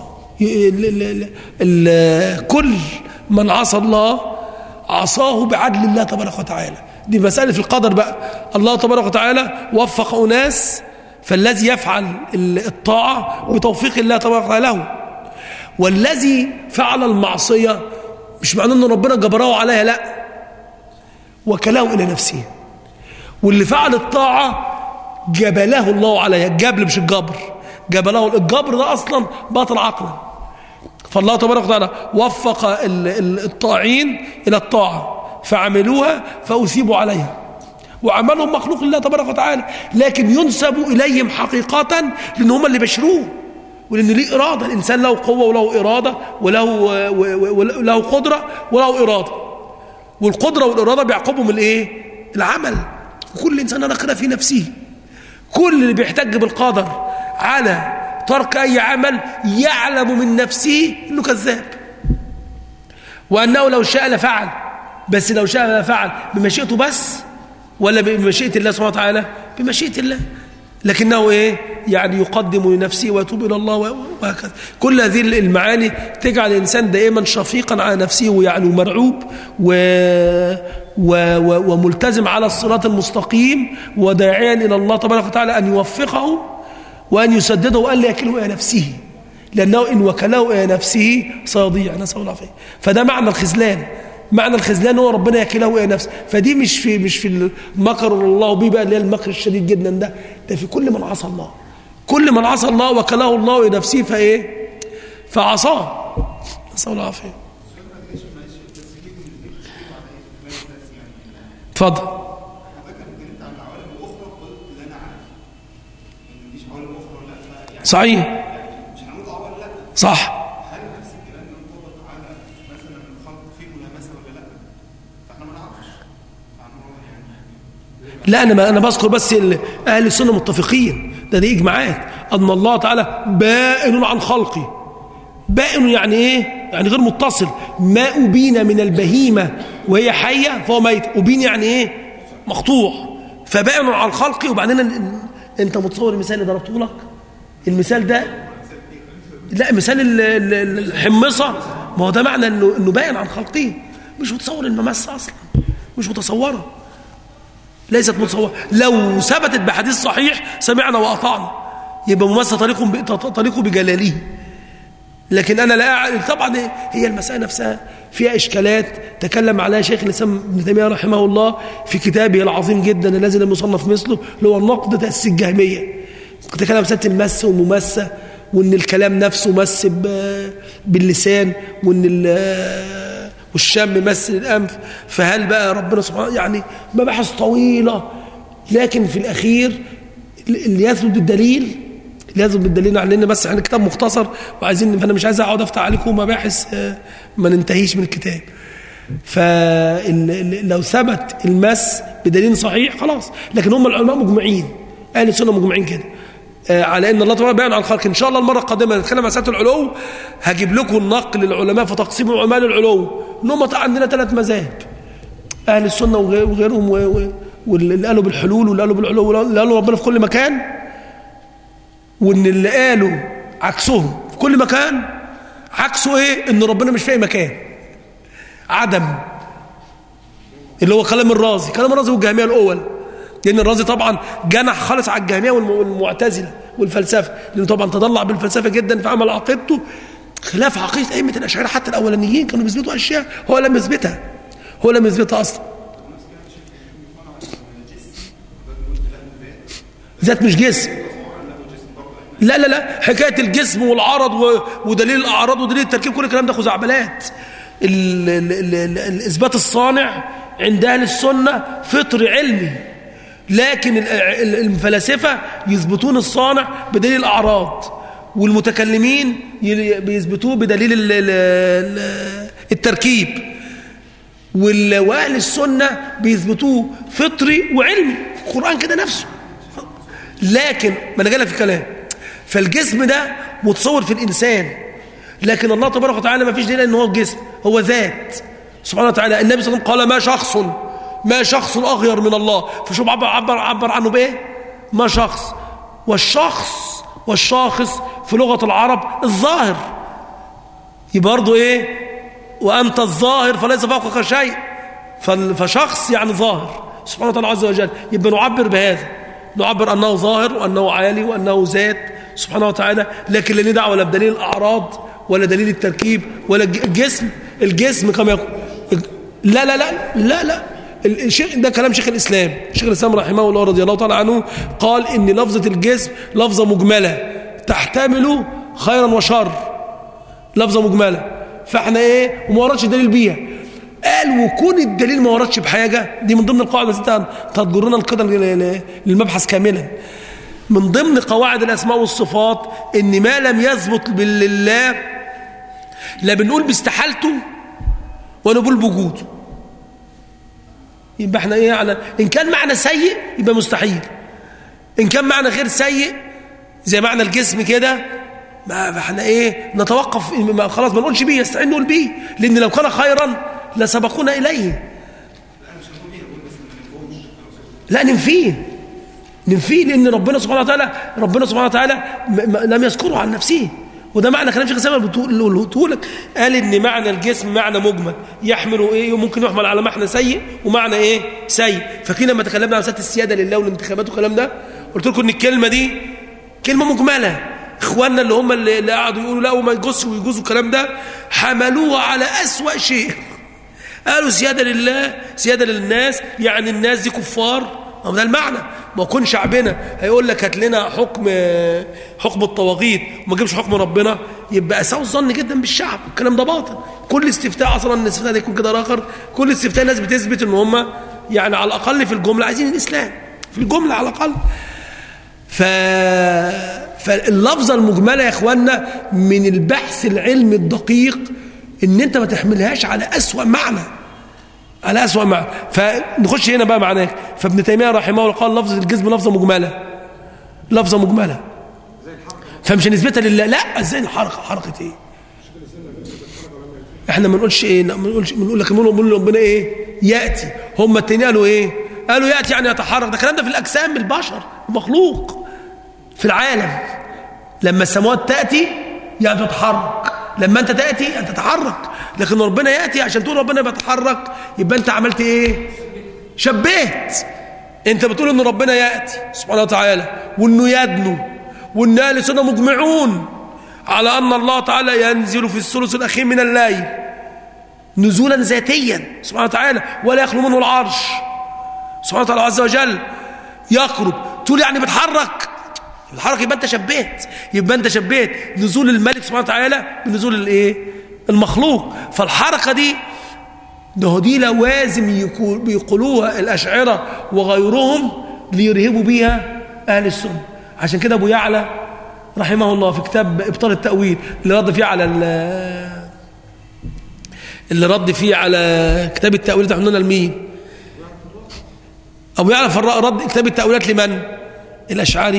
كل من عصى الله عصاه بعدل الله تبارك وتعالى. دي مسألة في القدر بقى. الله تبارك وتعالى وفق أناس، فالذي يفعل الطاعة بتوفيق الله تبارك وتعالى له، والذي فعل المعصية مش معناه أن ربنا جبره عليها، لا، وكله إلى نفسه. واللي فعل الطاعة جبله الله عليها، الجبل مش الجبر، جبله. الجبر ده أصلا باطل عقلا. فالله تبارك وتعالى وفق الطاعين إلى الطاعة فعملوها فأثيبوا عليها، وعملهم مخلوق لله تبارك وتعالى، لكن ينسب إليهم حقيقة لأن هم اللي بشروه، ولأن ليه إرادة. الإنسان له قوة وله إرادة وله قدرة وله إرادة، والقدرة والإرادة بيعقبهم العمل. وكل إنسان أنا كده في نفسه، كل اللي بيحتج بالقدر على ترك أي عمل يعلم من نفسه أنه كذاب، وأنه لو شاء لفعل، بس لو شاء لفعل بمشيئته بس ولا بمشيئة الله سبحانه وتعالى؟ بمشيئة الله، لكنه يعني يقدم لنفسه ويتوب إلى الله وهكذا. كل هذه المعاني تجعل الإنسان دائما شفيقا على نفسه، ويعني مرعوب وملتزم على الصراط المستقيم، وداعيا إلى الله تبارك وتعالى أن يوفقه وأن يسدده وأن لا يكله إلى نفسه، لأنه إن وكله إلى نفسه سيضيع، نسأل الله العافية. فده معنى الخذلان. معنى الخذلان هو ربنا يكله إلى نفسه. فدي مش في المكر الله به بقى، اللي هي المكر الشديد جدا ده في كل من عصى الله. كل من عصى الله وكله الله إلى نفسه فعصاه، نسأل الله العافية. اتفضل. صحيح، صح. هل نفس الكلام ينطبق على مثلا الخلق فيه ملامسه ولا لا؟ فاحنا ما نعرفش. لا، انا بذكر بس اهل السنه متفقين، ده اجماعات ان الله تعالى بائن عن خلقه. بائن يعني ايه؟ يعني غير متصل. ما أبين من البهيمه وهي حيه فهو ميت. أبين يعني ايه؟ مقطوع. فبائن عن خلقه. وبعدين انت متصور المثال اللي ضربته لك؟ المثال ده لا، مثال الحمصة، ما هو ده معنى انه باين عن خلقه. مش متصور الممس اصلا، مش متصوره، ليست متصوره. لو ثبتت بحديث صحيح سمعنا واطعنا، يبقى ممس طريقه بجلاله. لكن انا لا أعلم. طبعا هي المسألة نفسها فيها اشكالات تكلم عليها شيخ الاسلام ابن تيمية رحمه الله في كتابه العظيم جدا الذي لم يصنف مثله، اللي هو النقد تأسيس الجهمية. تكلم مسألة المس والممسة، وان الكلام نفسه مس باللسان، وان والشم مس الانف. فهل بقى ربنا سبحانه يعني مباحث طويله، لكن في الاخير اللي يثبت بالدليل علينا. بس احنا كتاب مختصر وعايزين، فانا مش عايز اقعد افتح عليكم مباحث ما ننتهيش من الكتاب. فلو ثبت المس بدليل صحيح خلاص. لكن هم العلماء مجمعين، اهل السنه مجمعين كده على ان الله تعالى بيان عن الخلق. ان شاء الله المره القادمه نتكلم عن مساله العلو، هجيب لكم النقل للعلماء في تقسيم اعمال العلو. انهم عندنا 3 مذاهب، اهل السنه وغيرهم، واللي قالوا بالحلول، واللي قالوا بالعلو، واللي قالوا ربنا في كل مكان، وان اللي قالوا عكسهم في كل مكان. عكسه ايه؟ ان ربنا مش في اي مكان، عدم، اللي هو كلام الرازي والجهميه الاول. لأن الرازي طبعا جنح خالص على الجهمية والمعتزلة والفلسفة، لأنه طبعا تضلع بالفلسفة جدا في عمل عقيدته خلاف عقيدة أئمة الأشاعرة. حتى الأولانيين كانوا بيثبتوا أشياء هو لم يثبتها أصلا. ذات مش جسم، لا، حكاية الجسم والعرض ودليل الأعراض ودليل التركيب، كل الكلام ده خزعبلات. الإثبات الصانع عند أهل السنة فطر علمي، لكن الفلاسفة يثبتون الصانع بدليل الأعراض، والمتكلمين بيثبتوه بدليل التركيب، وأهل السنة بيثبتوه فطري وعلمي في القرآن كده نفسه. لكن ما أنا جاي في الكلام، فالجسم ده متصور في الإنسان، لكن الله تبارك وتعالى ما فيش دليل ان هو جسم، هو ذات سبحانه وتعالى. النبي صلى الله عليه وسلم قال ما شخص أغير من الله، فشوف عبر عنه بايه؟ ما شخص. والشاخص في لغة العرب الظاهر، يبقى برضه ايه؟ وأنت الظاهر فليس فوقك شيء، فشخص يعني ظاهر سبحانه وتعالى عز وجل. يبقى نعبر بهذا، نعبر أنه ظاهر وأنه عالي وأنه ذات سبحانه وتعالى، لكن لا ندع ولا بدليل الأعراض ولا دليل التركيب ولا الجسم كما يقول. لا ده كلام شيخ الإسلام رحمه الله رضي الله تعالى عنه، قال إن لفظة الجسم لفظة مجملة تحتمل خيرا وشر، لفظة مجملة، فاحنا ايه وما وردش دليل بيها. قال وكون الدليل ما وردش بحاجة، دي من ضمن القواعد، بس تهجرنا كده للمبحث كاملا. من ضمن قواعد الأسماء والصفات إن ما لم يثبت بالله لا بنقول باستحالته ولا بنقول بوجوده. يبقى احنا ايه على إن كان معنى سيء يبقى مستحيل، إن كان معنى غير سيء زي معنى الجسم كده ما احنا ايه نتوقف، خلاص ما نقولش بيه، يستحيل نقول بيه، لأن لو كان خيرا لسبقونا إليه. لا ننفيه لأن ربنا سبحانه وتعالى لم يذكره عن نفسه، وده معنى كلام شيخ الإسلام بتقول لك. قال إن معنى الجسم معنى مجمل يحمل ايه، ممكن يحمل على معنى سيء ومعنى ايه سيء. فكنا لما تكلمنا عن مسألة السيادة لله والانتخابات والكلام ده، قلت لكم ان الكلمة دي كلمة مجملة. اخواننا اللي قعدوا يقولوا لا وما يجوزش ويجوزوا الكلام ده، حملوها على أسوأ شيء. قالوا سيادة لله سيادة للناس، يعني الناس دي كفار. ده المعنى. ما يكون شعبنا هيقول لك هات لنا حكم الطواغيت وما جيبش حكم ربنا، يبقى اساءوا الظن جدا بالشعب. الكلام ده باطل. كل استفتاء اصلا الاستفتاء ده يكون كده اخر، كل استفتاء الناس بتثبت ان هم يعني على الاقل في الجمله عايزين الاسلام، في الجمله على الاقل. فاللفظه المجمله يا اخواننا من البحث العلمي الدقيق ان انت ما تحملهاش على اسوأ معنى، على أسوأ معنى. فنخش هنا بقى معناه. فابن تيمية رحمه الله قال لفظة الجسم لفظة مجملة فمش نسبتها لله. لا ازاي حركة ايه؟ احنا ما نقولش ايه، بنقول لك ربنا ايه يأتي. هم التانيين قالوا ايه؟ قالوا يأتي يعني يتحرك. ده الكلام ده في الأجسام، البشر المخلوق في العالم. لما السماوات تأتي يعني تتحرك، لما انت تأتي انت تتحرك. لكن ربنا يأتي عشان تقول ربنا بيتحرك يبقى انت عملت ايه؟ شبهت. انت بتقول ان ربنا يأتي سبحانه وتعالى وانه يدنو، وان اهل السنة مجمعون على ان الله تعالى ينزل في الثلث الاخير من الليل نزولا ذاتيا سبحانه وتعالى، ولا يخلو منه العرش سبحانه وتعالى عز وجل يقرب. تقول يعني بتحرك يبقى انت شبهت نزول الملك سبحانه وتعالى بنزول الايه؟ المخلوق. فالحركه دي لوازم بيقولوها الاشاعره وغيرهم ليرهبوا بيها اهل السنه. عشان كده ابو يعلى رحمه الله في كتاب ابطال التاويل اللي رد فيه على كتاب التاويل احنا قلنا لمين؟ ابو يعلى رد كتاب التاويلات لمن؟ الاشعري.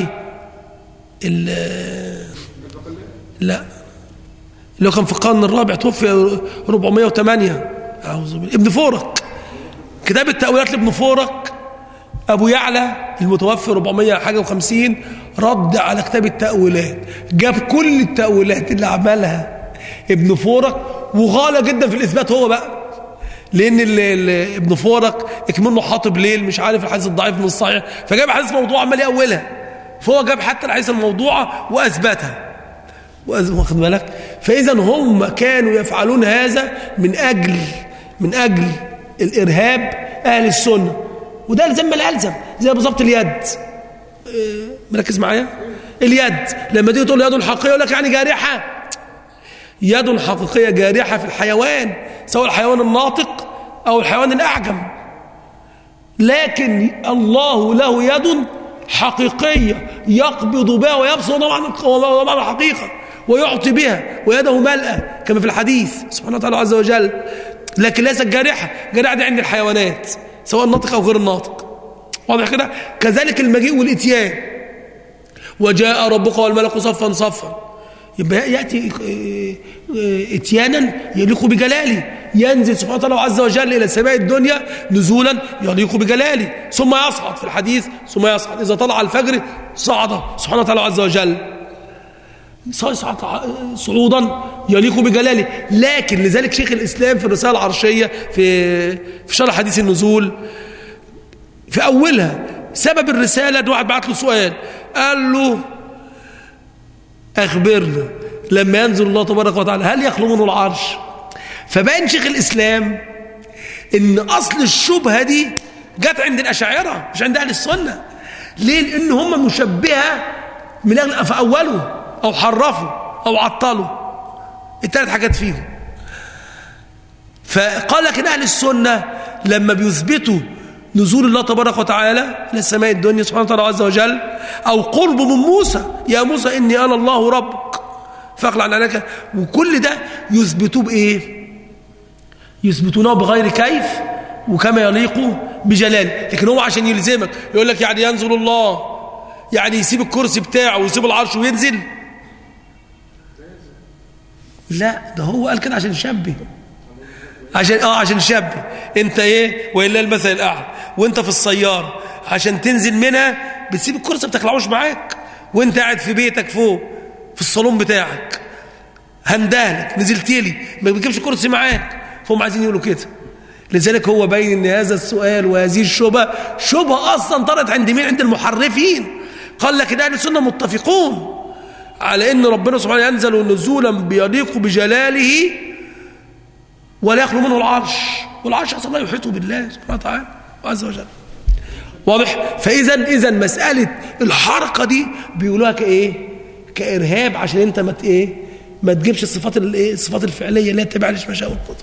لا اللي كان في القرن الرابع توفي 408 أعوذ بالله، ابن فورك. كتاب التأويلات لابن فورك أبو يعلى المتوفي 450 رد على كتاب التأويلات، جاب كل التأويلات اللي عملها ابن فورك وغالى جدا في الإثبات هو بقى، لأن ابن فورك اكمنه حاطب ليل مش عارف الحديث الضعيف من الصحيح، فجاب حديث موضوع عمال يأولها، فهو جاب حتى الحديث الموضوعة وأثبتها. واخد بالك؟ فإذا هم كانوا يفعلون هذا من أجل الإرهاب أهل السنة، وده الزم الألزم زي بالظبط اليد. مركز معايا؟ اليد لما تيجي تقول يد الحقيقية يقول لك يعني جارحة. يد حقيقية جارحة في الحيوان، سواء الحيوان الناطق أو الحيوان الأعجم. لكن الله له يد حقيقية يقبض بها ويبسط، وضع الحقيقة، ويعطي بها ويده ملأة كما في الحديث سبحانه وتعالى عز وجل. لكن ليست جارحة، جارحة دي عند الحيوانات سواء الناطق أو غير الناطق. واضح كده؟ كذلك المجيء والإتيان، وجاء ربك والملك صفا صفا، يبقى يأتي إتيانا يليق بجلاله، ينزل سبحانه وتعالى عز وجل إلى سماء الدنيا نزولا يليق بجلاله، ثم يصعد في الحديث، ثم يصعد إذا طلع الفجر صعد سبحانه وتعالى عز وجل، صعد صعودا يليق بجلاله. لكن لذلك شيخ الإسلام في الرسالة العرشية في شرح حديث النزول في أولها سبب الرسالة ده واحد بعت له سؤال قال له أخبرنا لما ينزل الله تبارك وتعالى هل يخلو منه العرش؟ فبين شيخ الإسلام إن أصل الشبهة دي جت عند الأشاعرة مش عند أهل السنة. ليه؟ لأن هم مشبهة من أجل فأولوا أو حرفوا أو عطلوا الثلاث حاجات فيهم. فقال لك إن أهل السنة لما بيثبتوا نزول الله تبارك وتعالى إلى السماء الدنيا سبحانه وتعالى عز وجل، أو قرب من موسى، يا موسى إني أنا الله ربك فاخلع عنك، وكل ده يثبتوه بإيه؟ يثبتونه بغير كيف وكما يليق بجلاله. لكن هو عشان يلزمك يقول لك يعني ينزل الله يعني يسيب الكرسي بتاعه ويسيب العرش وينزل؟ لا، ده هو قال كده عشان يشبه، عشان يشبه. انت ايه ولله المثل الاعلى، وانت في السياره عشان تنزل منها بتسيب الكرسي ما بتخلعوش معاك، وانت قاعد في بيتك فوق في الصالون بتاعك هندهلك نزلت لي ما بتجيبش كرسي معاك، فهم عايزين يقولوا كده. لذلك هو باين ان هذا السؤال وهذه شبهه اصلا طرت عند مين؟ عند المحرفين. قال لك ان اهل السنه متفقون على ان ربنا سبحانه ينزل نزولا بيليق بجلاله ولا يخلو منه العرش، والعرش اصلا لا يحيط بالله سبحانه وتعالى عز وجل. واضح؟ فاذا مساله الحركه دي بيقولوها كايه؟ كارهاب، عشان انت ما تجيبش الصفات الفعليه اللي هي تبع لشمشاء والقدر.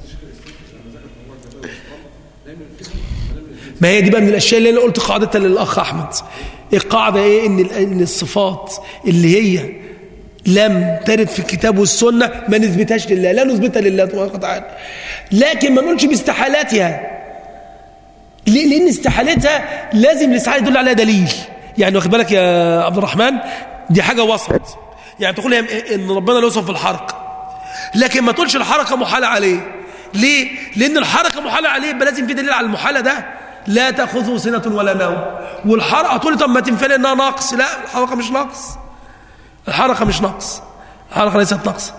ما هي دي بقى من الاشياء اللي انا قلت قاعدتها للاخ احمد. القاعده ايه؟ ان الصفات اللي هي لم ترد في الكتاب والسنه ما نثبتهاش لله، لا نثبتها لله تبارك وتعالى، لكن ما نقولش باستحالاتها. لان استحالتها لازم الاستحاله يدل عليها دليل. يعني واخد بالك يا عبد الرحمن؟ دي حاجه وسط، يعني تقول ان ربنا لا يوصف بالحركه، لكن ما تقولش الحركه محاله عليه. ليه؟ لان الحركه محاله عليه يبقى لازم في دليل على المحاله ده. لا تاخذه سنه ولا نوم، والحركه تقول لي طب ما تنفع انها نقص. لا، الحركه مش نقص، الحركه مش نقص، الحركه ليست نقص.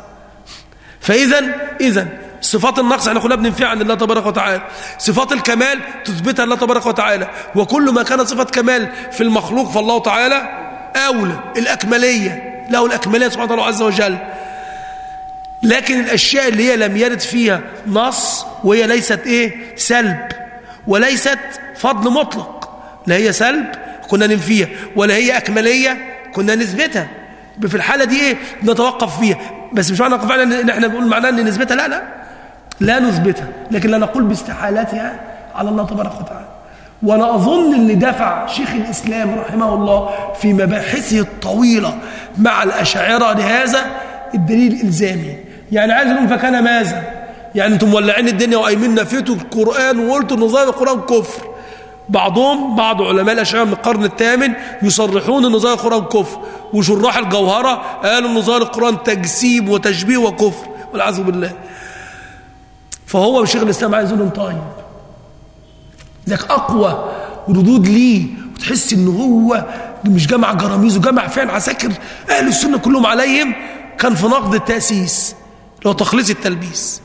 فاذا صفات النقص احنا كلنا بننفيها عن الله تبارك وتعالى، صفات الكمال تثبتها الله تبارك وتعالى، وكل ما كان صفه كمال في المخلوق فالله تعالى اولى. الاكماليه له الاكماليه سبحانه وتعالى عز وجل. لكن الاشياء اللي هي لم يرد فيها نص وهي ليست سلب وليست فضل مطلق، لا هي سلب كنا ننفيها ولا هي اكماليه كنا نثبتها. في الحاله دي نتوقف فيها، بس مش معنى فعلا ان احنا بنقول معناها ان نثبتها، لا نثبتها، لكن لا نقول باستحالتها على الله تبارك وتعالى. وانا اظن اللي دفع شيخ الاسلام رحمه الله في مباحثه الطويله مع الاشاعره لهذا الدليل الالزامي. يعني عايز يقول فكان ماذا؟ يعني انتم مولعين الدنيا وقايمين نفيتوا القران وقلتوا ان ظاهر القران كفر. بعض علماء الاشاعره من القرن الثامن يصرحون ان ظاهر القران كفر، وشراح الجوهره قالوا ان ظاهر القران تجسيم وتشبيه وكفر والعياذ بالله. فهو شيخ الاسلام عايز يقول لهم طيب ذاك اقوى ردود ليه، وتحس ان هو مش جمع جراميز وجمع فعلا عساكر اهل السنه كلهم عليهم، كان في نقد التاسيس اللي هو تخليص التلبيس.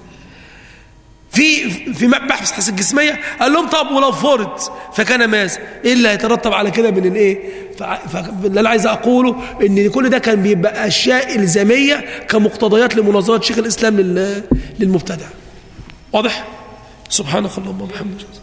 في مبحث حس الجسميه قال لهم طب ولو فرض فكان ماذا؟ ايه اللي هيترتب على كده من فاللي انا عايز اقوله ان كل ده كان بيبقى اشياء الزاميه كمقتضيات لمناظرات شيخ الاسلام للمبتدع. واضح؟ سبحانك اللهم وبحمدك.